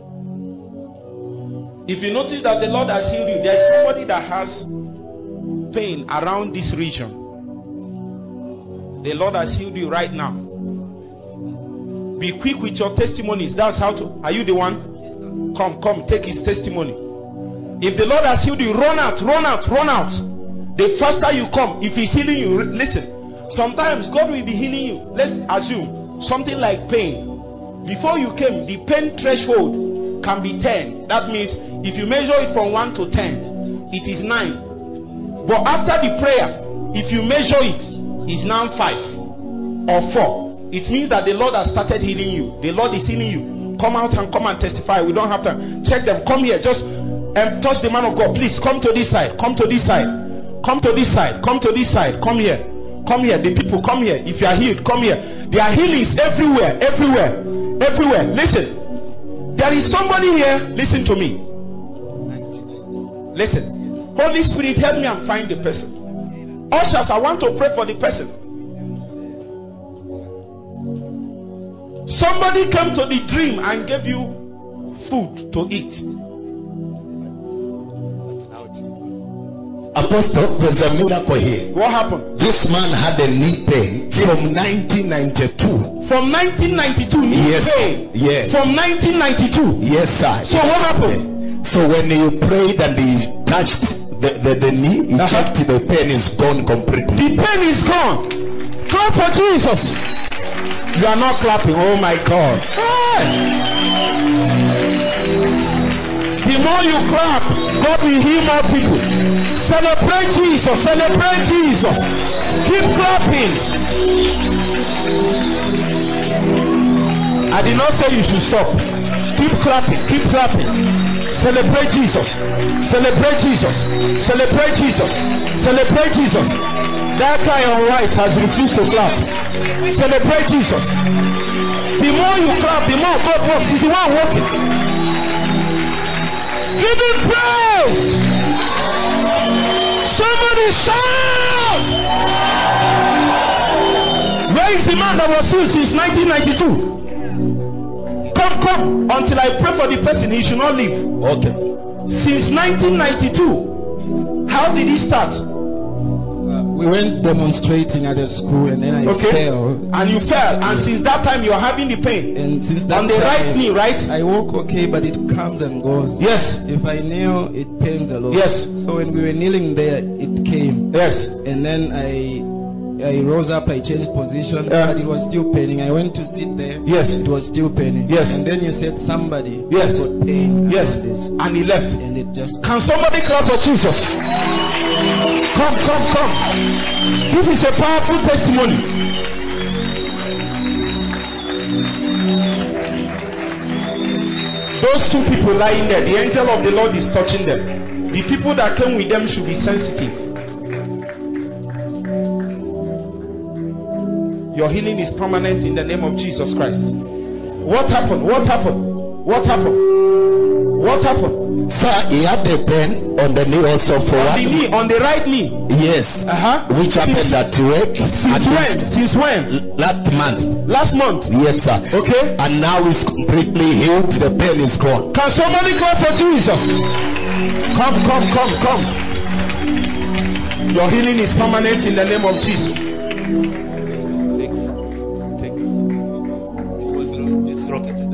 If you notice that the Lord has healed you, there is somebody that has pain around this region. The Lord has healed you right now. Be quick with your testimonies. That's how to. Are you the one? Come, take his testimony. If the Lord has healed you, run out. The faster you come, if he's healing you, listen. Sometimes God will be healing you. Let's assume something like pain. Before you came, the pain threshold can be 10. That means if you measure it from 1 to 10, it is 9. But after the prayer, if you measure it, it's now 5 or 4. It means that the Lord has started healing you. The Lord is healing you. Come out and come and testify. We don't have to check them. Come here. Just and touch the man of God. Please come to this side. Come to this side. Come to this side. Come to this side. Come here. Come here. The people, come here. If you are healed, come here. There are healings everywhere. Everywhere. Everywhere. Listen. There is somebody here. Listen to me. Listen. Holy Spirit, help me and find the person. Ushers, I want to pray for the person. Somebody came to the dream and gave you food to eat. Apostle, there's a miracle here. What happened? This man had a knee pain from 1992. From 1992, knee Yes. pain. Yes. From 1992. Yes, sir. So what happened? So when you prayed and he touched the knee, he checked the pain is gone completely. The pain is gone. Clap for Jesus. You are not clapping. Oh my God. The more you clap, God will heal more people. Celebrate Jesus. Celebrate Jesus. Keep clapping. I did not say you should stop. Keep clapping. Keep clapping. Celebrate Jesus. Celebrate Jesus. Celebrate Jesus. Celebrate Jesus. That guy on right has refused to clap. Celebrate Jesus. The more you clap, the more God works. He's the one working. Give him praise. Somebody shout. Where is the man that was healed since 1992? Come. Until I pray for the person, he should not leave. Okay. Since 1992. How did he start? We went demonstrating at a school and then I fell. And you fell. And since that time you are having the pain. And since that on the time, right knee, right? I walk okay, but it comes and goes. Yes. If I kneel, it pains a lot. Yes. So when we were kneeling there, it came. Yes. And then I rose up, I changed position, but it was still paining. I went to sit there. Yes. It was still paining. Yes. And then you said somebody Yes. got pain. Yes. This. And he left. And it just... Can somebody clap for Jesus? Come. This is a powerful testimony. Those two people lying there, the angel of the Lord is touching them. The people that came with them should be sensitive. Your healing is permanent in the name of Jesus Christ. What happened? What happened? What happened? What happened? Sir, he had a pain on the knee also for On one. the knee, on the right knee. Yes. Which happened at work. Since when? Since when? Last month. Last month. Yes, sir. Okay. And now it's completely healed. The pain is gone. Can somebody clap for Jesus? Come. Your healing is permanent in the name of Jesus. Take. It was dislocated.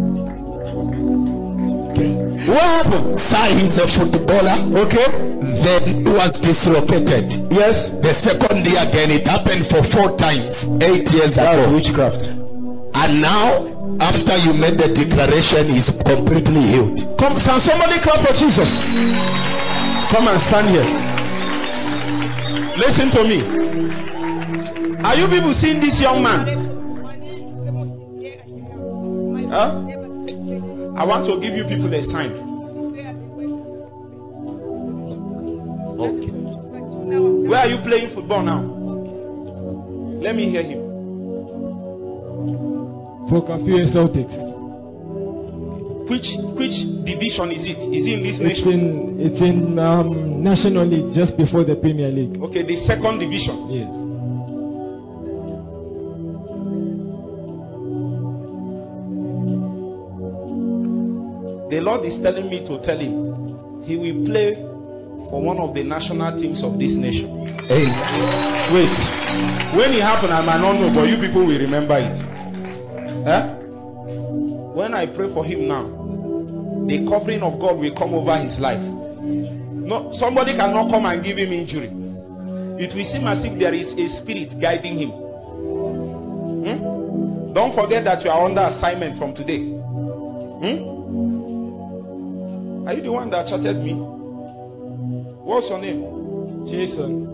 What happened? Sir, he's a footballer. Okay. Then he was dislocated. Yes. The second day again, it happened for 4 times, 8 years ago. Witchcraft. And now, after you made the declaration, he's completely healed. Come, can somebody clap for Jesus? Come and stand here. Listen to me. Are you people seeing this young man? Huh? I want to give you people a sign. Okay. Where are you playing football now? Let me hear him. For Kafue Celtics. Which division is it? Is it in this nation? It's in National League, just before the Premier League. Okay, the second division. Yes. The Lord is telling me to tell him he will play for one of the national teams of this nation. Hey. Wait. When it happened, I might not know, but you people will remember it. When I pray for him now, the covering of God will come over his life. No, somebody cannot come and give him injuries. It will seem as if there is a spirit guiding him. Don't forget that you are under assignment from today. Are you the one that chatted me? What's your name? Jason.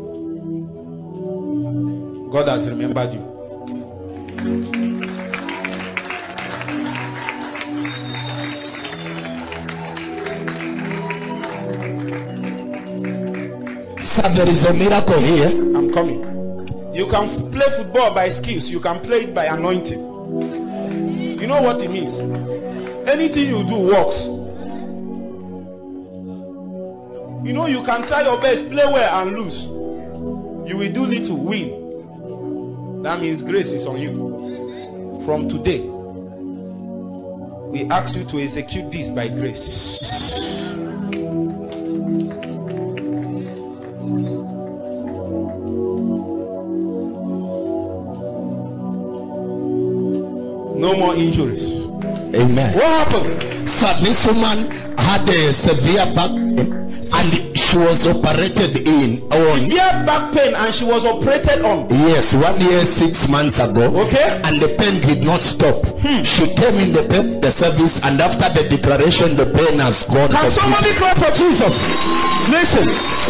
God has remembered you. Pastor, there is a miracle here. I'm coming. You can play football by skills. You can play it by anointing. You know what it means? Anything you do works. You know, you can try your best, play well and lose. You will do little, win. That means grace is on you. From today, we ask you to execute this by grace. No more injuries. Amen. What happened? So this woman had a severe back pain and she was operated on. Severe back pain and she was operated on. Yes, 1 year, 6 months ago. Okay. And the pain did not stop. She came in the service, and after the declaration, the pain has gone. Can somebody clap for Jesus? Listen.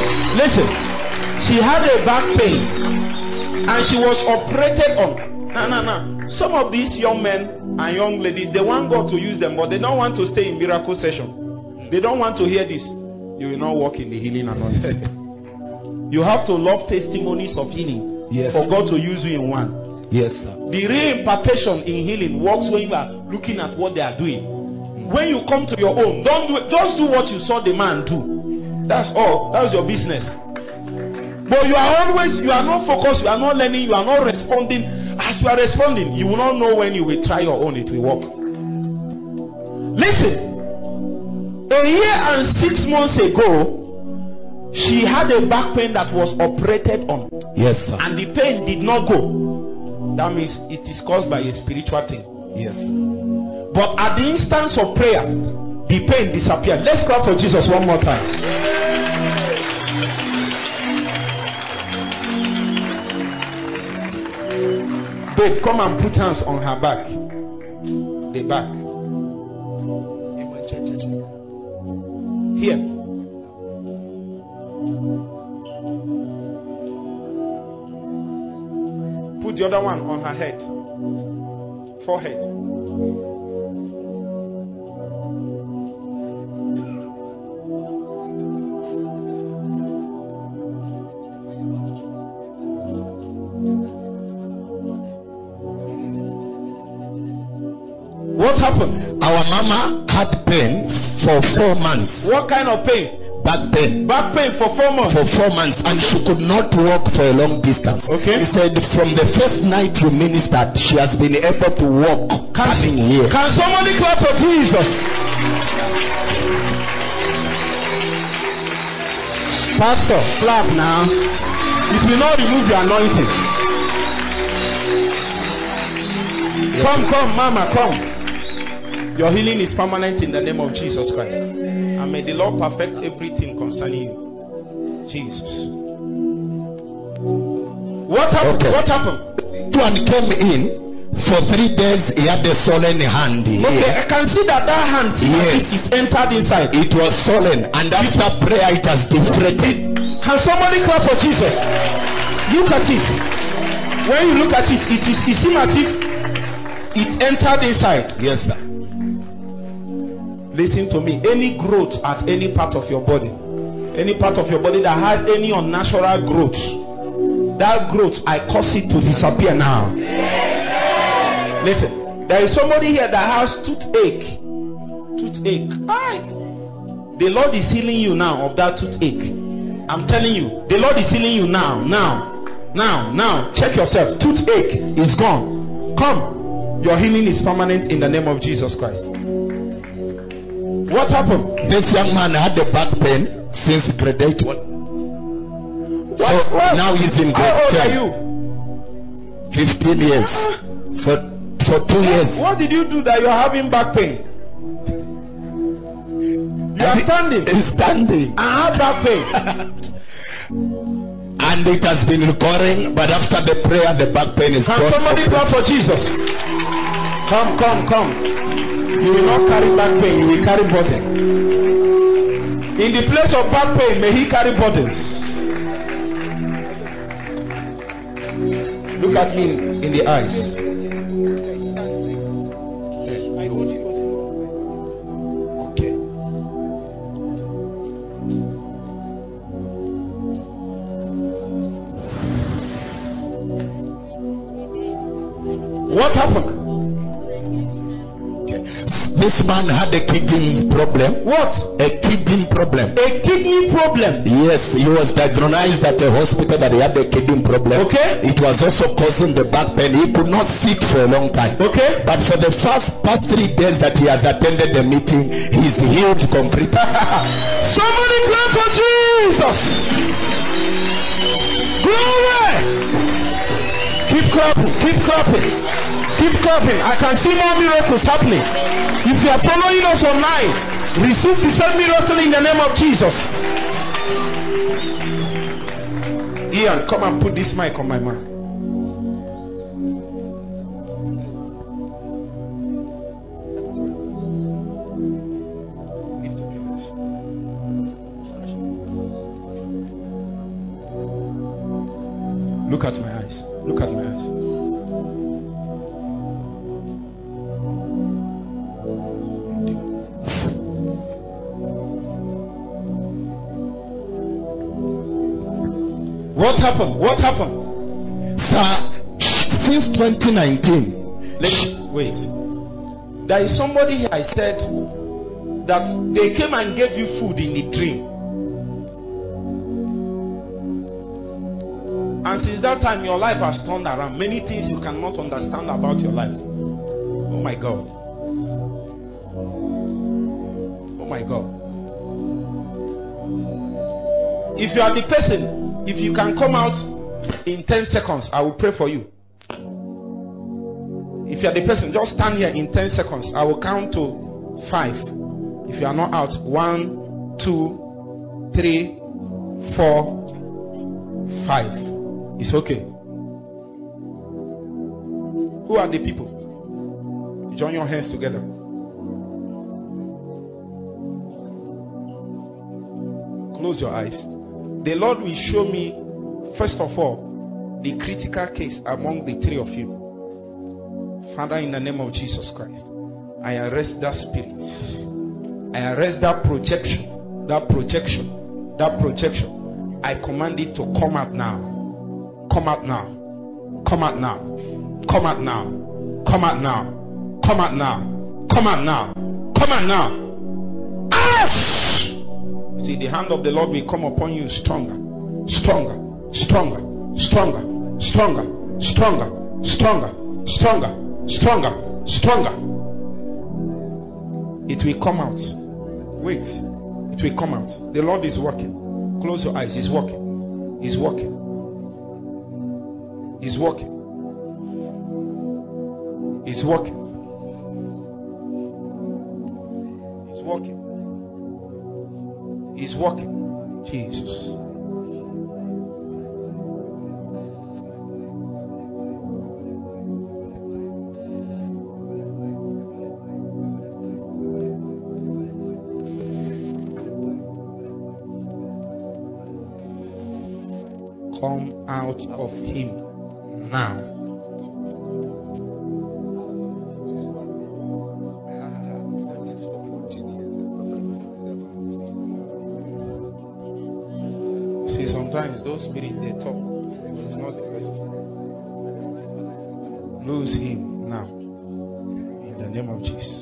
She had a back pain and she was operated on. No. Some of these young men and young ladies, they want God to use them, but they don't want to stay in miracle session. They don't want to hear this. You will not walk in the healing anointing. You have to love testimonies of healing. Yes. For God to use you in one. Yes, sir. The real impartation in healing works when you are looking at what they are doing. When you come to your own, don't do it. Just do what you saw the man do. That's all. That's your business. But you are not focused, you are not learning, you are not responding. As you are responding, you will not know when you will try your own, it will work. Listen. A year and 6 months ago, she had a back pain that was operated on. Yes, sir. And the pain did not go. That means it is caused by a spiritual thing. Yes, sir. But at the instance of prayer, the pain disappeared. Let's clap for Jesus one more time. Babe, come and put hands on her back. The back. Here. Put the other one on her head. Forehead. What happened? Our mama had pain for 4 months. What kind of pain? Back pain. Back pain for 4 months. For 4 months, and she could not walk for a long distance. Okay. He said from the first night you ministered, she has been able to walk coming here. Can somebody clap for Jesus? Pastor, clap now. It will not remove your anointing. Come, mama, come. Your healing is permanent in the name of Jesus Christ. And may the Lord perfect everything concerning you. Jesus. What happened? Okay. What happened? One came in for 3 days. He had a swollen hand here. Okay, I can see that hand Yes. is entered inside. It was swollen, and after prayer it has deflated. Can somebody clap for Jesus? Look at it. When you look at it, it seems as if it entered inside. Yes, sir. Listen to me. Any growth at any part of your body that has any unnatural growth, that growth, I cause it to disappear now. Listen, there is somebody here that has toothache. Aye. The Lord is healing you now of that toothache. I'm telling you, the Lord is healing you now. Check yourself. Toothache is gone. Come. Your healing is permanent in the name of Jesus Christ. What happened? This young man had a back pain since grade 8. Now he's in grade 10. How old are you? 15 years. So for 2 years. What did you do that you are having back pain? You are standing. He's standing. I have back pain. And it has been recurring, but after the prayer, the back pain is gone. Can somebody clap for Jesus? Come. You will not carry back pain, you will carry burden. In the place of back pain, may he carry burdens. Look at me in the eyes. What happened? This man had a kidney problem. What? A kidney problem. A kidney problem. Yes, he was diagnosed at a hospital that he had a kidney problem. Okay. It was also causing the back pain. He could not sit for a long time. Okay. But for the past 3 days that he has attended the meeting, he's healed completely. Somebody clap for Jesus. Glory. Keep clapping. Keep clapping. Keep clapping. I can see more miracles happening. If you are following us online, receive the same miracle in the name of Jesus. Ian, come and put this mic on my mouth. Look at my eyes. Look at my eyes. What happened? What happened? Sir, since 2019. Wait. There is somebody here, I said, that they came and gave you food in the dream. And since that time, your life has turned around. Many things you cannot understand about your life. Oh my God. Oh my God. If you are the person, if you can come out in 10 seconds, I will pray for you. If you are the person, just stand here in 10 seconds. I will count to 5. If you are not out, 1, 2, 3, 4, 5. It's okay. Who are the people? Join your hands together. Close your eyes. The Lord will show me, first of all, the critical case among the 3 of you. Father, in the name of Jesus Christ, I arrest that spirit. I arrest that projection. That projection. That projection. I command it to come out now. Come out now. Come out now. Come out now. Come out now. Come out now. Come out now. Come out now. Ouch! See, the hand of the Lord will come upon you stronger. Stronger. Stronger. Stronger. Stronger. Stronger. Stronger. Stronger. Stronger. Stronger. It will come out. Wait. It will come out. The Lord is working. Close your eyes. He's working. He's working. He's working. He's working. He's working. He's working. Jesus. Come out of him now. See, sometimes those spirits they talk. It's not the best. Lose him now. In the name of Jesus.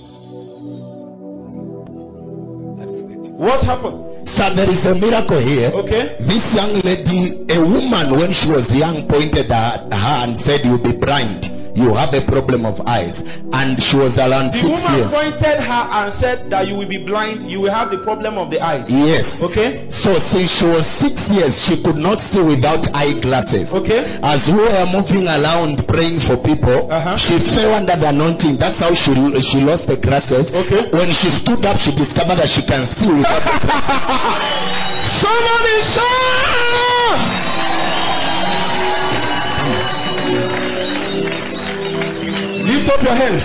What happened? Sir, there is a miracle here. Okay. This young lady, a woman when she was young, pointed at her and said, "You'll be blind. You have a problem of eyes." And she was around The 6 woman years. pointed her and said that you will be blind, you will have the problem of the eyes. Yes. Okay. So since she was 6 years, she could not see without eyeglasses. Okay. As we were moving around praying for people, she fell under the anointing. That's how she lost the glasses. Okay. When she stood up, she discovered that she can see without the glasses. Somebody shout! Lift up your hands.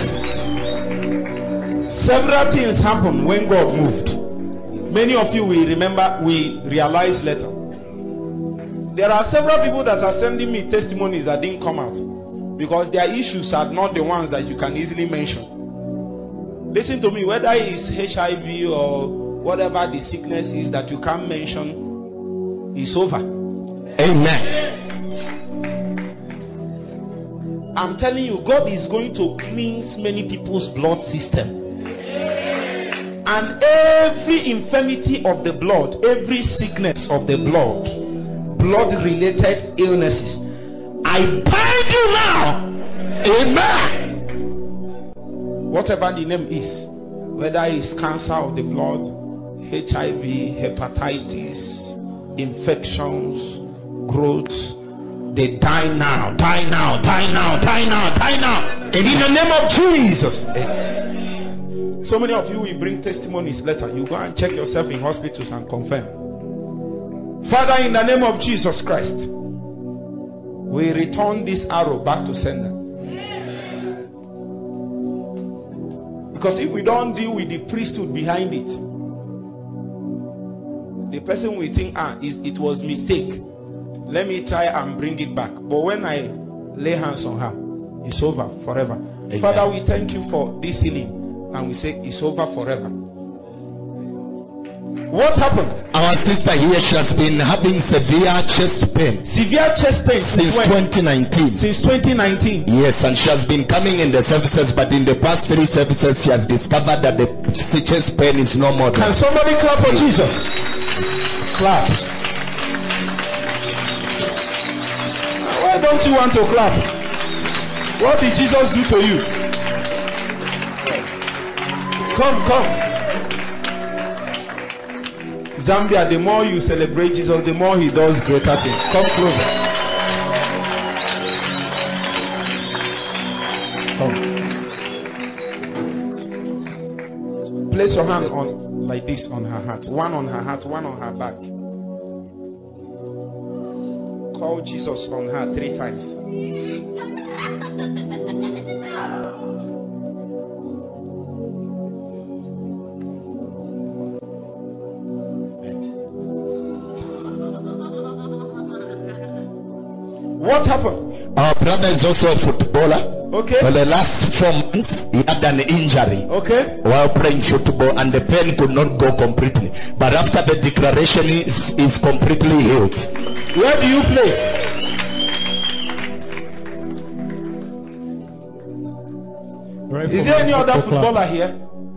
Several things happened when God moved. Many of you will remember, we realized later. There are several people that are sending me testimonies that didn't come out because their issues are not the ones that you can easily mention. Listen to me, whether it's HIV or whatever the sickness is that you can't mention, it's over. Amen. I'm telling you, God is going to cleanse many people's blood system. And every infirmity of the blood, every sickness of the blood, blood-related illnesses, I bind you now. Amen. Whatever the name is, whether it's cancer of the blood, HIV, hepatitis, infections, growth, they die now, die now, die now, die now, die now. In the name of Jesus. So many of you will bring testimonies later. You go and check yourself in hospitals and confirm. Father, in the name of Jesus Christ, we return this arrow back to sender. Because if we don't deal with the priesthood behind it, the person will think, it was mistake. Let me try and bring it back. But when I lay hands on her, it's over forever. Amen. Father, we thank you for this healing. And we say it's over forever. What happened? Our sister here, she has been having severe chest pain. Severe chest pain since 2019. Since 2019. Yes, and she has been coming in the services, but in the past 3 services, she has discovered that the chest pain is no more. Can somebody clap for Jesus? Clap. Why don't you want to clap? What did Jesus do to you? Come. Zambia, the more you celebrate Jesus, the more he does greater things. Come closer. Come. Place your hand on like this on her heart. One on her heart, one on her back. Call Jesus on her 3 times. What happened? Our brother is also a footballer. Okay. For the last 4 months, he had an injury. Okay. While playing football, and the pain could not go completely. But after the declaration, is completely healed. Where do you play? Is there any other footballer here?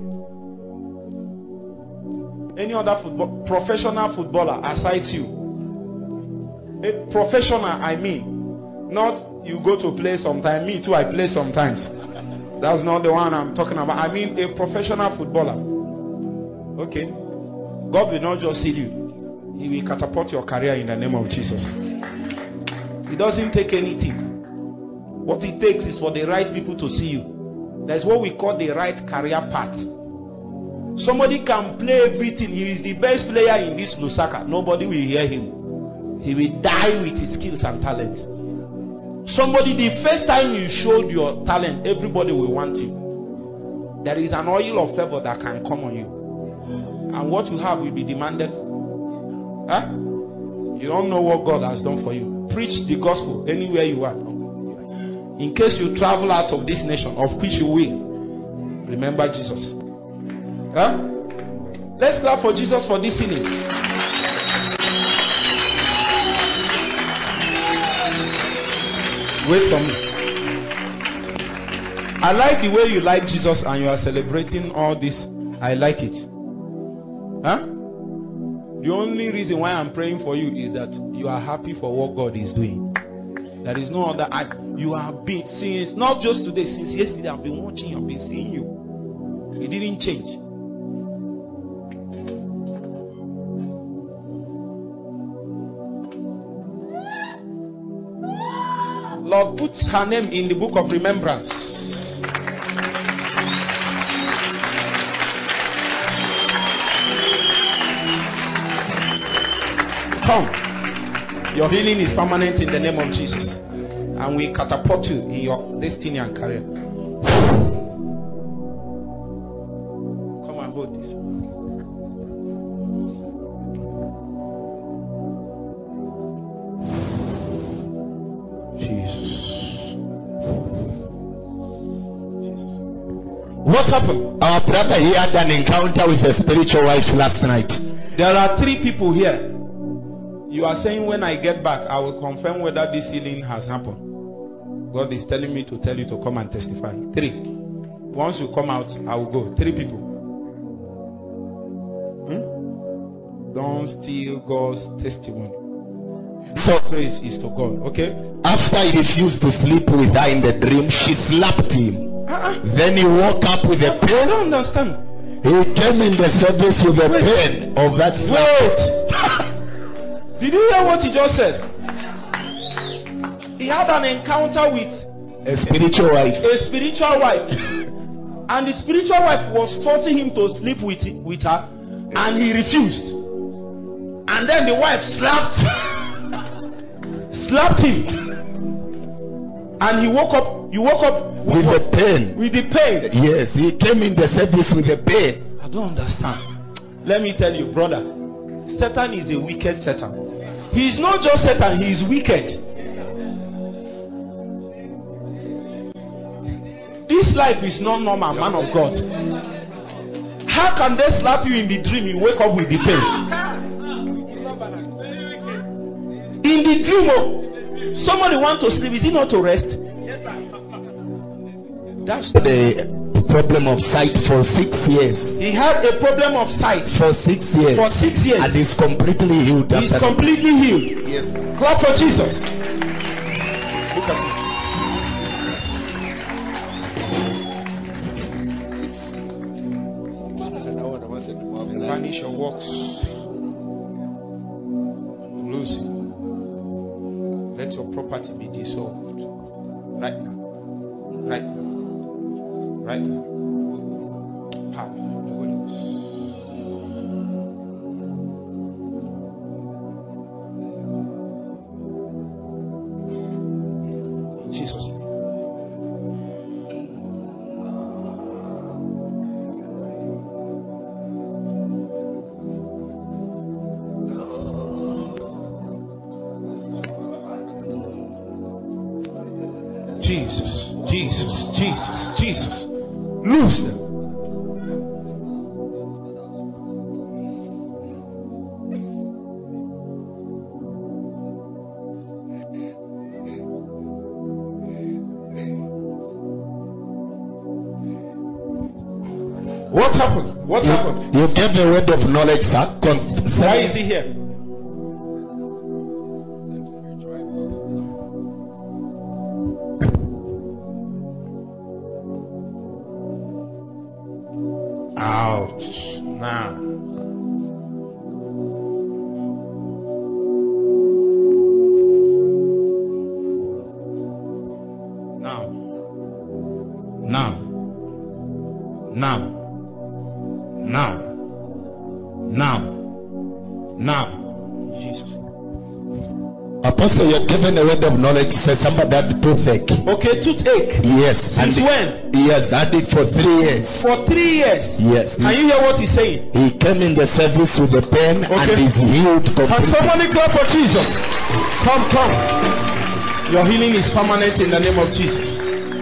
Any other professional footballer aside you? A professional, I mean. Not you go to play sometime. Me too, I play sometimes. That's not the one I'm talking about. I mean a professional footballer. Okay. God will not just heal you. He will catapult your career in the name of Jesus. It doesn't take anything. What it takes is for the right people to see you. That's what we call the right career path. Somebody can play everything. He is the best player in this Lusaka. Nobody will hear him. He will die with his skills and talent. Somebody, the first time you showed your talent, everybody will want you. There is an oil of favor that can come on you. And what you have will be demanded. Huh? You don't know what God has done for you. Preach the gospel anywhere you are. In case you travel out of this nation, of which you will, remember Jesus. Huh? Let's clap for Jesus for this healing. Wait for me. I like the way you like Jesus and you are celebrating all this. I like it. Huh? The only reason why I'm praying for you is that you are happy for what God is doing. There is no other. You have been since, not just today, since yesterday I've been watching you, I've been seeing you. It didn't change. Lord, put her name in the book of remembrance. Come. Your healing is permanent in the name of Jesus. And we catapult you in your destiny and career. Come and hold this. What happened? Our brother here had an encounter with a spiritual wife last night. There are 3 people here. You are saying when I get back, I will confirm whether this healing has happened. God is telling me to tell you to come and testify. 3. Once you come out, I will go. 3 people. Don't steal God's testimony. So praise is to God. Okay? After he refused to sleep with her in the dream, she slapped him. Then he woke up with a pain. I don't understand. He came in the service with the pain of that slap. Wait. Did you hear what he just said? He had an encounter with a spiritual wife. A spiritual wife. And the spiritual wife was forcing him to sleep with her, and he refused. And then the wife slapped him. And he woke up with the pain. With the pain. Yes, he came in the service with the pain. I don't understand. Let me tell you, brother, Satan is a wicked Satan. He is not just Satan, he is wicked. This life is not normal, man of God. How can they slap you in the dream, you wake up with the pain? In the dream, somebody wants to sleep, is it not to rest? Yes, sir. That's the problem of sight for 6 years. He had a problem of sight for 6 years. For 6 years. And he's completely healed. He's completely healed. Yes. Clap for Jesus. Look at me. Vanish your works. Lose it. Let your property be dissolved. Right now. Right now. Right now. Power of the Holy Ghost. In Jesus' name. Jesus. Lose them. What happened? What happened? You gave a word of knowledge, sir. Why is he here? Apostle, you're given a word of knowledge. Says somebody had toothache. Okay, toothache. Yes. Since when? He has had it for 3 years. For 3 years? Yes. Can you hear what he's saying? He came in the service with the pain and is healed completely. Can somebody clap for Jesus? Come. Your healing is permanent in the name of Jesus.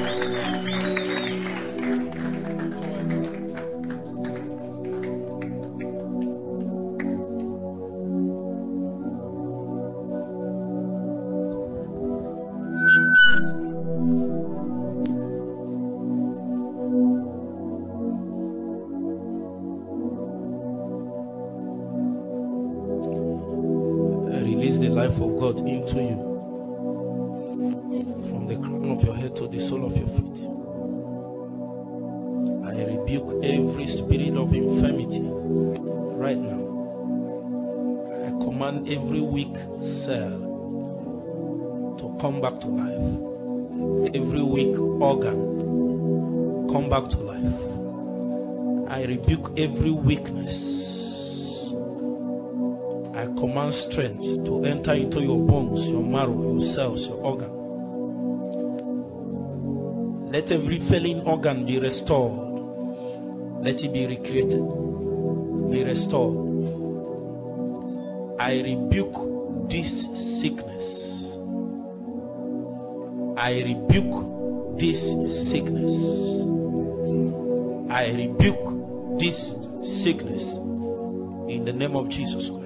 Into you, from the crown of your head to the sole of your feet. I rebuke every spirit of infirmity right now. I command every weak cell to come back to life. Every weak organ come back to life. I rebuke every weakness. I command strength to enter into your bones, your marrow, your cells, your organ. Let every failing organ be restored. Let it be recreated. Be restored. I rebuke this sickness. I rebuke this sickness. I rebuke this sickness in the name of Jesus Christ.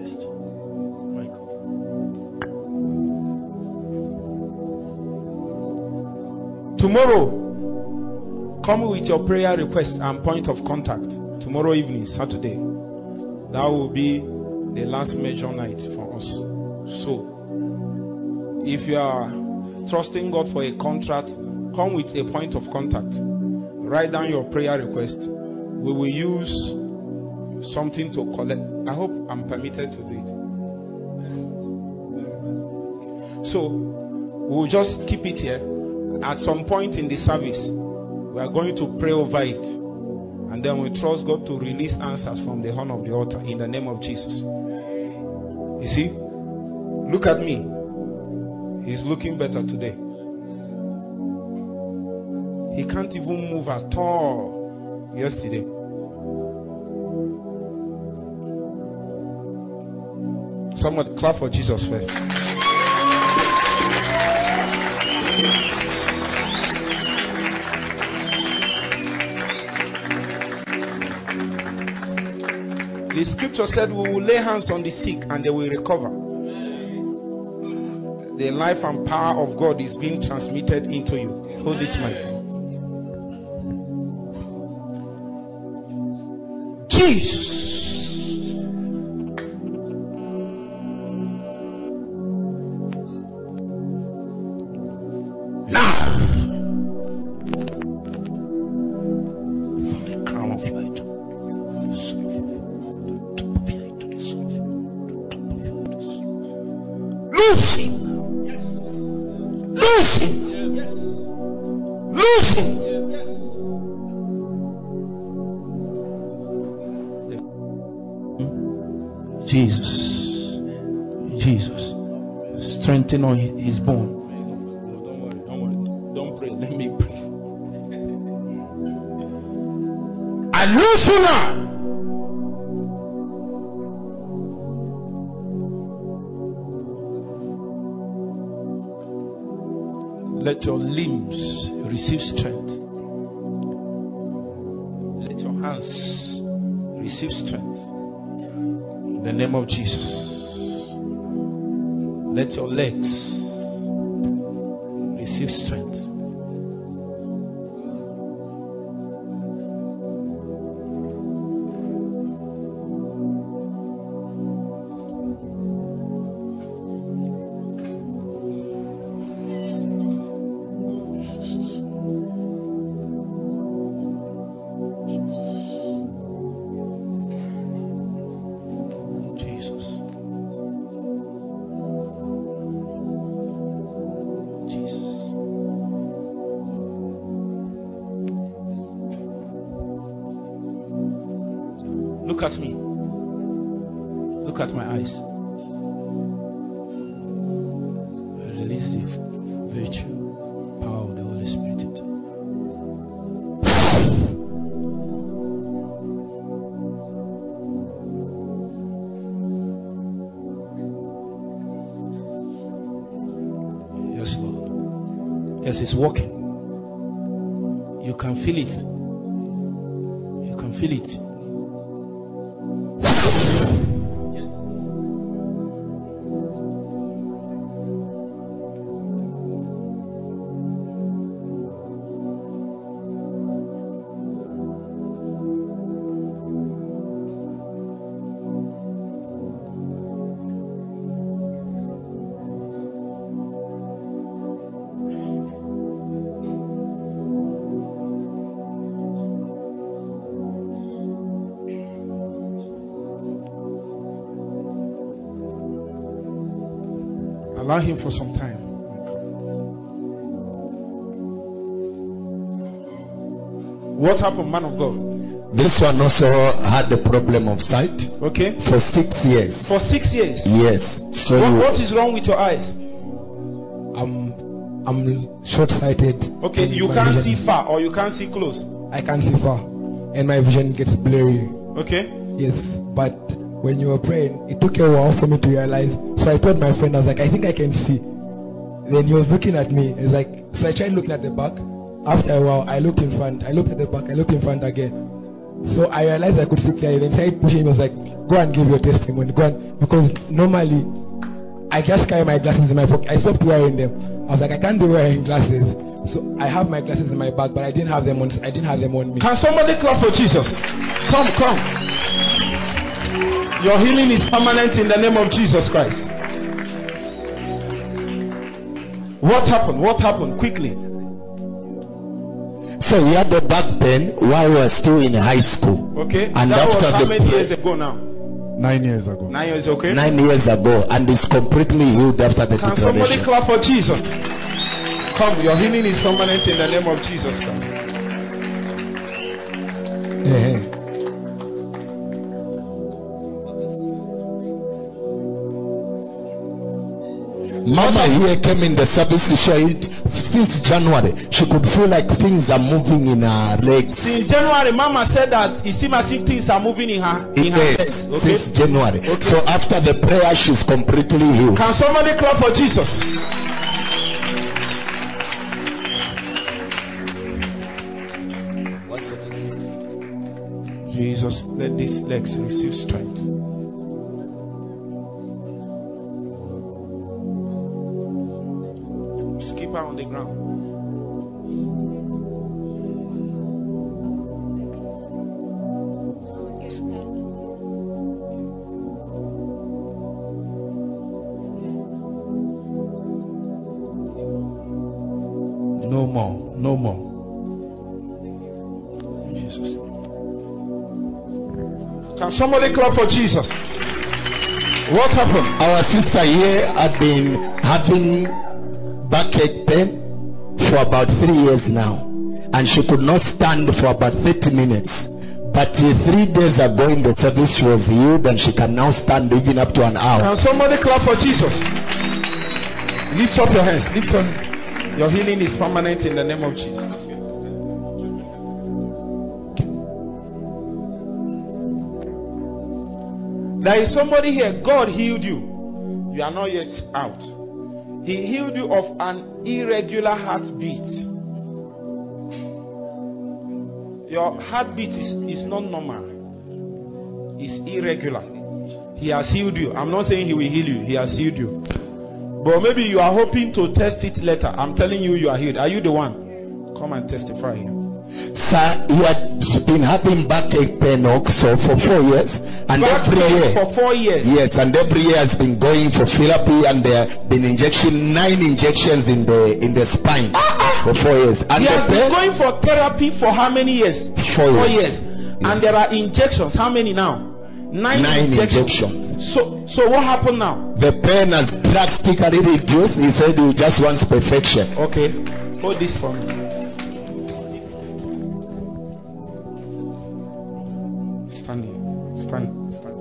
Tomorrow, come with your prayer request and point of contact. Tomorrow evening, Saturday. That will be the last major night for us. So, if you are trusting God for a contract, come with a point of contact. Write down your prayer request. We will use something to collect. I hope I'm permitted to do it. So, we'll just keep it here. At some point in the service, we are going to pray over it. And then we trust God to release answers from the horn of the altar in the name of Jesus. You see? Look at me. He's looking better today. He can't even move at all yesterday. Somebody clap for Jesus first. The scripture said we will lay hands on the sick and they will recover. The life and power of God is being transmitted into you. Hold this mic. Jesus. Jesus. Strengthen on his bone. Don't worry. Don't pray. Let me pray. I lose you now. Let your limbs receive strength. Let your hands receive strength. In the name of Jesus. Let your legs receive strength. Look at me. Look at my eyes. Release the virtue, power of the Holy Spirit. Yes, Lord. Yes, it's working. You can feel it. You can feel it. Allow him for some time. What happened, man of God? This one also had the problem of sight. Okay. For 6 years. For 6 years? Yes. So what is wrong with your eyes? I'm short-sighted. Okay, you can't see far or you can't see close? I can't see far. And my vision gets blurry. Okay. Yes, but when you were praying, it took a while for me to realize. So I told my friend, I was like, I think I can see. Then he was looking at me. It's like, so I tried looking at the back. After a while, I looked in front. I looked at the back. I looked in front again. So I realized I could see clearly. Then I pushing him. I was like, go and give your testimony. Go and, because normally I just carry my glasses in my pocket. I stopped wearing them. I was like, I can't be wearing glasses. So I have my glasses in my bag, but I didn't have them on me. Can somebody clap for Jesus? Come. Your healing is permanent in the name of Jesus Christ. What happened? Quickly. So he had the back pain while he was still in high school. Okay. And that after was how many prayer, years ago now? 9 years ago. 9 years, okay. 9 years ago, and is completely healed after the Can somebody declaration. clap for Jesus? Come, your healing is permanent in the name of Jesus Christ. Mama here came in the service. She said since January she could feel like things are moving in her legs. Since January, Mama said that it seems as if things are moving in her legs. Okay? Since January. Okay. So after the prayer, she's completely healed. Can somebody clap for Jesus? Jesus, let these legs receive strength. Skip her on the ground. No more. In Jesus' name. Can somebody clap for Jesus? What happened? Our sister here had been having backache pain for about 3 years now, and she could not stand for about 30 minutes. But 3 days ago in the service, she was healed and she can now stand even up to an hour. Can somebody clap for Jesus? Lift up your hands. Lift on. Your healing is permanent in the name of Jesus. There is somebody here. God healed you. You are not yet out. He healed you of an irregular heartbeat. Your heartbeat is not normal. It's irregular. He has healed you. I'm not saying he will heal you. He has healed you. But maybe you are hoping to test it later. I'm telling you, you are healed. Are you the one? Come and testify here. Sir, you had been having backache pain also for 4 years, and every year for 4 years. Yes, and every year has been going for therapy, and there have been 9 injections in the spine for 4 years. And he has been going for therapy for how many years? 4 years. Yes. And there are injections. How many now? 9 injections. So what happened now? The pain has drastically reduced. He said he just wants perfection. Okay, hold this for me. Stand.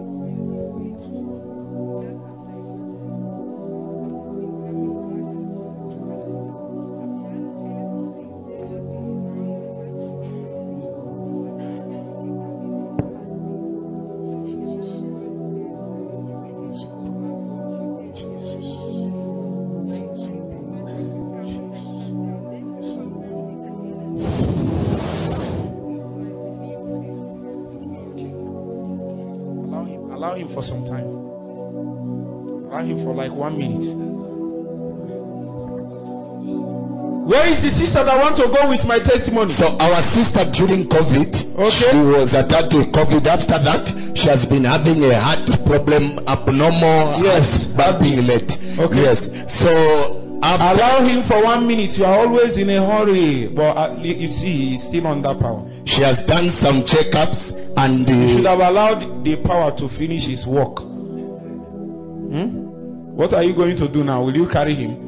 Allow him for some time. Allow him for like 1 minute. Where is the sister that wants to go with my testimony? So our sister during COVID, okay, she was attacked with COVID. After that, she has been having a heart problem, abnormal, yes, heart being late. Okay. Yes. So allow him for 1 minute. You are always in a hurry, but you see, he's still under power. She has done some checkups, and you should have allowed the power to finish his work. What are you going to do now? Will you carry him?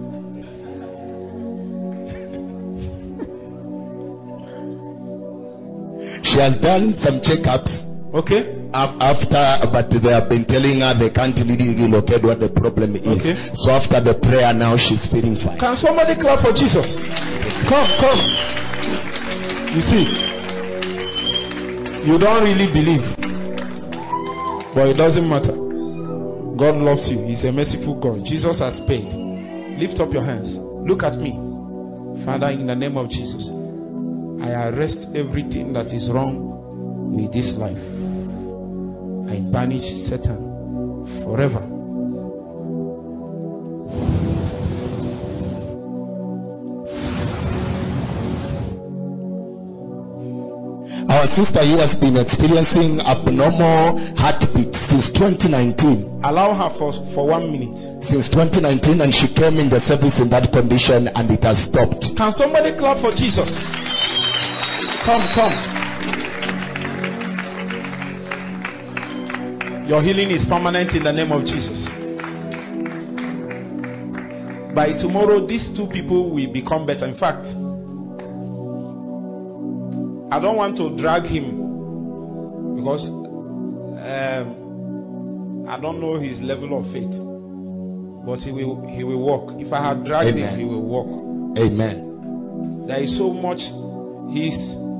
She has done some checkups. Okay. But they have been telling her they can't really locate what the problem is. Okay. So after the prayer, now she's feeling fine. Can somebody clap for Jesus? Come. You see, you don't really believe, but it doesn't matter. God loves you. He's a merciful God. Jesus has paid. Lift up your hands. Look at me. Father, in the name of Jesus, I arrest everything that is wrong with this life. I banish Satan forever. Our sister here has been experiencing abnormal heartbeat since 2019. Allow her for 1 minute. Since 2019, and she came in the service in that condition, and it has stopped. Can somebody clap for Jesus? Come. Your healing is permanent in the name of Jesus. By tomorrow, these two people will become better. In fact, I don't want to drag him because I don't know his level of faith, but he will walk. If I had dragged him, he will walk. Amen. There is so much. It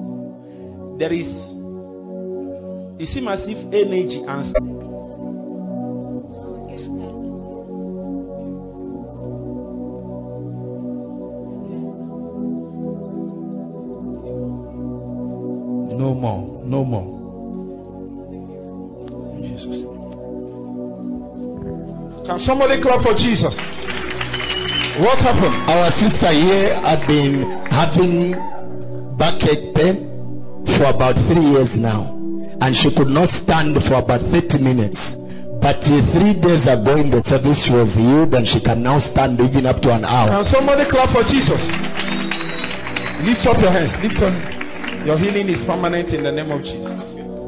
seems as if energy and no more. In Jesus' name. Can somebody clap for Jesus? What happened? Our sister here had been having backache pain for about 3 years now, and she could not stand for about 30 minutes. But 3 days ago in the service, she was healed, and she can now stand even up to an hour. Can somebody clap for Jesus? Lift up your hands. Lift up. Your healing is permanent in the name of Jesus.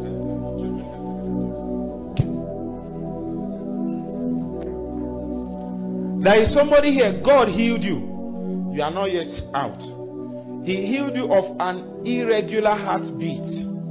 There is somebody here. God healed you. You are not yet out. He healed you of an irregular heartbeat.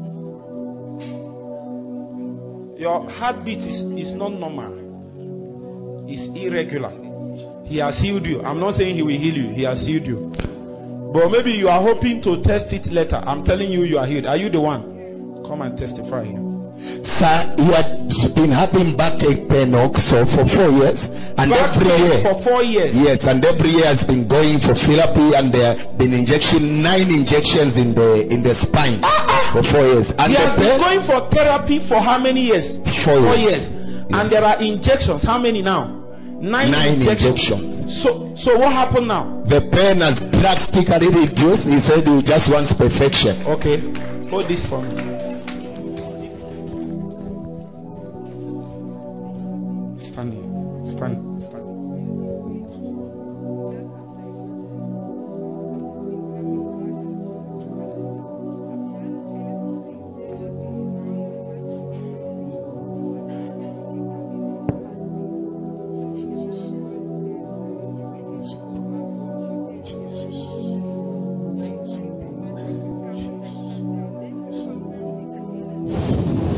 Your heartbeat is not normal. It's irregular. He has healed you. I'm not saying he will heal you. He has healed you. But maybe you are hoping to test it later. I'm telling you, you are healed. Are you the one? Come and testify here. Sir, he has been having backache pain also for 4 years. And every year. For 4 years. Yes, and every year has been going for therapy, and there have been 9 injections in the spine for 4 years. And he has been going for therapy for how many years? 4 years. Yes. And there are injections. How many now? 9 injections. So what happened now? The pain has drastically reduced. He said he just wants perfection. Okay. Hold this for me. Stand.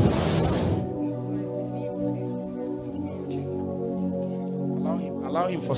Allow him for